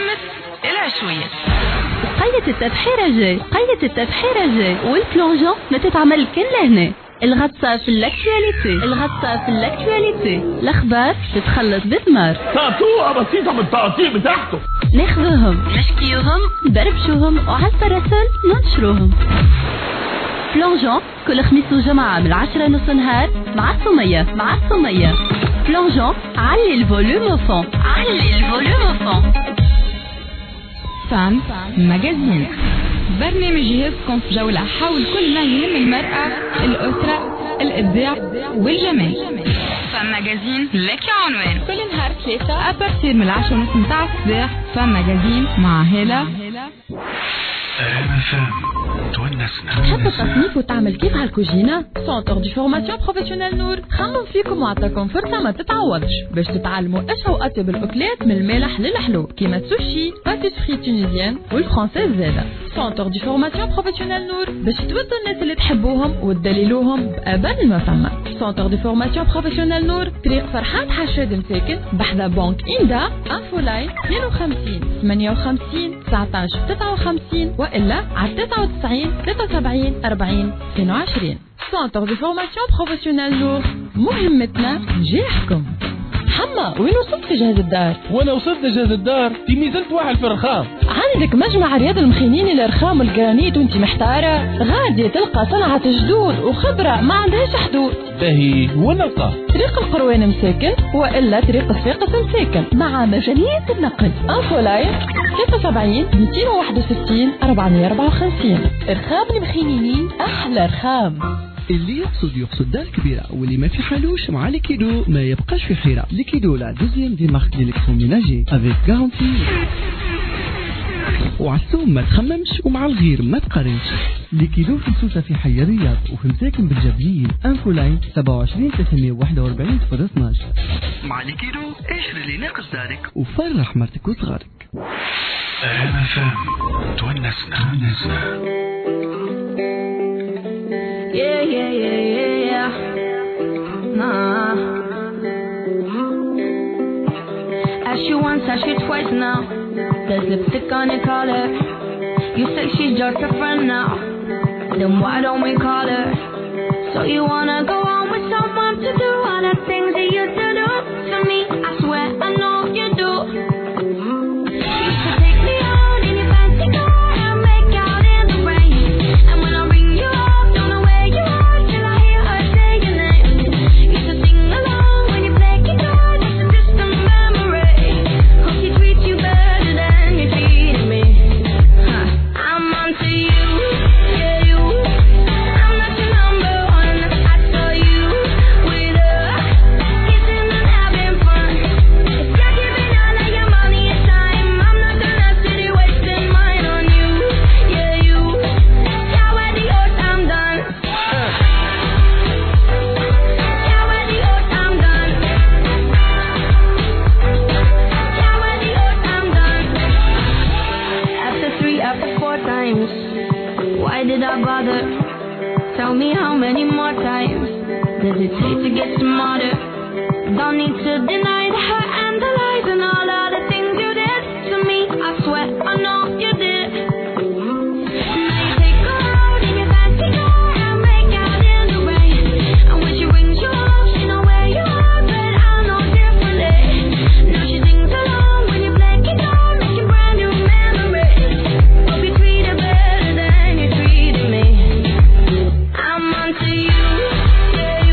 قية التبحيرة جاي والبلونجون ما تتعمل كن لهنا. الغطسة في الاكتواليتي، الاخبار تتخلص بثمار. تعطوها بسيطة من التعطيل بتاعته. ناخذوهم نشكيوهم بربشوهم وعلى الباراسول ننشروهم. بلونجون كل خميس وجمعة من 10:30 نهار مع الصومية. بلونجون علي الفوليوم فون. فام ماجازين، برنامج يهزكم في جولة حول كل ما يهم المرأة، الأسرة، الإبداع والجمال. فام ماجازين لك عنوان كل نهار 3 أبارتير من 10:30 متاع الصباح. فام ماجازين مع هالة. تحب التصنيف وتعمل كيف هالكوجينة؟ سونتر دي فورماسيون بروفيسيونيل نور خمم فيكم وعطاكم فرصة ما تتعوضش باش تتعلموا ايش هو اطيب الاكلات من المالح للحلو كيما السوشي، باتيسري تونيزيان والفرنسيز زاده. سونتر دي فورماسيون بروفيسيونيل نور باش تودوا الناس اللي تحبوهم وتدللوهم بأبان ما فما. سونتر دي فورماسيون بروفيسيونيل نور طريق فرحات حشاد مساكن بحذا بنك إندا. انفو لاين 52 58 19 59 والا على 99 73 40 22. سونتر دي فورماسيون بروفيسيونيل نور، مهمتنا نجاحكم. حما وين وصلت في جهاز الدار؟ وانا وصلت لجهاز الدار في ميزلت واحد في الرخام. عندك مجمع رياض المخينين الرخام والجرانيت وانت محتارة؟ غادي تلقى صنعة جدود وخبرة ما عندهاش حدود. باهي وين نلقى؟ طريق القروان مساكن والا طريق الصفاقس مساكن مع مجانية النقل. انفو لاين 73 261 454. رخام المخينين احلى رخام. اللي يقصد دار كبيرة واللي ما في حالوش مع ليكيدو ما يبقاش في حيرة. ليكيدو لا دوزيام دي مارك ديليكتروميناجي افيك غارانتي. وعالسوم ما تخممش ومع الغير ما تقارنش. ليكيدو في سوسة في حي الرياض وفي مساكن بالجبلين. انفو لاين 27 341 012. مع ليكيدو اشري اللي ناقص دارك وفرح مرتك وصغارك. تونسنا. Yeah. Nah. Ask you once, ask you twice now. There's lipstick on your collar. You say she's just a friend now. Then why don't we call her? So you wanna go on with someone to do all the things that you do to me? I swear I know you do. You should take me out in your fancy car and make out in the rain. And when I ring you up, don't know where you are till I hear her say your name. You should sing along when you play guitar, just a distant memory. Hope she treats you better than you treated me. I'm onto you, yeah you. I'm not your number one. I saw you with her, kissing and having fun. If you're giving all of your money and time, I'm not gonna sit here wasting mine on you, yeah you. Yeah, where the oath I'm done. Yeah, where the oath I'm done. Yeah, where the oath I'm done. After 3, after 4 times, why did I bother? Tell me how many more times does it take to get smarter? Don't need to deny the hurt and the lies and all of the things you did to me. I swear I know you did. Now you take her out in your fancy car and make out in the rain. And when she rings you up, she know where you are, but I know differently. Now she sings along when you play guitar, making brand new memories. Hope you treat her better than you treated me. I'm onto you, yeah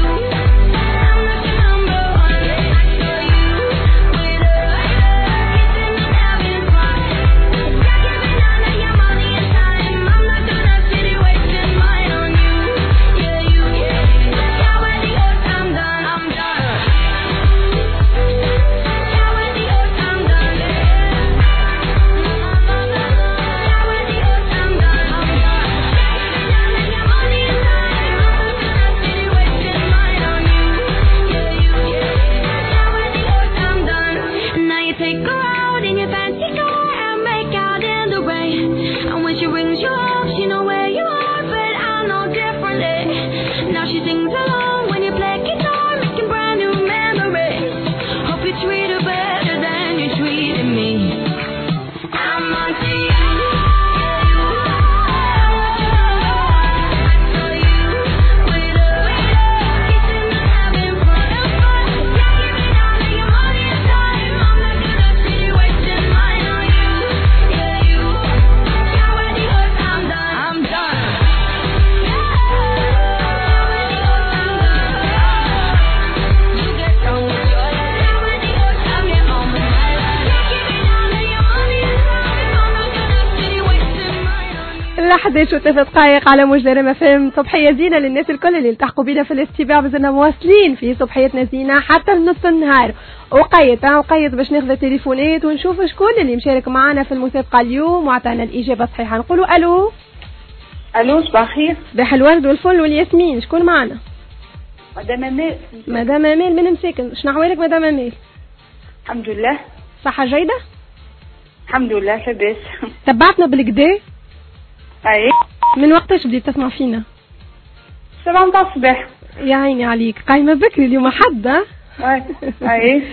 11 دقائق على موج ريم FM. صبحية زينة للناس الكل اللي التحقوا بينا في الاستماع. بزلنا مواصلين في صبحيتنا زينة حتى نص النهار. وقيت باش ناخذ تليفونات ونشوف شكون اللي مشارك معنا في المسابقة اليوم وعطانا الإجابة الصحيحة. نقولوا ألو. ألو صباح الخير. صباح الورد والفل والياسمين. شكون معنا؟ مدام أمال. مدام أمال من مساكن. شنو أحوالك مدام أمال؟ الحمد لله. صحة جيدة؟ الحمد لله لاباس. تبعتنا بالكدا؟ أي. من وقتاش بديت تسمع فينا؟ 7 متاع الصباح. يا عيني عليك، قايمة بكري اليوم حد. أي.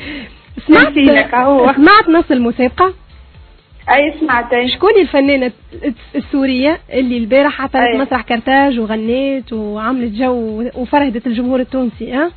سمعت نص المسابقة؟ أي سمعت. شكون الفنانة السورية اللي البارح عطلت مسرح كرتاج وغنيت وعملت جو وفرهدت الجمهور التونسي؟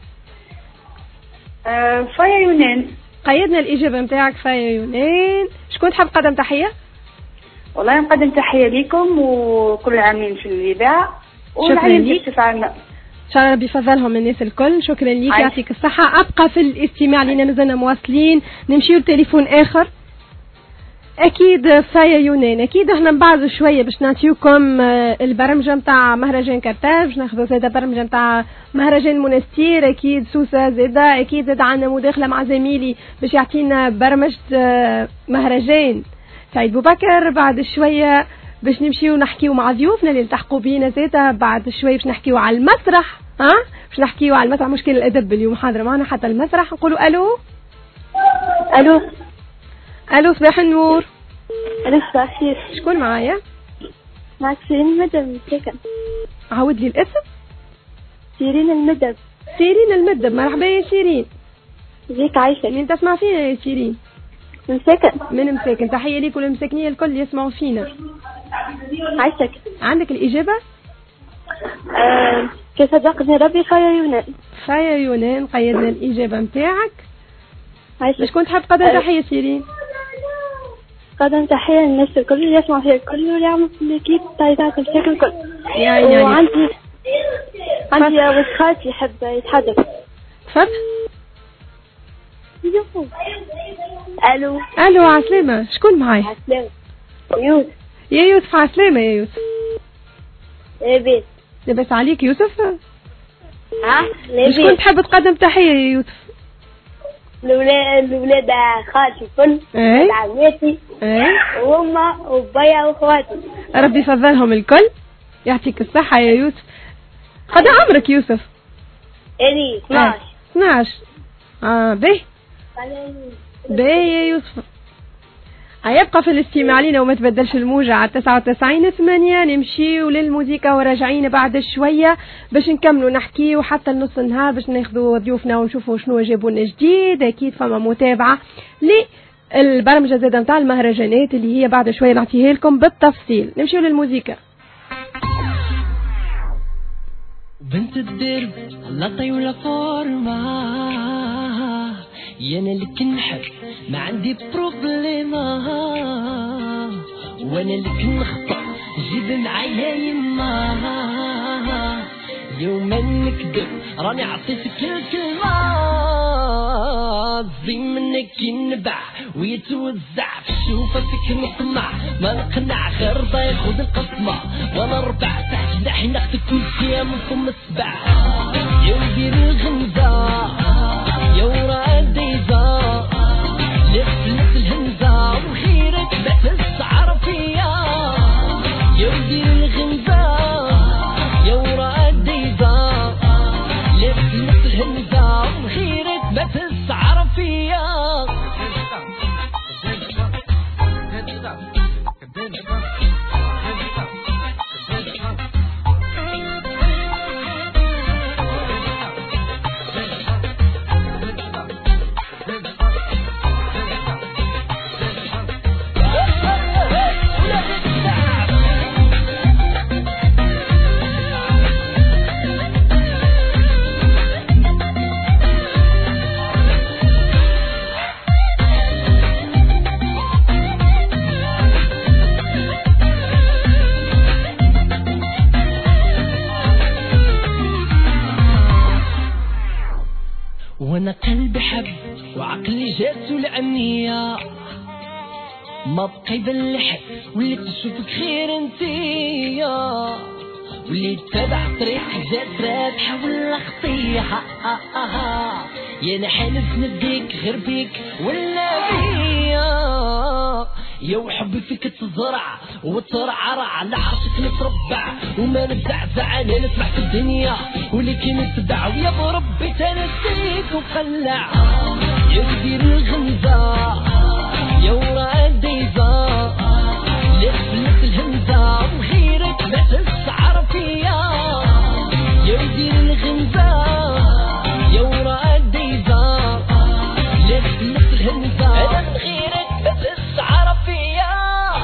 فايا يونان. قيدنا الإجابة متاعك فايا يونان. شكون تحب تقدم تحية؟ والله نقدم تحية لكم وكل عامين في الإذاعة. شكرا لك. إن شاء الله ربي يفضلهم الناس الكل. شكرا لك يعطيك الصحة. أبقى في الاستماع لنا مازلنا مواصلين. نمشيو لتليفون آخر. أكيد فايا يونان. أكيد احنا نبعضوا شوية باش نعطيوكم البرمجة متاع مهرجان كرتاج. باش ناخذوا زاده برمجة متاع مهرجان منستير. أكيد سوسة زاده. أكيد زاد عندنا مداخلة مع زميلي باش يعطينا برمجة مهرجان سعيد بوبكر. بعد شوية باش نمشيو نحكيو مع ضيوفنا اللي التحقوا بينا زاده. بعد شوية باش نحكيو على المسرح. باش نحكيو على المسرح. مشكل الأدب اليوم حاضر معنا حتى المسرح. نقولوا ألو. ألو. ألو صباح النور. ألو صباح الخير. شكون معايا؟ معك سيرين المدب من سكن. عاود لي الاسم. سيرين المدب. سيرين المدب. مرحبا يا سيرين. ازيك عايشة؟ مين تسمع فينا يا سيرين؟ من سكن. من مساكن. تحية ليك وللمساكنية الكل اللي يسمعوا فينا. عايشك. عندك الإجابة؟ كيف صدقني ربي فايا يونان. فايا يونان. قيدنا الإجابة متاعك. عايشك. باش كنت حاب تقدم تحية سيرين؟ قدم تحية للناس الكل اللي يسمعوا فيها الكل واللي يعملوا في الكيب تايتات بشكل الكل. يعني عندي ولد خالتي يحب يتحدث. تفضل. الو. الو عسلامة. شكون معايا؟ عسلامة. يوسف. يا يوسف. عسلامة يا يوسف. لاباس. لاباس عليك يوسف؟ لاباس. شكون تحب تقدم تحية يا يوسف؟ الولاد خالتي الكل. عماتي. وهما وبايا واخواتي. ربي يفضلهم الكل. يعطيك الصحة يا يوسف. قد عمرك يوسف؟ اني 12. 12. باهي. باهي يا يوسف. هيبقى في الاستماع لنا وما تبدلش الموجة على 99.8. نمشيو للموسيقى وراجعين بعد شوية باش نكملوا نحكي وحتى النص النهار باش ناخذوا ضيوفنا ونشوفوا شنو جابوا لنا جديد. اكيد فما متابعة للبرمجة زاده نتاع المهرجانات اللي هي بعد شوية نعطيها لكم بالتفصيل. نمشيو للموسيقى. بنت الدرب لا طيولة فورما يانا اللي كنحب ما عندي بروبليما وانا اللي كنخطأ جيب معايا يما يوما نكذب راني عطيتك الكلمة زي منك ينبع ويتوزع في الشوفة فيك مطمع ما نقنع غير ياخد القسمة وانا ربع تحت جناحي ناخد كل شيء منكم السبع يا ودير الغمزة يا ورا الديزا لف الهمزة وخيرك بس السعر فيا يا ودير الغمزة يا ورا الديزا لف الهمزة وخيرك بس السعر فيا وانا قلبي حب وعقلي جات العنية ما بقى يبلح واللي تشوفك خير انتيا واللي تتبع طريق جات رابحة ولا خطيحة يا نحلف نديك غير بيك ولا بيا يا وحبي فيك تزرع وترعرع على عرشك نتربع وما نبزعزع انا نسمع في الدنيا ولكن نتبع ويا بربي تنسيك وقلع يا كبير الغمزة يا ورا الديزة لفلت الهمزة وغيرك ما تسعر فيا يا كبير الغمزة يا ورا الديزة لفلت الهمزة انا من غيرك ما تسعر فيا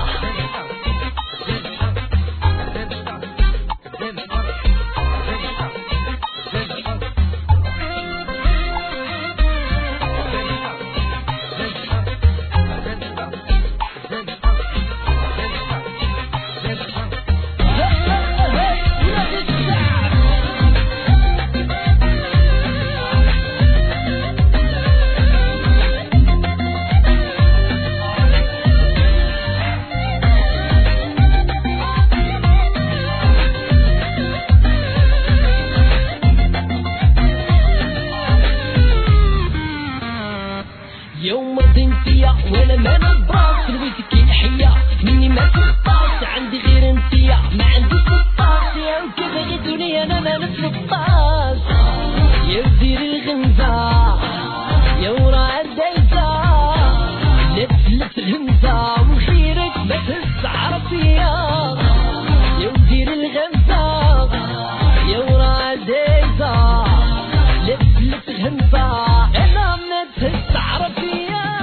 يوم ضنتيا ولا ما نبراس لويتك الحية مني ما تخطاش عندي غير انتيا ما عندي 16 يا انت باغي الدنيا انا ما نتلطاش يا وزير الغمزة يا ورا الديزة لفلت الهمزة وخيرك ما تسعر فيا يا وزير الغمزة يا ورا الديزة لفلت الهمزة انا ما تسعر فيا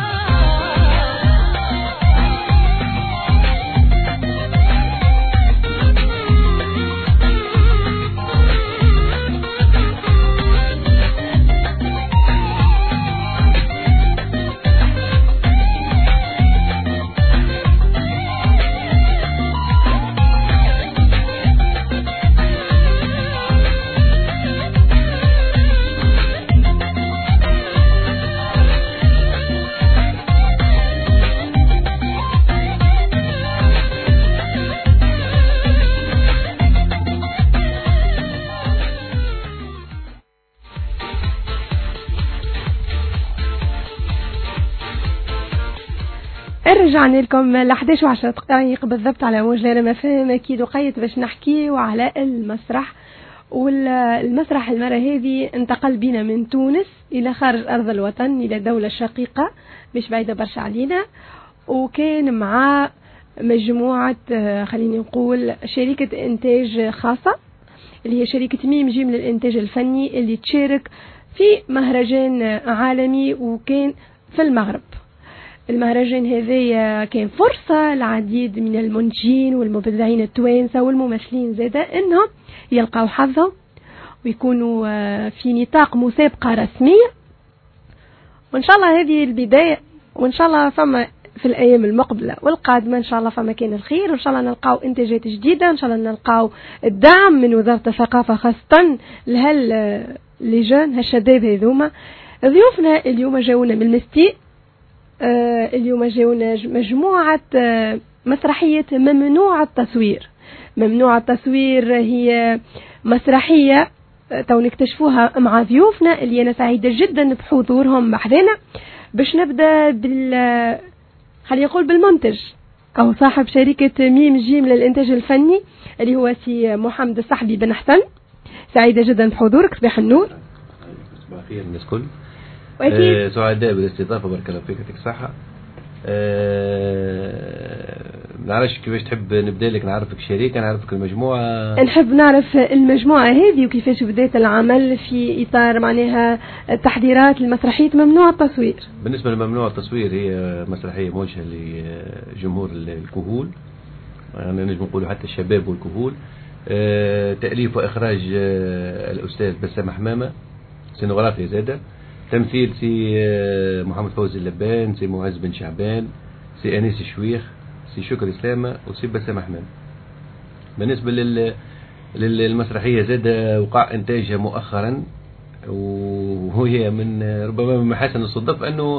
رجعنا لكم ل 11 دقائق بالضبط على موج ريم اف ام. اكيد وقيت باش نحكيو على المسرح. والمسرح المرة هذه انتقل بنا من تونس الى خارج ارض الوطن الى دولة شقيقة مش بعيدة برشا علينا، وكان مع مجموعة خليني نقول شركة انتاج خاصة اللي هي شركة ميم جيم للانتاج الفني اللي تشارك في مهرجان عالمي وكان في المغرب. المهرجان هذا كان فرصة لعديد من المنتجين والمبدعين التوانسة والممثلين زادا انهم يلقاو حظهم ويكونوا في نطاق مسابقة رسمية، وان شاء الله هذه البداية، وان شاء الله فما في الايام المقبلة والقادمة ان شاء الله فما كان الخير، وان شاء الله نلقاو انتاجات جديدة، ان شاء الله نلقاو الدعم من وزارة الثقافة خاصة لي جون هالشباب هذوما. ضيوفنا اليوم جاونا من المستي، اليوم جاونا مجموعة مسرحية ممنوع التصوير. ممنوع التصوير هي مسرحية تو نكتشفوها مع ضيوفنا اللي أنا سعيدة جدا بحضورهم بحذنا. باش نبدأ خلينا نقول بالمنتج أو صاحب شركة ميم جيم للإنتاج الفني اللي هو سي محمد الصحبي بن حسن. سعيدة جدا بحضورك، صباح النور. صباح الخير الناس كل. سعداء بالاستضافة، بارك الله فيك، يعطيك الصحة. نعرفش كيفاش تحب نبدا لك، نعرفك الشركة، نعرفك المجموعة. نحب نعرف المجموعة هذه وكيفاش بدأت العمل في إطار معناها التحضيرات لمسرحية ممنوع التصوير. بالنسبة لممنوع التصوير هي مسرحية موجهة لجمهور الكهول، يعني نجم نقولوا حتى الشباب والكهول. تأليف وإخراج الأستاذ بسام حمامة، سينوغرافيا زادة، تمثيل سي محمد فوزي اللبان، سي معز بن شعبان، سي أنيس الشويخ، سي شكري سلامة، وسي بسام حمامة. بالنسبة للمسرحية زادة وقع إنتاجها مؤخرا، وهي من ربما من محاسن الصدف أنه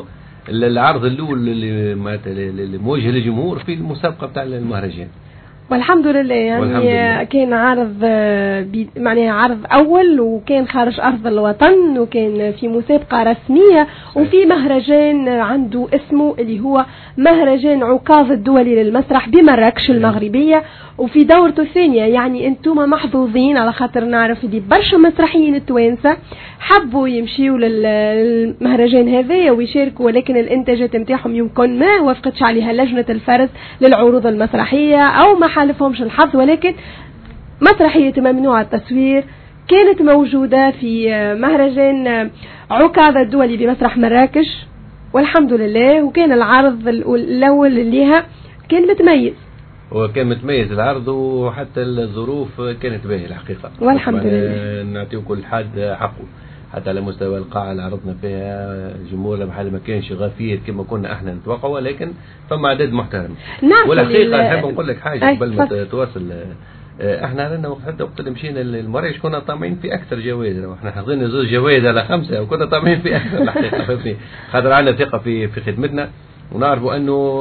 العرض الاول اللي موجه للجمهور في المسابقه بتاع المهرجان. والحمد لله يعني كان عرض معناها عرض أول وكان خارج أرض الوطن وكان في مسابقة رسمية وفي مهرجان عنده اسمه اللي هو مهرجان عكاظ الدولي للمسرح بمراكش المغربية وفي دورته الثانية. يعني انتم محظوظين على خاطر نعرف دي برشا مسرحيين التوانسة حبوا يمشيوا للمهرجان هذا ويشاركوا ولكن الانتاجات نتاعهم يمكن ما وافقتش عليها لجنة الفرز للعروض المسرحية أو ما حالفهمش الحظ، ولكن مسرحية ممنوع التصوير كانت موجودة في مهرجان عكاظ الدولي بمسرح مراكش والحمد لله. وكان العرض الأول ليها كان متميز وكان متميز العرض وحتى الظروف كانت باهية الحقيقة والحمد لله. نعطيه كل حد حقه حتى على مستوى القاعة اللي عرضنا فيها الجمهور بحال ما كانش غفير كما كنا احنا نتوقع ولكن فما عدد محترم. والحقيقة نحب نقول لك حاجة قبل ما تواصل. احنا لنا حتى وقت اللي مشينا المراكش كنا طامعين في اكثر جوائز، احنا حاضرين زوج جوائز على 5 وكنا طامعين في اكثر الحقيقة فهمتني خاطر عندنا ثقة في خدمتنا ونعرفوا انه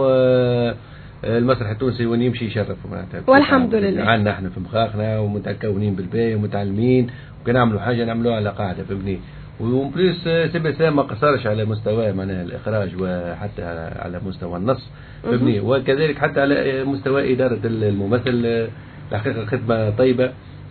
المسرح التونسي وين يمشي يشرف والحمد لله. عندنا احنا في مخاخنا ومتكونين بالباهي ومتعلمين وكنعملوا حاجة نعملوها على قاعدة فهمتني. وبليس سي سام ما قصرش على مستوى معناها الإخراج وحتى على مستوى النص فهمني وكذلك حتى على مستوى إدارة الممثل. الحقيقة خدمة طيبة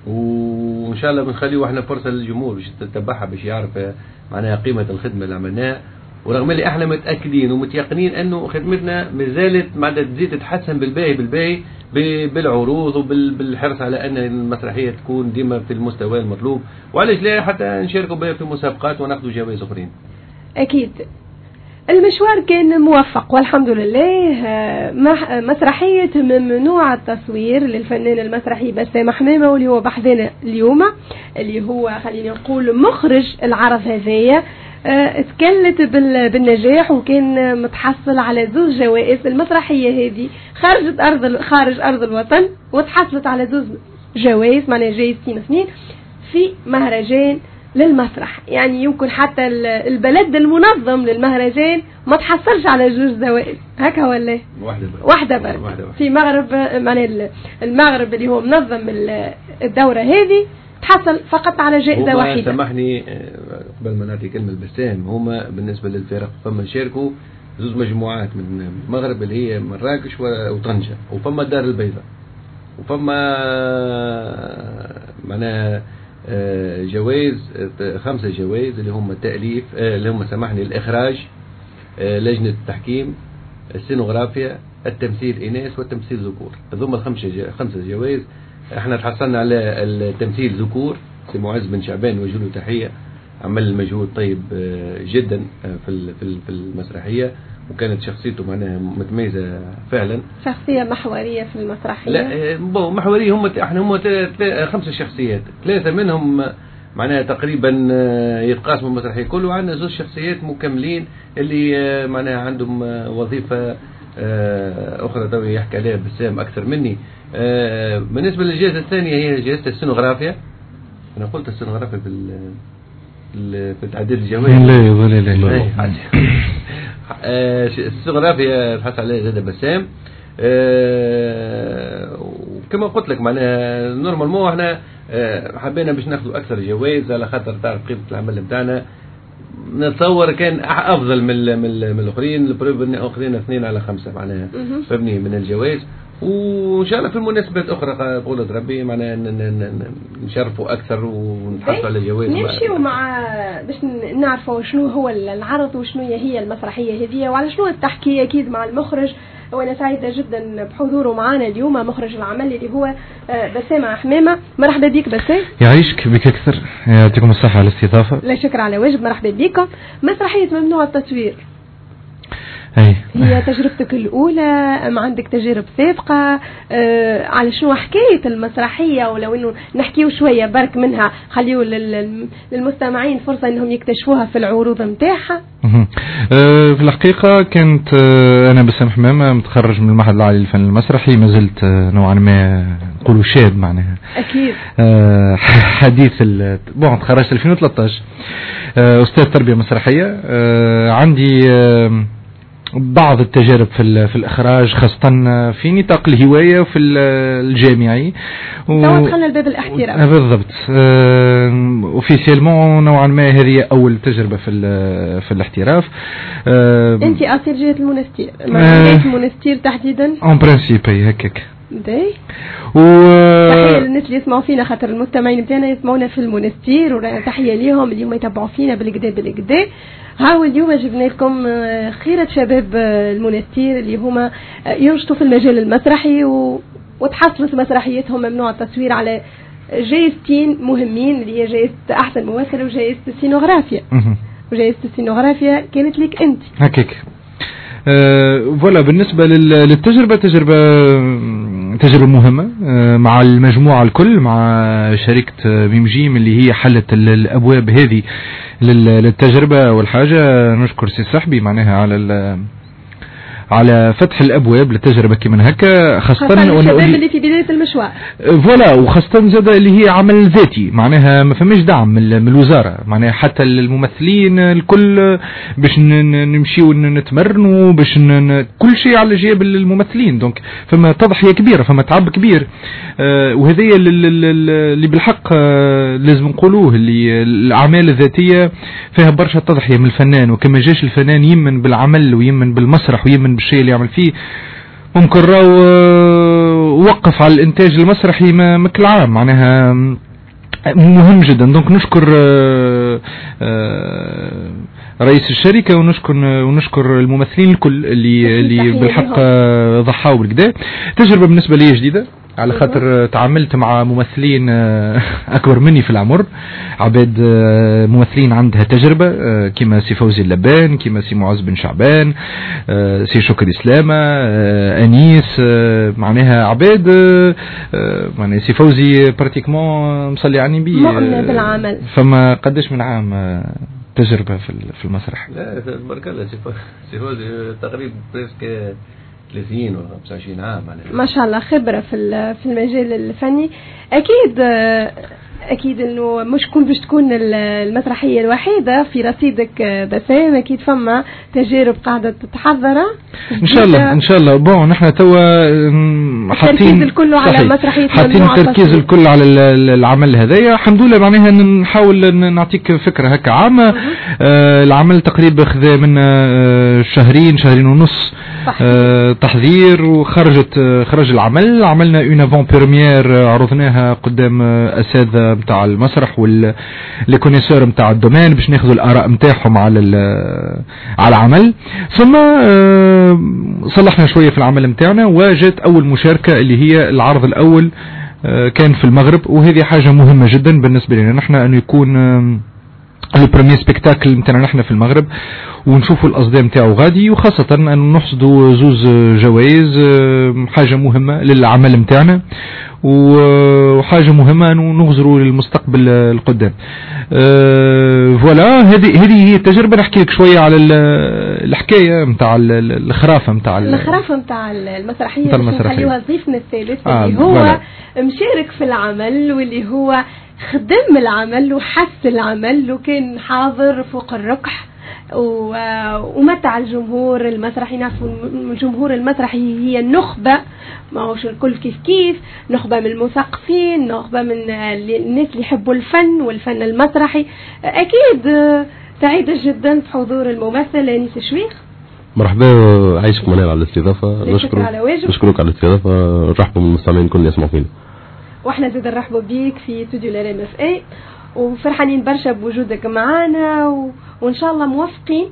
وإن شاء الله بنخليه احنا فرصة للجمهور باش تتبعها باش يعرف معناها قيمة الخدمة اللي عملناها. ورغم اللي احنا متأكدين ومتيقنين انه خدمتنا مازالت ما تزيد تتحسن بالباهي بالعروض وبالحرص على ان المسرحية تكون ديما في المستوى المطلوب وعلاش لا حتى نشاركوا بها في مسابقات وناخذوا جوائز اخرين. اكيد المشوار كان موفق والحمد لله. مسرحية ممنوع التصوير للفنان المسرحي بسام حمامة واللي هو بحثنا اليوم اللي هو خلينا نقول مخرج العرض هذايا اتكلت بالنجاح وكان متحصل على 2 جوائز. المسرحية هذه خارج أرض الوطن وتحصلت على 2 جوائز معناها جايزتين 2 في مهرجان للمسرح. يعني يمكن حتى البلد المنظم للمهرجان ما تحصلش على 2 جوائز هكا ولا واحدة بس في مغرب معناها المغرب اللي هو منظم الدورة هذه تحصل فقط على جائزة واحدة. سامحني قبل ما نعطي كلمة البسام هما بالنسبة للفرق فما شاركوا 2 مجموعات من المغرب اللي هي مراكش وطنجة وفما الدار البيضاء وفما معناها جوائز 5 جوائز اللي هم التأليف اللي هم سامحني الإخراج لجنة التحكيم السينوغرافيا التمثيل إناث والتمثيل ذكور. هذوما 5 جوائز. احنا تحصلنا على التمثيل ذكور سي معز بن شعبان وجه له تحية عمل مجهود طيب جدا في المسرحية وكانت شخصيته معناها متميزة فعلا شخصية محورية في المسرحية. لا محورية احنا 5 شخصيات 3 منهم معناها تقريبا يتقاسموا المسرحية كله وعندنا 2 شخصيات مكملين اللي معناها عندهم وظيفة أخرى توي يحكي عليها بسام أكثر مني. بالنسبة للجائزة الثانية هي جائزة السينوغرافيا. أنا قلت السينوغرافيا في تعديل الجوائز لا السينوغرافيا تحصل عليها زاد بسام. وكما قلت لك معناها نورمالمون احنا حبينا باش ناخذوا أكثر جوائز على خاطر تعرف قيمة العمل بتاعنا. نتصور كان افضل من الاخرين الاخرين 2 على 5 معناها فهمني من الجوائز. وان شاء الله في المناسبات اخرى قولت ربي معناها نشرفوا اكثر ونحصلوا على جوائز. نمشيوا مع باش نعرفوا شنو هو العرض وشنو هي المسرحيه هذه وعلى شنو التحكي اكيد مع المخرج. وانا سعيده جدا بحضوره معنا اليوم مخرج العمل اللي هو بسام حمامه. مرحبا بك بسام. يعيشك بك اكثر يعطيكم الصحه على الاستضافه. لا شكر على واجب. مرحبا بكم. مسرحيه ممنوع التصوير هي تجربتك الأولى أم عندك تجارب سابقة؟ على شنو حكاية المسرحية ولو إنه نحكيه شوية برك منها خليه للمستمعين فرصة إنهم يكتشفوها في العروض متاعها. في الحقيقة كنت أنا بسام حمامة متخرج من المعهد العالي للفن المسرحي ما زلت نوعا ما نقولوا شاب معناها أكيد حديث تخرجت 2013 أستاذ تربية مسرحية. عندي بعض التجارب في الإخراج خاصة في نطاق الهواية وفي الجامعي. دخلنا الباب الاحتراف. بالضبط. اوفيسيلمون نوعا ما هذه أول تجربة في الاحتراف. أنت أصير جهة المونستير، المونستير تحديدا. ان برانسيب هكاك. تحية للناس اللي يسمعوا فينا، خاطر المستمعين بتاعنا يسمعونا في المونستير، وتحية ليهم اليوم يتابعوا فينا بالكدا. هاو اليوم جبنا لكم خيرة شباب المونستير اللي هما ينشطوا في المجال المسرحي وتحصلت مسرحيتهم ممنوع التصوير على جائزتين مهمين، اللي هي جائزة أحسن ممثل وجائزة السينوغرافيا. وجائزة السينوغرافيا كانت لك أنت. هكاك. فوالا بالنسبة للتجربة، تجربة مهمة مع المجموعة الكل، مع شركة ميمجيم اللي هي حلت الأبواب هذه للتجربة. والحاجة نشكر سي صاحبي معناها على فتح الابواب للتجربه كيما هكا، خاصه الشباب اللي في بدايه المشوار. فوالا، وخاصه زاد اللي هي عمل ذاتي، معناها ما فماش دعم من الوزاره، معناها حتى الممثلين الكل باش نمشيو نتمرنوا باش كل شيء على جيب الممثلين. دونك فما تضحيه كبيره، فما تعب كبير. وهذه اللي بالحق لازم نقولوه، اللي الاعمال الذاتيه فيها برشا تضحيه من الفنان، وكما جاش الفنان يمن بالعمل ويمن بالمسرح ويمن بالشيء اللي يعمل فيه، ممكن راو وقف على الانتاج المسرحي ما كل عام، معناها مهم جدا. دونك نشكر رئيس الشركة ونشكر الممثلين الكل اللي بالحق ضحاوا بالكدا. تجربة بالنسبة لي جديدة، على خاطر تعاملت مع ممثلين أكبر مني في العمر، عباد ممثلين عندها تجربة كما سي فوزي اللبان، كما سي معز بن شعبان، سي شكر إسلامة، أنيس، معناها عباد معناها سي فوزي براتيكمون مصلي على النبي بالعمل. فما قداش من عام تجربة في المسرح؟ لا تبارك الله سي فوزي تقريبا بريسك 30 و 25 عام ما شاء الله، خبرة في المجال الفني. أكيد إنه مش كون باش تكون المسرحية الوحيدة في رصيدك بسام، أكيد فما تجارب قاعدة تتحضرها إن شاء الله. بون نحن توا حاطين الكل على مسرحية، حاطين التركيز الكل على العمل هذايا. الحمد لله، معناها نحاول نعطيك فكرة هكا عامة. العمل تقريبا خذا منا شهرين ونص تحضير، خرج العمل. عملنا اون افون بريمير، عرضناها قدام اساتذه نتاع المسرح لي كونيسور نتاع الدومين باش ناخذوا الاراء نتاعهم على العمل. ثم صلحنا شويه في العمل نتاعنا، وجات اول مشاركه اللي هي العرض الاول كان في المغرب، وهذه حاجه مهمه جدا بالنسبه لنا نحن انه يكون لو بريمير سبيكتاكل نتاعنا نحن في المغرب، ونشوفوا الأصداء نتاعو غادي، وخاصة أن نحصدوا زوز جوائز، حاجة مهمة للعمل نتاعنا، وحاجة مهمة أنه نغزروا للمستقبل القدام. فوالا، هذه هي التجربة. نحكي لك شوية على الحكاية نتاع الخرافة نتاع المسرحية. نخليوها ضيفنا الثالث اللي هو مشارك في العمل، واللي هو خدم العمل وحس العمل وكان حاضر فوق الركح ومتع الجمهور المسرحي. نعرفوا الجمهور المسرحي هي النخبة، ما هوش الكل كيف نخبة من المثقفين، نخبة من الناس اللي يحبوا الفن والفن المسرحي. أكيد سعيدة جدا بحضور الممثل أنيس شويخ. مرحبا، عايشك منال على الاستضافة. نشكرك على الاستضافة. نرحبوا بالمستمعين كل يسمعوا فينا. واحنا زيد نرحبوا بيك في استوديو الRMF اف وفرحانين برشا بوجودك معنا وان شاء الله موفقين.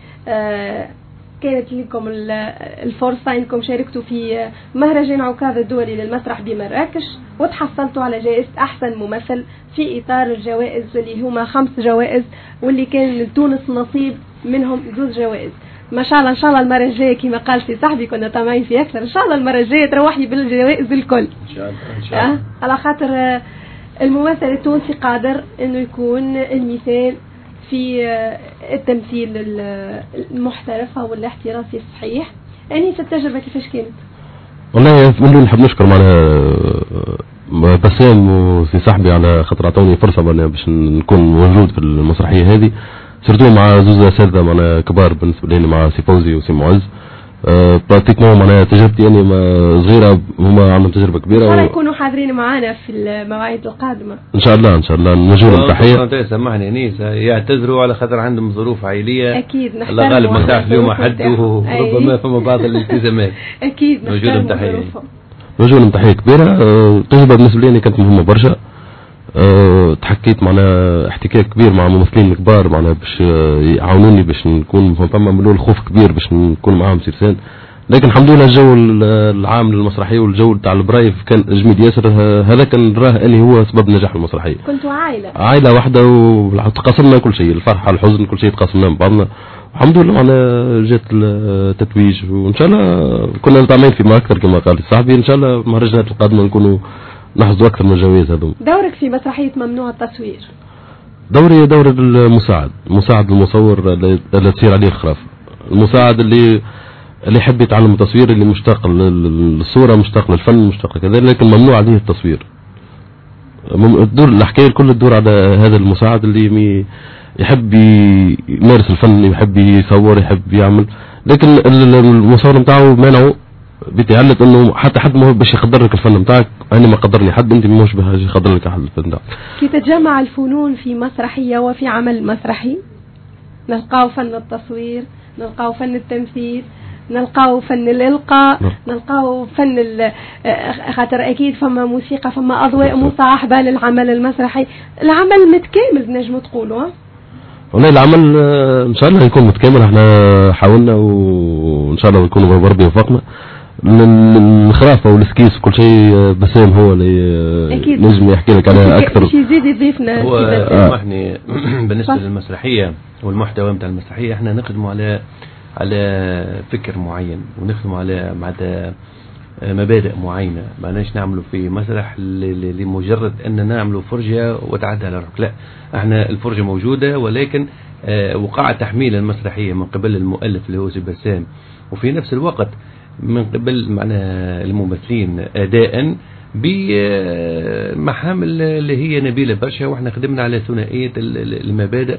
كانت لكم الفرصة انكم شاركتوا في مهرجان عكاظ الدولي للمسرح بمراكش، وتحصلتوا على جائزة احسن ممثل في اطار الجوائز اللي هما 5 جوائز، واللي كان لتونس نصيب منهم 2 جوائز. ما شاء الله. ان شاء الله المره الجايه كما قال سي صاحبي كنا طامعين في اكثر، ان شاء الله المره الجايه تروحي بالجوائز الكل ان شاء الله. على خاطر الممثل التونسي قادر انه يكون المثال في التمثيل المحترف او الاحترافي الصحيح. انيس التجربه كيفاش كانت؟ والله من نحب نشكر معنا بسام وسي صاحبي على خاطر عطوني فرصه باش نكون موجود في المسرحيه هذه. سيرتو مع زوز اساتذه معناها كبار بالنسبه لي مع سي فوزي وسي معز. براتيكمون معناها تجربتي يعني صغيره، هما عندهم تجربه كبيره يكونوا حاضرين معنا في المواعيد القادمه ان شاء الله. ان شاء الله نوجه لهم تحيه. سامحني انيس، يعتذروا على خاطر عندهم ظروف عائليه اكيد، الله غالب ما تعرف اليوم حد وربما فما بعض الالتزامات. اكيد نوجه لهم تحيه. نوجه لهم تحيه كبيره. تجربه بالنسبه لي كانت مهمه برشا. تحكيت معنا احتكاك كبير مع ممثلين كبار معنا باش يعاونوني باش نكون فما من الخوف كبير باش نكون معاهم سيرسان، لكن الحمد لله الجو العام للمسرحيه والجو تاع البرايف كان جميل ياسر. هذا كان راه اني هو سبب نجاح المسرحيه. كنتوا عائله واحده وتقاسمنا كل شيء، الفرحه الحزن كل شيء تقاسمنا مع بعضنا. الحمد لله معنا جات التتويج، وان شاء الله كنا طامعين فيما اكثر كما قال صاحبي. ان شاء الله المهرجانات القادمه نكونوا نحصدوا اكثر من الجوائز هذوما. دورك في مسرحيه ممنوع التصوير؟ دوري دور المساعد، مساعد المصور اللي تصير عليه الخراف، المساعد اللي يحب يتعلم التصوير، اللي مشتاق للصوره، مشتاق للفن، مشتاق كذا، لكن ممنوع عليه التصوير. الدور الحكايه الكل تدور على هذا المساعد اللي يحب يمارس الفن، يحب يصور، يحب يعمل، لكن المصور نتاعو مانعه بيتعلق انه حتى حد ما باش يقدر لك الفن نتاعك. انا ما قدرني حد، انت مش باش يقدر لك حد الفن نتاعك. كي تتجمع الفنون في مسرحيه وفي عمل مسرحي، نلقاو فن التصوير، نلقاو فن التمثيل، نلقاو فن الإلقاء، نلقاو فن خاطر أكيد فما موسيقى، فما أضواء مصاحبة للعمل المسرحي. العمل متكامل نجم تقولوا. والله العمل إن شاء الله يكون متكامل. احنا حاولنا وإن شاء الله يكون ربي وفقنا. الخرافة والسكيس وكل شيء بسام هو اللي نجم يحكي لك عليها أكثر. شي يزيد يضيفنا. هو سامحني بالنسبة للمسرحية والمحتوى نتاع المسرحية، احنا نخدموا على فكر معين، ونخدموا على مبادئ معينة. ما ناش نعملوا في مسرح لمجرد أن نعملوا فرجة وتعدى على الركن، لا، احنا الفرجة موجودة، ولكن وقع تحميل المسرحية من قبل المؤلف اللي هو سي بسام، وفي نفس الوقت من قبل معنا الممثلين أداء بمحامل اللي هي نبيلة برشا. واحنا خدمنا على ثنائية المبادئ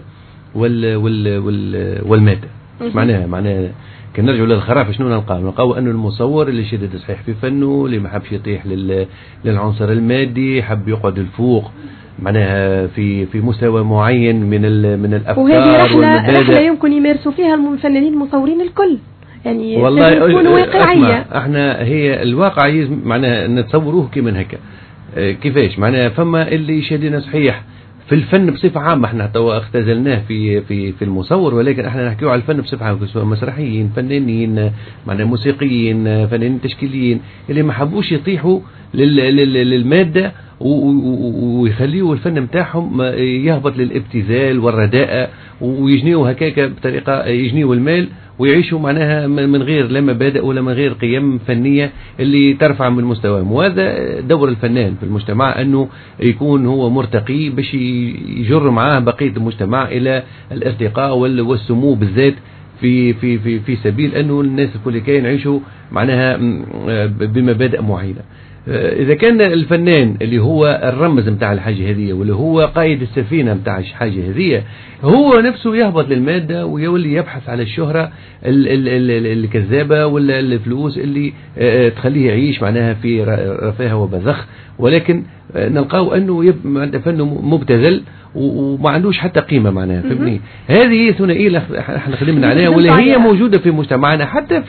والمادة. معناها كان نرجعوا للخرافة شنو نلقاو أنه المصور اللي شدد صحيح في فنه، اللي ما حبش يطيح للعنصر المادي، حب يقعد الفوق معناها في مستوى معين من الأفكار. وهذه رحلة يمكن يمارسوا فيها الفنانين المصورين الكل، يعني والله تكون واقعية. احنا هي الواقع معناها نتصوروه كي من هكا. كيفاش معناها فما اللي شادين صحيح في الفن بصفة عامة. احنا توا اختزلناه في المصور، ولكن احنا نحكيو على الفن بصفة عامة، سواء مسرحيين، فنانين، معناها موسيقيين، فنانين تشكيليين، اللي ما حبوش يطيحوا للمادة ويخليوا الفن متاعهم يهبط للابتذال والرداءة، ويجنيوا هكاك بطريقة يجنيوا المال ويعيشوا معناها من غير لا مبادئ ولا من غير قيم فنية اللي ترفع من مستواهم. وهذا دور الفنان في المجتمع، أنه يكون هو مرتقي باش يجر معاه بقية المجتمع إلى الارتقاء والسمو، بالذات في سبيل أنه الناس الكل كاين يعيشوا معناها بمبادئ معينة. إذا كان الفنان اللي هو الرمز متاع الحاجة هذه، واللي هو قائد السفينة متاع الحاجة هذه، هو نفسه يهبط للمادة ويولي يبحث على الشهرة الكذابة ولا الفلوس اللي تخليه يعيش معناها في رفاهة وبذخ، ولكن نلقاو أنه فنه مبتذل وما عندوش حتى قيمة معناها. فهمني؟ هذه ثنائية احنا خدمنا عليها، واللي هي موجودة في مجتمعنا حتى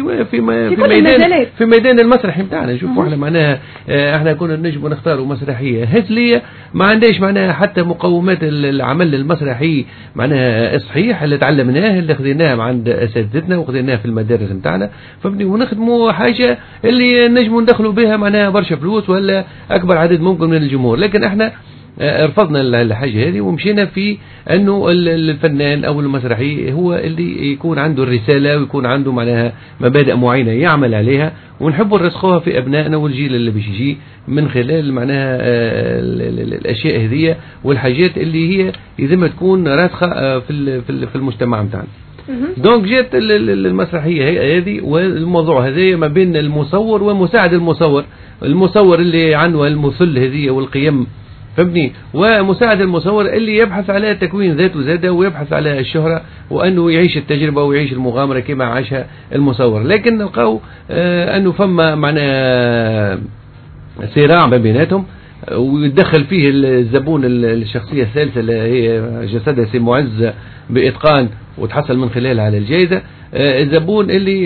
في ميدان المسرح بتاعنا. شوفوا احنا معناها احنا كنا نجم نختاروا مسرحية هزلية ما عندهاش معناها حتى مقومات العمل المسرحي معناها الصحيح اللي تعلمناه، اللي خذيناه عند اساتذتنا وخذيناه في المدارس بتاعنا. فهمني؟ ونخدموا حاجة اللي نجموا ندخلوا بها معناها برشا فلوس ولا اكبر عدد ممكن من الجمهور، لكن احنا رفضنا الحاجة هذه ومشينا في أنه الفنان أو المسرحي هو اللي يكون عنده الرسالة ويكون عنده معناها مبادئ معينة يعمل عليها، ونحب نرسخوها في أبنائنا والجيل اللي باش يجي من خلال معناها الأشياء هذه والحاجات اللي هي لازم تكون راسخة في المجتمع متاعنا. دونك جات المسرحية هذه والموضوع هذا ما بين المصور ومساعد المصور اللي عنده المثل هذه والقيم فهمني. ومساعد المصور اللي يبحث على تكوين ذاته زاده ويبحث على الشهرة وأنه يعيش التجربة ويعيش المغامرة كما عاشها المصور. لكن نلقاو أنه فما معنا صراع ما بيناتهم ويدخل فيه الزبون الشخصية الثالثة اللي هي جسدها سي معز بإتقان وتحصل من خلالها على الجائزة. الزبون اللي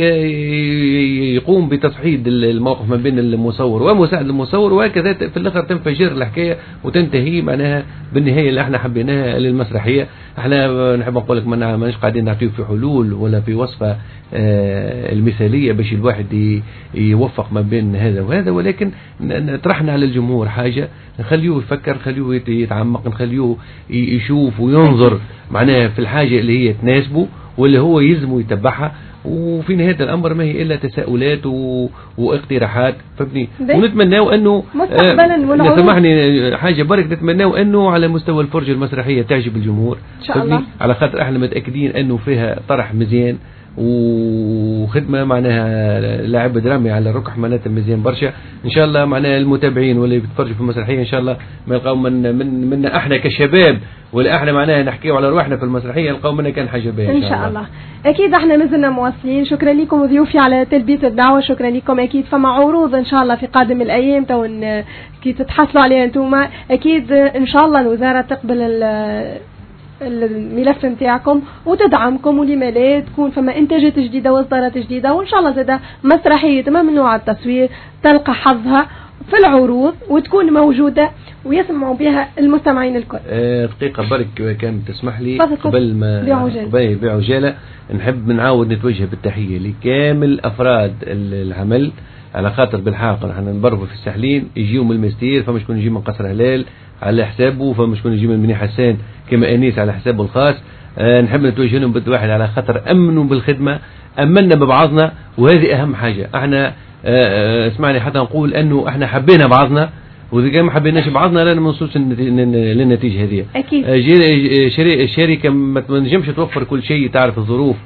يقوم بتصحيد الموقف ما بين المصور ومساعد المصور، وهكذا في الاخر تنفجر الحكايه وتنتهي معناها بالنهايه اللي احنا حبيناها للمسرحيه. احنا نحب نقول لك ماناش قاعدين نعطيه في حلول ولا في وصفه المثاليه باش الواحد يوفق ما بين هذا وهذا، ولكن طرحنا على الجمهور حاجه نخليه يفكر، نخليه يتعمق، نخليه يشوف وينظر معناها في الحاجه اللي هي تناسبه واللي هو يلزمه يتبعها. وفي نهاية الأمر ما هي إلا تساؤلات واقتراحات فهمني. ونتمناو أنه سامحني حاجة برك، نتمناو أنه على مستوى الفرجة المسرحية تعجب الجمهور إن شاء الله، على خاطر احنا متأكدين أنه فيها طرح مزيان وخدمة معناها لاعب درامي على الركح معناتها مزيان برشا. ان شاء الله معناها المتابعين واللي بيتفرجوا في المسرحيه ان شاء الله ما يلقاو من احنا كشباب ولا احنا معناها نحكيو على روحنا في المسرحيه يلقاو منا كان حاجه باهيه ان شاء الله. اكيد احنا مازلنا مواصلين. شكرا لكم ضيوفي على تلبيه الدعوه، شكرا لكم. اكيد فما عروض ان شاء الله في قادم الايام تو كي تتحصلوا عليها انتم. اكيد ان شاء الله الوزاره تقبل الملف نتاعكم وتدعمكم، ولما لا تكون فما انتاجات جديده واصدارات جديده، وان شاء الله زاده مسرحيه ممنوع التصوير تلقى حظها في العروض وتكون موجوده ويسمعوا بها المستمعين الكل. دقيقه برك كان تسمح لي قبل ما بعجاله نحب نعاود نتوجه بالتحيه لكامل افراد العمل، على خاطر بالحق نحن نبرفوا في الساحلين يجيو من المستير، فما شكون يجي من قصر هلال على حسابه، فما شكون يجي من بني حسان كما انيس على حسابه الخاص. نحب نتوجه لهم بالواحد على خاطر امنوا بالخدمه، امنا ببعضنا، وهذه اهم حاجه. احنا اسمعني حتى نقول انه احنا حبينا بعضنا، واذا كان ما حبيناش بعضنا لا نوصلش للنتيجه هذه. اكيد الشركه ما تنجمش توفر كل شيء، تعرف الظروف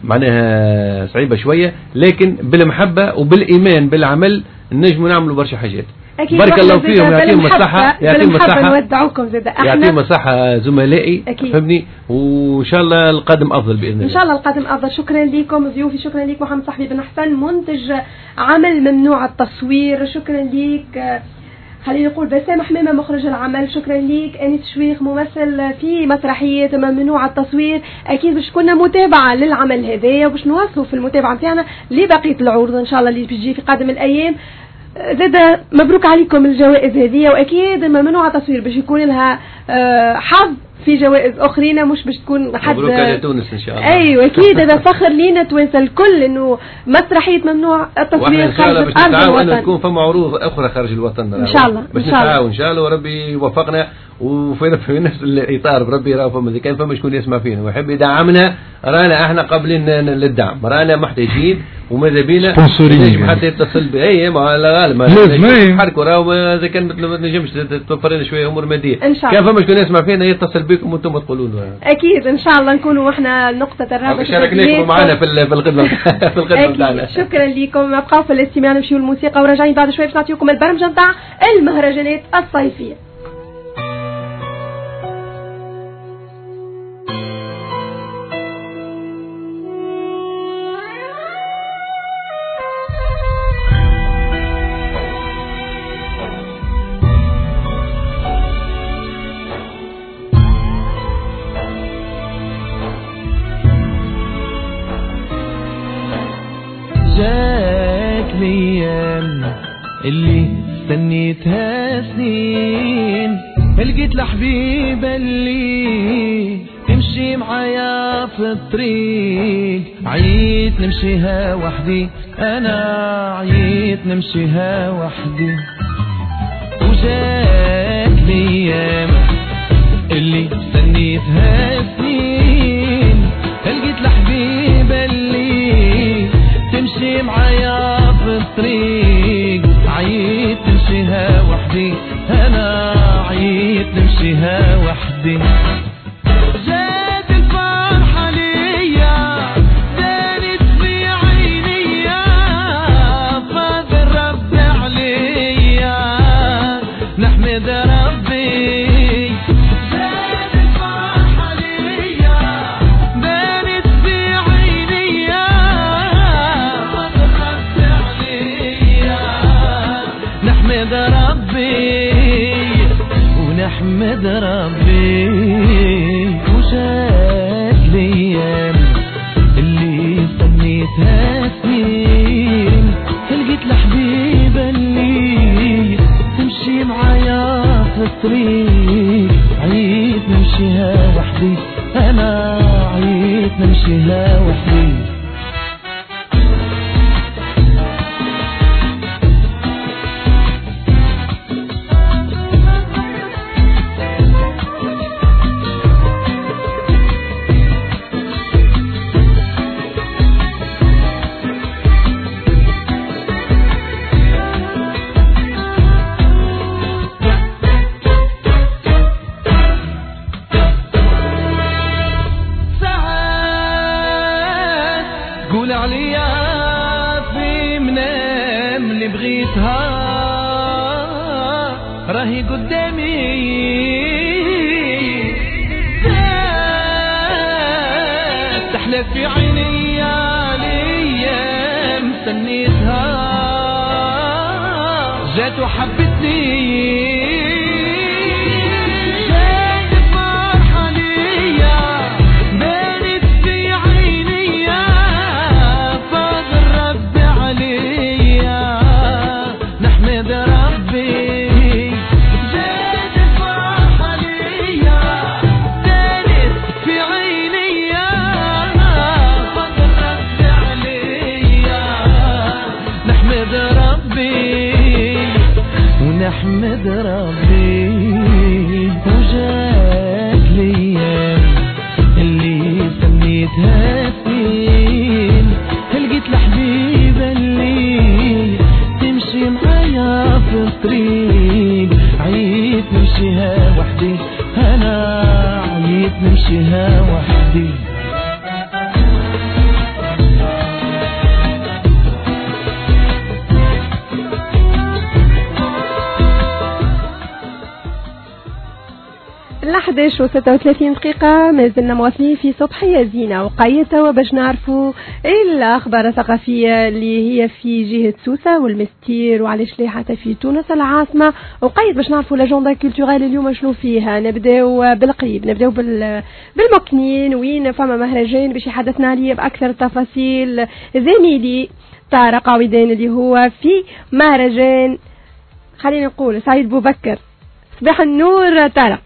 معناها صعيبه شويه، لكن بالمحبه وبالايمان بالعمل نجموا نعملوا برشا حاجات. بارك الله فيهم، يعطيهم الصحة، يعطيهم الصحة، نودعوكم زاد احنا، يعطيهم الصحة زملائي فهمني، وإن شاء الله القادم أفضل بإذن الله. إن شاء الله القادم أفضل. شكرا لكم ضيوفي، شكرا لك محمد صاحبي بن حسن منتج عمل ممنوع التصوير، شكرا لك خلينا نقول بسام حمامة مخرج العمل، شكرا ليك أنيس شويخ ممثل في مسرحية ممنوع التصوير. أكيد باش كنا متابعة للعمل هذايا وباش نواصلوا في المتابعة نتاعنا لبقية العروض إن شاء الله اللي بتجي في قادم الأيام. زاد مبروك عليكم الجوائز هذه، واكيد ممنوع تصوير باش يكون لها حظ في جوائز اخرين، مش باش تكون حد. مبروك على تونس ان شاء الله. ايوه اكيد هذا فخر لينا توانسه الكل انه مسرحيه ممنوع التصوير خارج الارض. باش نتعاون انه تكون فما عروض اخرى خارج الوطن ان شاء الله، باش نتعاون ان شاء الله وربي يوفقنا وفي نفس الاطار بربي راه فما اذا كان فما شكون يسمع فينا ويحب يدعمنا رانا احنا قابلين للدعم، رانا محتاجين وماذا بينا حتى يتصل بي اي مع الغالب لازم نحركوا راهو اذا كان ما تنجمش توفر لنا شويه امور ماديه كان فما شكون يسمع فينا يتصل بكم وانتم تقولوا له. اكيد ان شاء الله نكونوا احنا نقطه الرابط شاركناكم معنا في الخدمه في الخدمه بتاعنا. شكرا لكم، ابقوا في الاستماع نمشيو الموسيقى وراجعين بعد شويه باش نعطيكم البرمجه نتاع المهرجانات الصيفيه. جاك الايام اللي استنيتها سنين، لقيت الحبيبة اللي تمشي معايا في الطريق، عييت نمشيها وحدي، انا عييت نمشيها وحدي. وجاك الايام اللي استنيتها سنين، لقيت الحبيبة اللي تمشي معايا في الطريق، عييت نمشيها وحدي، انا عييت نمشيها وحدي. جات الفرحة ليا زادت في عينيا، فاض الرب عليا نحمد ربي مستنيتها سنين لقيت الحبيبة اللي تمشي معايا في الطريق عيت نمشيها وحدي أنا عيت نمشيها وحدي راهي قدامي تحلى في عيني عليا مستنيتها جات وحبتني نحمد ربي وجات ليام اللي سميتها سنين لقيت الحبيبة اللي تمشي معايا في الطريق عيت نمشيها وحدي أنا عيت نمشيها وحدي الأحداش و36 دقيقة ما زلنا مواصلين في صبحية زينة وقايتها وباش نعرفوا الأخبار الثقافية اللي هي في جهة سوسة والمستير وعلاش ليه حتى في تونس العاصمة وقايت باش نعرفوا لاجوندا كولتورال اليوم شنو فيها. نبداو بالقريب نبداو بالمكنين وين فما مهرجان باش يحدثنا عليه بأكثر التفاصيل زميلي طارق عويدان اللي هو في مهرجان خلينا نقول سعيد بوبكر. صباح النور طارق.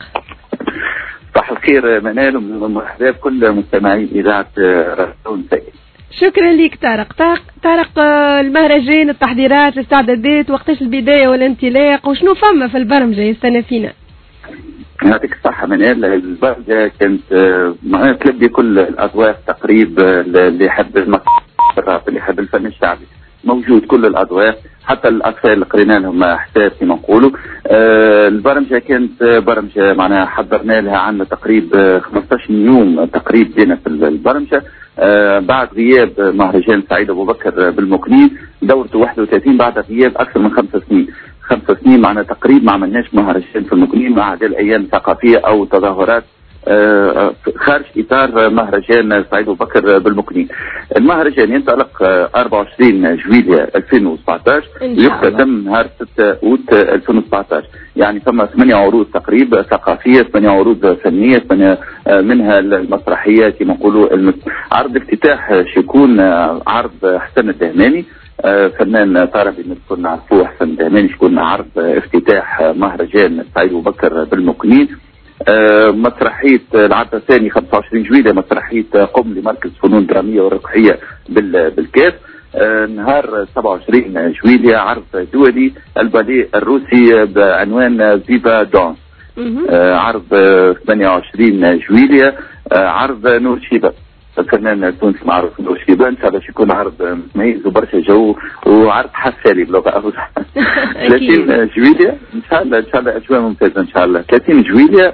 صباح الخير منال ومرحبا بكل مستمعي إذاعة راديو نسائي. شكرا لك طارق المهرجان التحضيرات الاستعدادات وقتاش البداية والانطلاق وشنو فما في البرمجة يستنى فينا؟ يعطيك الصحة منال. البرمجة كانت معناها تلبي كل الأذواق تقريب اللي يحب الراب اللي يحب الفن الشعبي موجود كل الأذواق حتى الأطفال اللي قرينا لهم حساب كما نقولوا. البرمجة كانت برمجة معناها حضرنا لها عندنا تقريب 15 يوم تقريب دينا في البرمجة بعد غياب مهرجان سعيد أبو بكر بالمكنين دورته 31 بعد غياب أكثر من 5 سنين. 5 سنين معنا تقريب ما عملناش مهرجان في المكنين مع هذه الأيام ثقافية أو تظاهرات خارج إطار مهرجان سعيد أبو بكر بالمكنين. المهرجان ينطلق 24 جويلية 2017 ويختتم نهار 6 أوت 2017. يعني ثم 8 عروض تقريبا ثقافية 8 عروض فنية منها المسرحيات كما نقولوا. عرض افتتاح شيكون عرض حسن الدهماني فنان طربي نكون نعرفوه. حسن الدهماني شكون عرض افتتاح مهرجان سعيد أبو بكر بالمكنين. مسرحية العرض الثاني 25 جويلية مسرحية قم لمركز فنون درامية ورقحية بالكاف. نهار 27 جويلية عرض دولي الباليه الروسي بعنوان فيفا دونس. عرض 28 جويلية عرض نور شيبة الفنان التونسي معروف نور شيبة. ان شاء الله يكون عرض متميز وبرشا جو وعرض حسالي بلغة أفضل. 30 جويلية ان شاء الله اجواء ممتازة ان شاء الله. 30 جويلية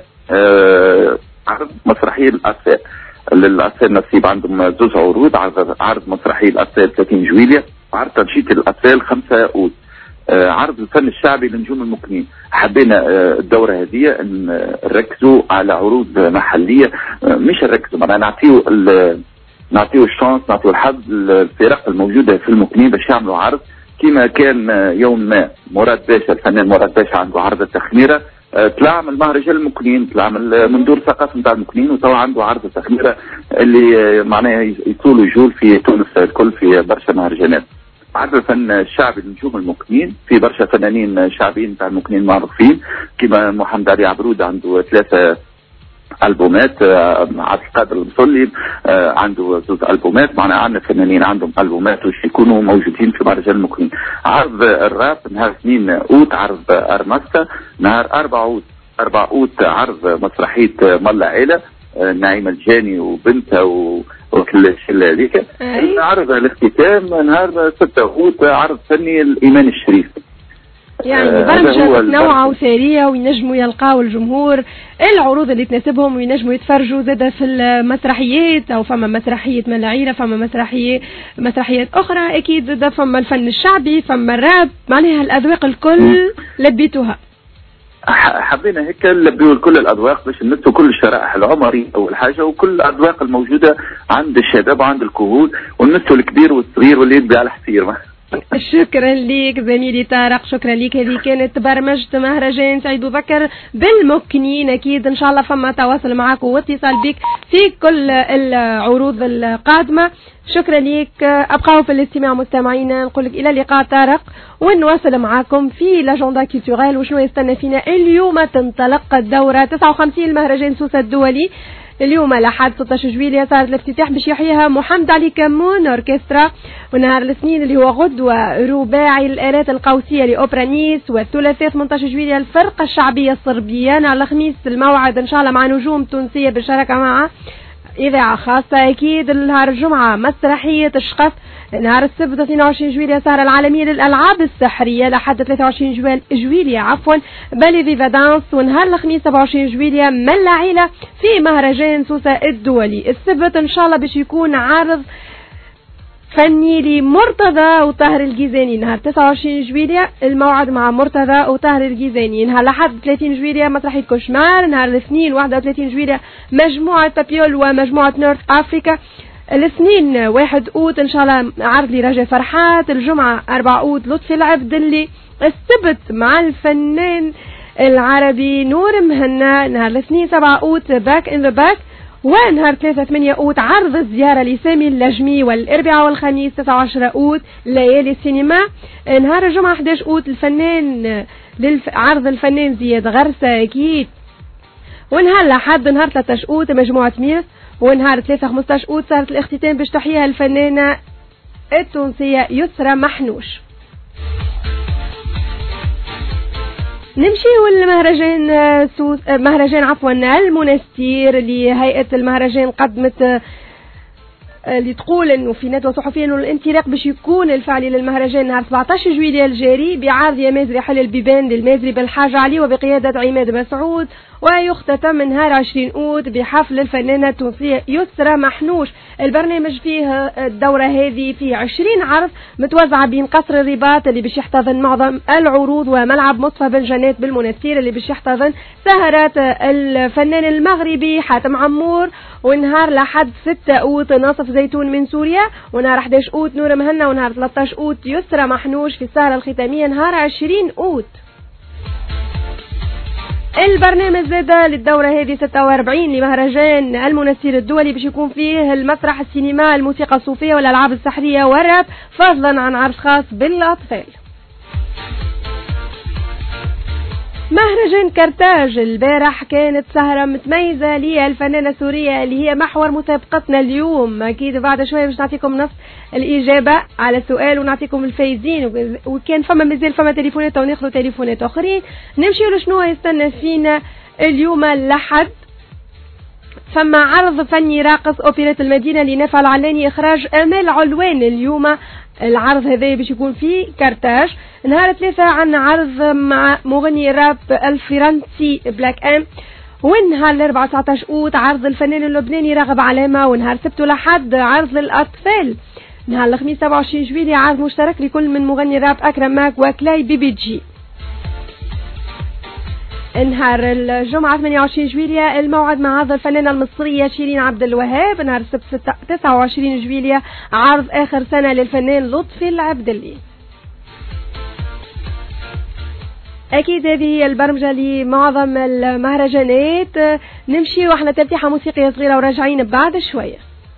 عرض مسرحية الأطفال للأطفال نصيب عندهم 2 عروض. عرض مسرحية الأطفال 30 جويلية وعرض تنشيط الأطفال 5 أوت. عرض الفن الشعبي لنجوم المكنين. حبينا الدورة هذه ان نركزوا على عروض محلية مش نركزوا معناها نعطيو الشانس نعطيو الحظ للفرق الموجودة في المكنين باش يعملوا عرض كما كان يوم ما مراد باشا الفنان مراد باشا عنده عرض التخميرة طلع من مهرجان المكنين، طلع من دور الثقافه نتاع المكنين، وتوا عنده عرض تخميره اللي معناها يطول ويجول في تونس الكل في برشا مهرجانات. عرض الفن الشعبي لنجوم المكنين، في برشا فنانين شعبيين نتاع المكنين معروفين كما محمد علي عبرود عنده 3 ألبومات، عبد القادر المصلي عنده 2 ألبومات، معنا عندنا فنانين عندهم ألبومات وش يكونوا موجودين في مهرجان المكنين. عرض الراب نهار 2 أوت عرض أرمستا، نهار 4 أوت عرض مسرحية ملا عيلة نعيمة الجاني وبنتها وكل الشلة هذيك. عرض الاختتام نهار 6 أوت عرض فني الإيمان الشريف. يعني برمجة متنوعة وثرية وينجموا يلقاو الجمهور العروض اللي تناسبهم وينجموا يتفرجوا زادة في المسرحيات، أو فما مسرحية ملا عيلة، فما مسرحيات أخرى أكيد زادة، فما الفن الشعبي، فما الراب، معناها الأذواق الكل لبيتوها. حبينا هيك نلبيو كل الأذواق باش نمسوا كل الشرائح العمرية أول حاجة، وكل الأذواق الموجودة عند الشباب وعند الكهول، ونمسوا الكبير والصغير واللي يدبي على الحصير. شكرا لك زميلي طارق، شكرا لك. هذه كانت برمجة مهرجان سعيد بوبكر بالمكنين. اكيد ان شاء الله فما تواصل معك واتصال بك في كل العروض القادمة. شكرا لك، ابقوا في الاستماع مستمعينا. نقول لك الى اللقاء طارق، ونواصل معكم في لاجوندا كولتوريل وشنو يستنى فينا اليوم. تنطلق الدورة 59 المهرجان سوسة الدولي اليوم لحد 16 جويلية صارت الافتتاح باش يحييها محمد علي كمون اوركسترا، ونهار الاثنين اللي هو غدوة رباعي الآلات القوسية لأوبرا نيس، والثلاثاء 18 جويلية الفرقة الشعبية الصربية. نهار الخميس الموعد ان شاء الله مع نجوم تونسية بالشراكة مع إذاعة خاصة. أكيد نهار الجمعة مسرحية الشقف. نهار السبت 22 جويلية سهرة العالمية للألعاب السحرية لحد 23 جويلية بالي فيفا دانس. ونهار الخميس 27 جويلية ملا عيلة في مهرجان سوسة الدولي. السبت إن شاء الله باش يكون عرض فني لمرتضى وطاهر الجيزاني. نهار 29 جويلية الموعد مع مرتضى وطاهر الجيزاني. نهار لحد 30 جويلية مسرحية كوشمار. نهار الاثنين 31 جويلية مجموعة بابيول ومجموعة نورث أفريكا. الاثنين 1 أوت ان شاء الله عرض لرجاء فرحات. الجمعة 4 أوت لطفي العبدلي. السبت مع الفنان العربي نور مهنا. نهار الاثنين 7 أوت باك ان ذا باك. ونهار 3 8 أوت عرض الزيارة لسامي اللجمي. والاربعاء والخميس 19 أوت ليالي السينما. نهار الجمعة 11 أوت الفنان عرض الفنان زياد غرسة أكيد. ونهار لحد نهار 13 أوت مجموعة ميرس. ونهار 3 15 أوت صارت الاختتام باش تحييها الفنانة التونسية يسرى محنوش. نمشي والمهرجان مهرجان المنستير اللي هيئة المهرجان قدمت اللي تقول انه في ندوة صحفية انه الانطلاق باش يكون الفعلي للمهرجان نهار 17 جويلية الجاري بعرض يا مازري حل البيبان للمازري بالحاج علي وبقيادة عماد مسعود. ويختتم نهار 20 أوت بحفل الفنانة التونسية يسرى محنوش. البرنامج فيه الدورة هذه في 20 عرض متوزعة بين قصر الرباط اللي باش يحتضن معظم العروض، وملعب مصطفى بن جنات بالمنستير اللي باش يحتضن سهرات الفنان المغربي حاتم عمور. ونهار لحد 6 أوت ناصف زيتون من سوريا. ونهار 11 أوت نور مهنا. ونهار 13 أوت يسرى محنوش في السهرة الختامية نهار 20 أوت. البرنامج زاد للدورة هذه 46 لمهرجان المنستير الدولي باش يكون فيه المسرح، السينما، الموسيقى الصوفية والألعاب السحرية والراب، فضلا عن عرض خاص بالأطفال. مهرجان كرتاج البارح كانت سهرة متميزة للفنانة السورية اللي هي محور مسابقتنا اليوم. أكيد بعد شوية باش نعطيكم نص الإجابة على السؤال ونعطيكم الفايزين، وكان فما مازال فما تليفونات وناخذوا تليفونات أخرين. نمشي لشنو يستنى فينا اليوم لحد. فما عرض فني راقص أوبرة المدينة لنافع العلاني إخراج أمال علوان. اليوم العرض هذا باش يكون فيه كرتاج. نهار 3 عن عرض مع مغني راب الفرنسي بلاك ام. ونهار 4 19 أوت عرض الفنان اللبناني راغب علامة. ونهار 7 لحد عرض للأطفال. نهار الخميس 27 جويلية عرض مشترك لكل من مغني راب أكرم ماك وكلاي بيبي جي. نهار الجمعة 28 جويلية الموعد مع عرض الفنانة المصرية شيرين عبد الوهاب. نهار السبت 29 جويلية عرض آخر سنة للفنان لطفي العبدلي. أكيد هذه هي البرمجة لمعظم المهرجانات. نمشي واحنا تفتيحة موسيقية صغيرة وراجعين بعد شوية.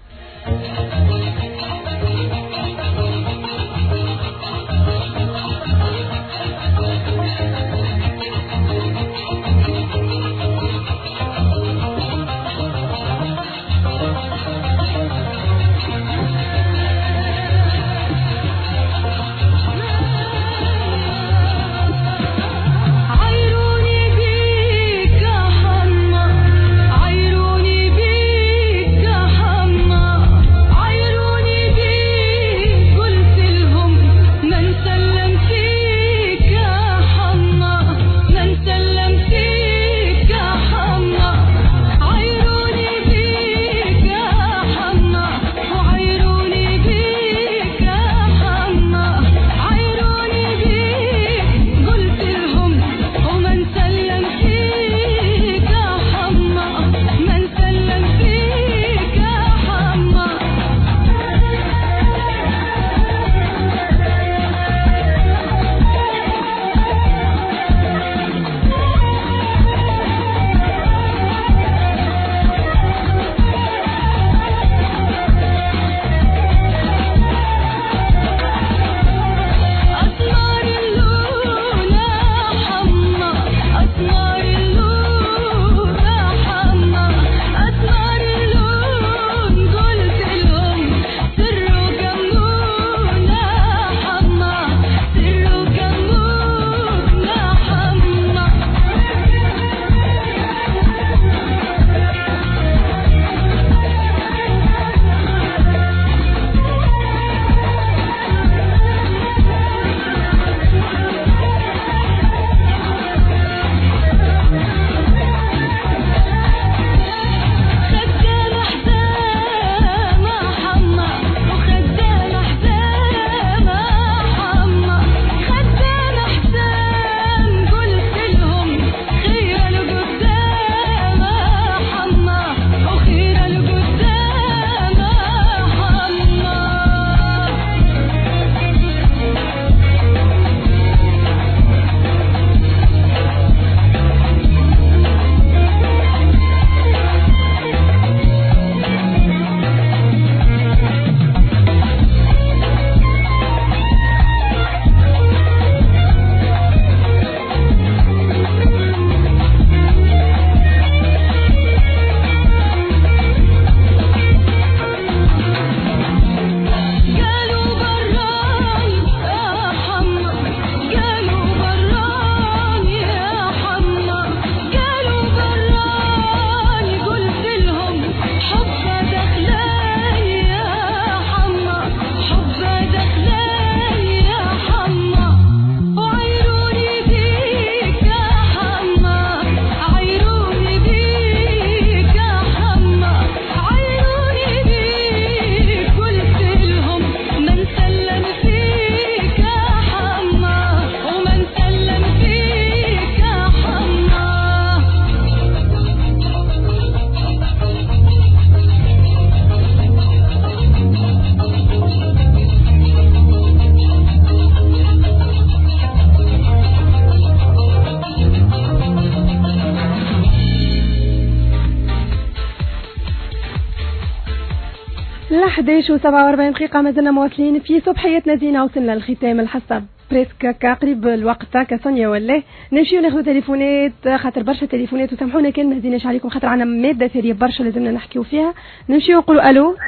ل11 و47 دقيقة مازلنا مواصلين في صبحيتنا زينة. وصلنا للختام الحصة بريسك قريب الوقت تاع سونيا ولا نمشيو ناخذ تليفونات خاطر برشا تليفونات وسامحونا كان ما زيناش عليكم خاطر عندنا مادة ثرية برشا لازمنا نحكيو فيها. نمشيو نقولوا الو.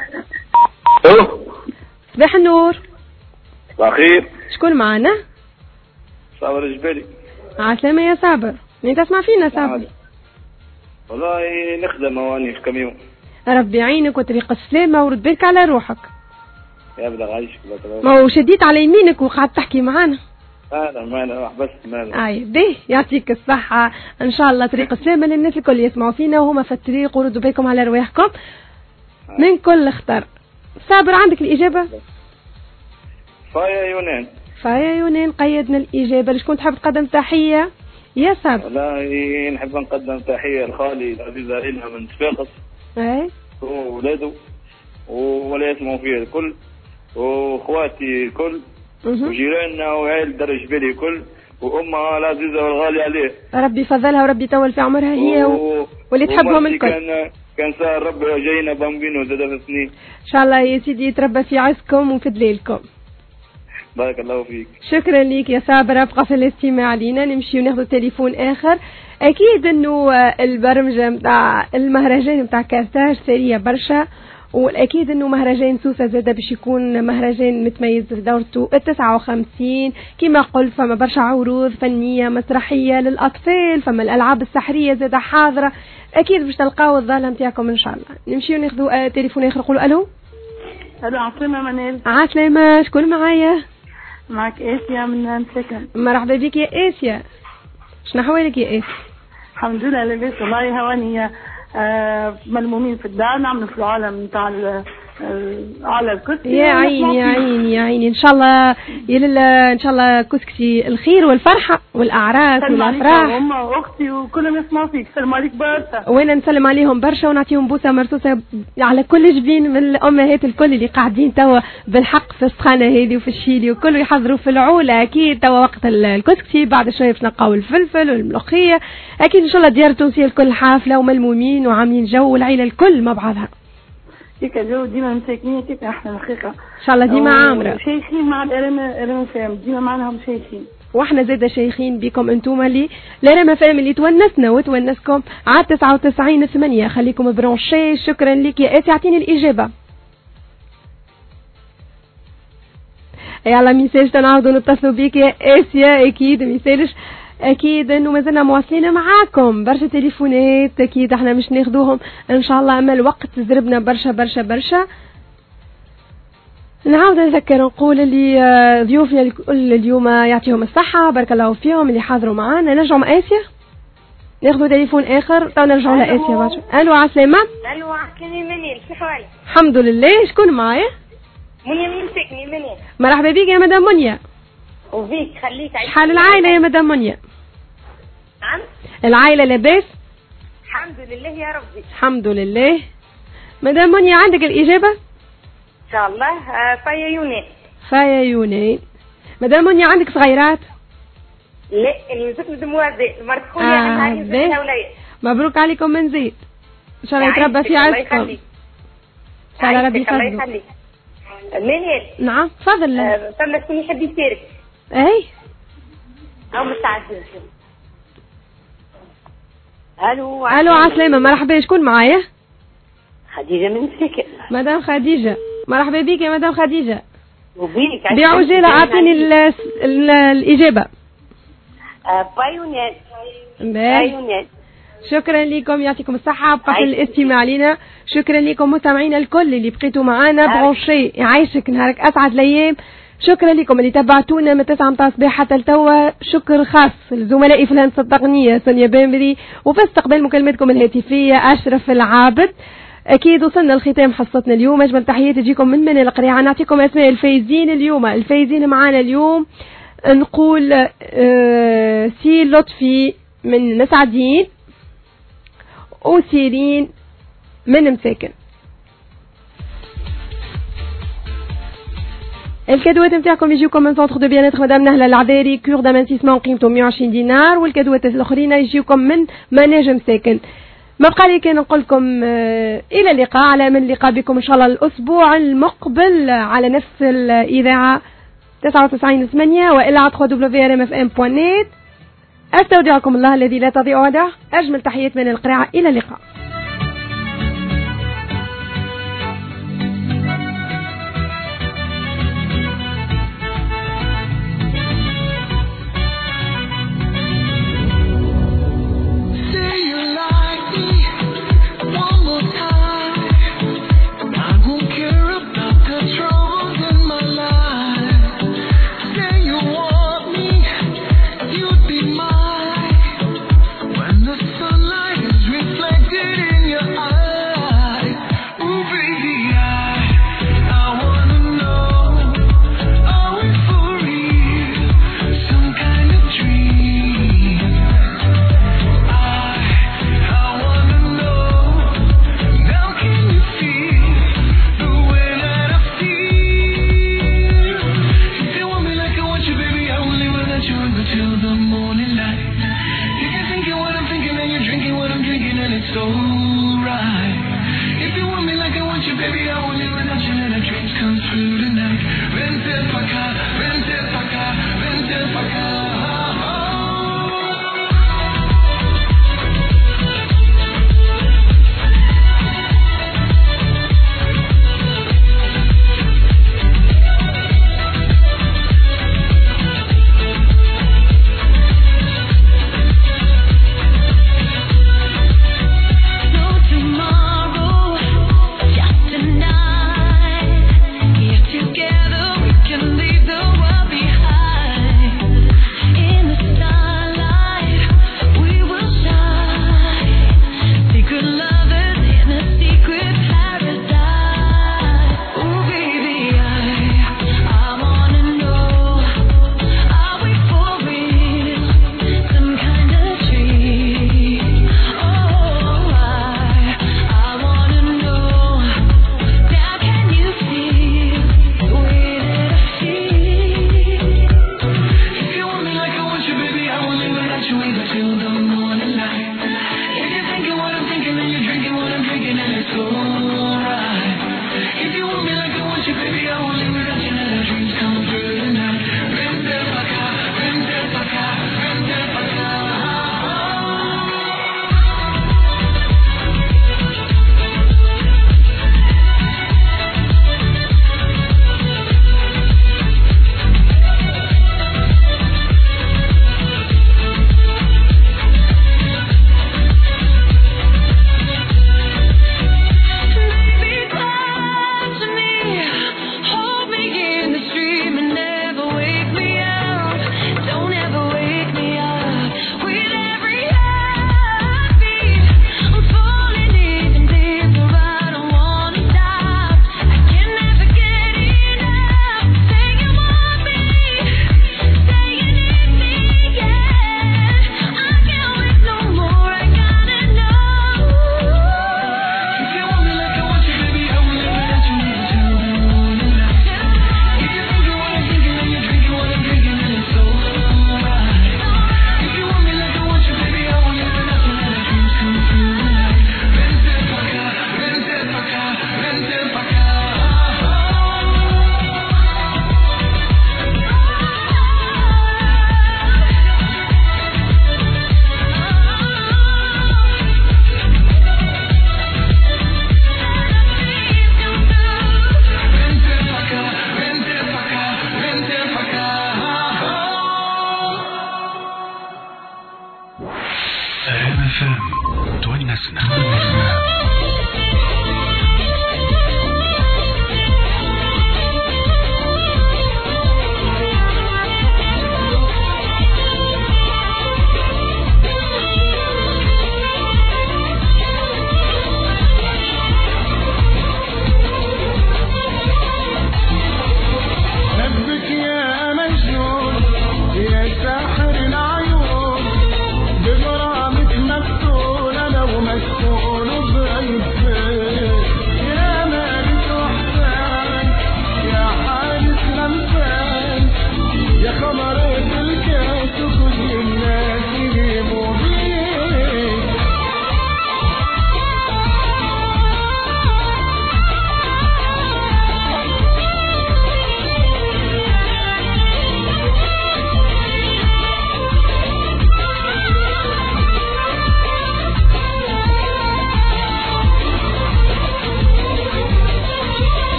صباح النور. صباح الخير. شكون معنا؟ صابر الجبالي. عسلامة يا صابر. انت تسمع فينا صابر؟ والله نخدم هواني في كاميون. ربي يعينك وطريق السلامة ورد بالك على روحك. يا بدأ عايشك. ما هو شديت على يمينك وقعدت تحكي معانا. ما بس ما اي به يعطيك الصحة ان شاء الله. طريق السلامة للناس الكل يسمعوا فينا وهما في الطريق وردوا بالكم على رواحكم من كل خطر. صابر عندك الإجابة؟ فايا يونان. فايا يونان قيدنا الإجابة. لشكون تحب تقدم تحية يا صابر؟ والله نحب نقدم تحية لخالي العزيزة إلها من صفاقس وولاده ولا يسمعوا فيها الكل واخواتي الكل وجيراننا وعائل دار الجبالي الكل وامها العزيزه والغاليه عليه. ربي يفضلها وربي يطول في عمرها هي واللي تحبهم الكل. كان سهل ربي جاينا بامبينو زاد في سنين. ان شاء الله يا سيدي يتربى في عزكم وفي دليلكم. بارك الله فيك. شكرا لك يا صابر، ابقى في الاستماع لينا. نمشي وناخذ تليفون اخر. اكيد انه البرمجه نتاع المهرجان نتاع كارتاج سريه برشا، والاكيد انه مهرجان سوسه زاده باش يكون مهرجان متميز في دورته 59. كما قلت فما برشا عروض فنيه مسرحيه للاطفال، فما الالعاب السحريه زاده حاضره. اكيد باش تلقاو الظاله نتاعكم ان شاء الله. نمشيو ناخذوا تليفون اخر. نقولوا الو. الو عسلامة منال. عسلامة، شكون معايا؟ معك آسيا من سكن. مرحبا بك يا آسيا، شنو حوالك يا آسيا؟ الحمد لله لاباس والله. هواني ملمومين في الدار نعملوا في العالم نتاع على الكرسي. يا عيني يا عيني يا عيني، ان شاء الله ان شاء الله كسكسي الخير والفرحه والاعراس والافراح. سلم عليك واختي وكل ما يسمعوا فيك، سلم عليك برشا. وانا نسلم عليهم برشا ونعطيهم بوسه مرصوصه على كل جبين من الامهات الكل اللي قاعدين توا بالحق في السخانه هذه وفي الشيلي وكله يحضروا في العوله. اكيد توا وقت الكسكسي، بعد شويه باش نلقاو الفلفل والملوخيه. اكيد ان شاء الله ديار التونسيه الكل حافله وملمومين وعاملين جو، والعيله الكل مع بعضها. كيك الجو ديما مساكنين، كيك احنا الحقيقه ان شاء الله ديما عامره شيخين مع الارام فام، ديما معناهم شيخين، واحنا زاده شيخين بكم انتم اللي الارام فام اللي تونسنا وتونسكم على 99.8. خليكم برونشي. شكرا لك يا اسيا. اعطيني الاجابه. يلا ميساج تنعاودوا نتصلوا بك يا اسيا. اكيد ميساج، اكيد انه مازلنا مواصلين معاكم. برشا تليفونات اكيد احنا مش ناخذوهم ان شاء الله، اما الوقت زربنا برشا برشا برشا. نعاود نذكر نقول اللي ضيوفنا الكل اليوم يعطيهم الصحه، بارك الله فيهم اللي حاضروا معانا. نرجعوا مع اسيا ناخذوا تليفون اخر تو نرجعوا لاسيا برشا. الو عسلامة. الو عسلامة منال، كيف حالك؟ الحمد لله. شكون معايا؟ منيا من ساكني منال. مرحبا بك يا مدام منيا. وبيك خليك. شحال العائلة يا مدام منيا؟ نعم. العائلة لاباس؟ الحمد لله يا ربي. الحمد لله. مدام منيا عندك الإجابة؟ إن شاء الله. فايا يونان. فايا يونان. مدام منيا عندك صغيرات؟ لا، اللي نزلت دموازي مرت خويا عندها نزلتها ولاية. مبروك عليكم من زيد. إن شاء الله يتربى في عزكم. إن شاء الله ربي يفضلك. الله يخليك. منال. نعم تفضل. فما شكون يحب يشارك؟ أي. أو مستعدين. الو عسلامة. مرحبا. شكون معايا؟ خديجة من سكن. مدام خديجة. مرحبا بك يا مدام خديجة. وبيك بعجالة اعطيني الإجابة. بايونات. شكرا لكم، يعطيكم الصحة. بقى في الاستماع لنا. شكرا لكم مستمعينا الكل اللي بقيتوا معانا برونشي. يعيشك نهارك أسعد الأيام. شكرا لكم اللي تبعتونا من 9 متاع الصباح حتى لتوا. شكر خاص لزملائي في الهندسة التقنية سونيا بامبري، وفي استقبال مكالمتكم الهاتفية أشرف العابد. أكيد وصلنا لختام حصتنا اليوم. أجمل تحياتي تجيكم من القريعة. نعطيكم أسماء الفايزين اليوم. الفايزين معانا اليوم نقول سي لطفي من مسعدين، وسيرين من مساكن. الكادوات نتاعكم يجيوكم من سونتر دو بيانيتر مدام نهله العذاري، كور دامانتيسمون قيمته 120 دينار، والكادوات الاخرين يجيوكم من مناجم مساكن. ما بقى لي كان نقول لكم الى اللقاء، على من اللقاء بكم ان شاء الله الاسبوع المقبل على نفس الاذاعه 99.8 والى على www.rmfm.net. استودعكم الله الذي لا تضيع ودائعه. اجمل تحيات من القراءه. الى اللقاء.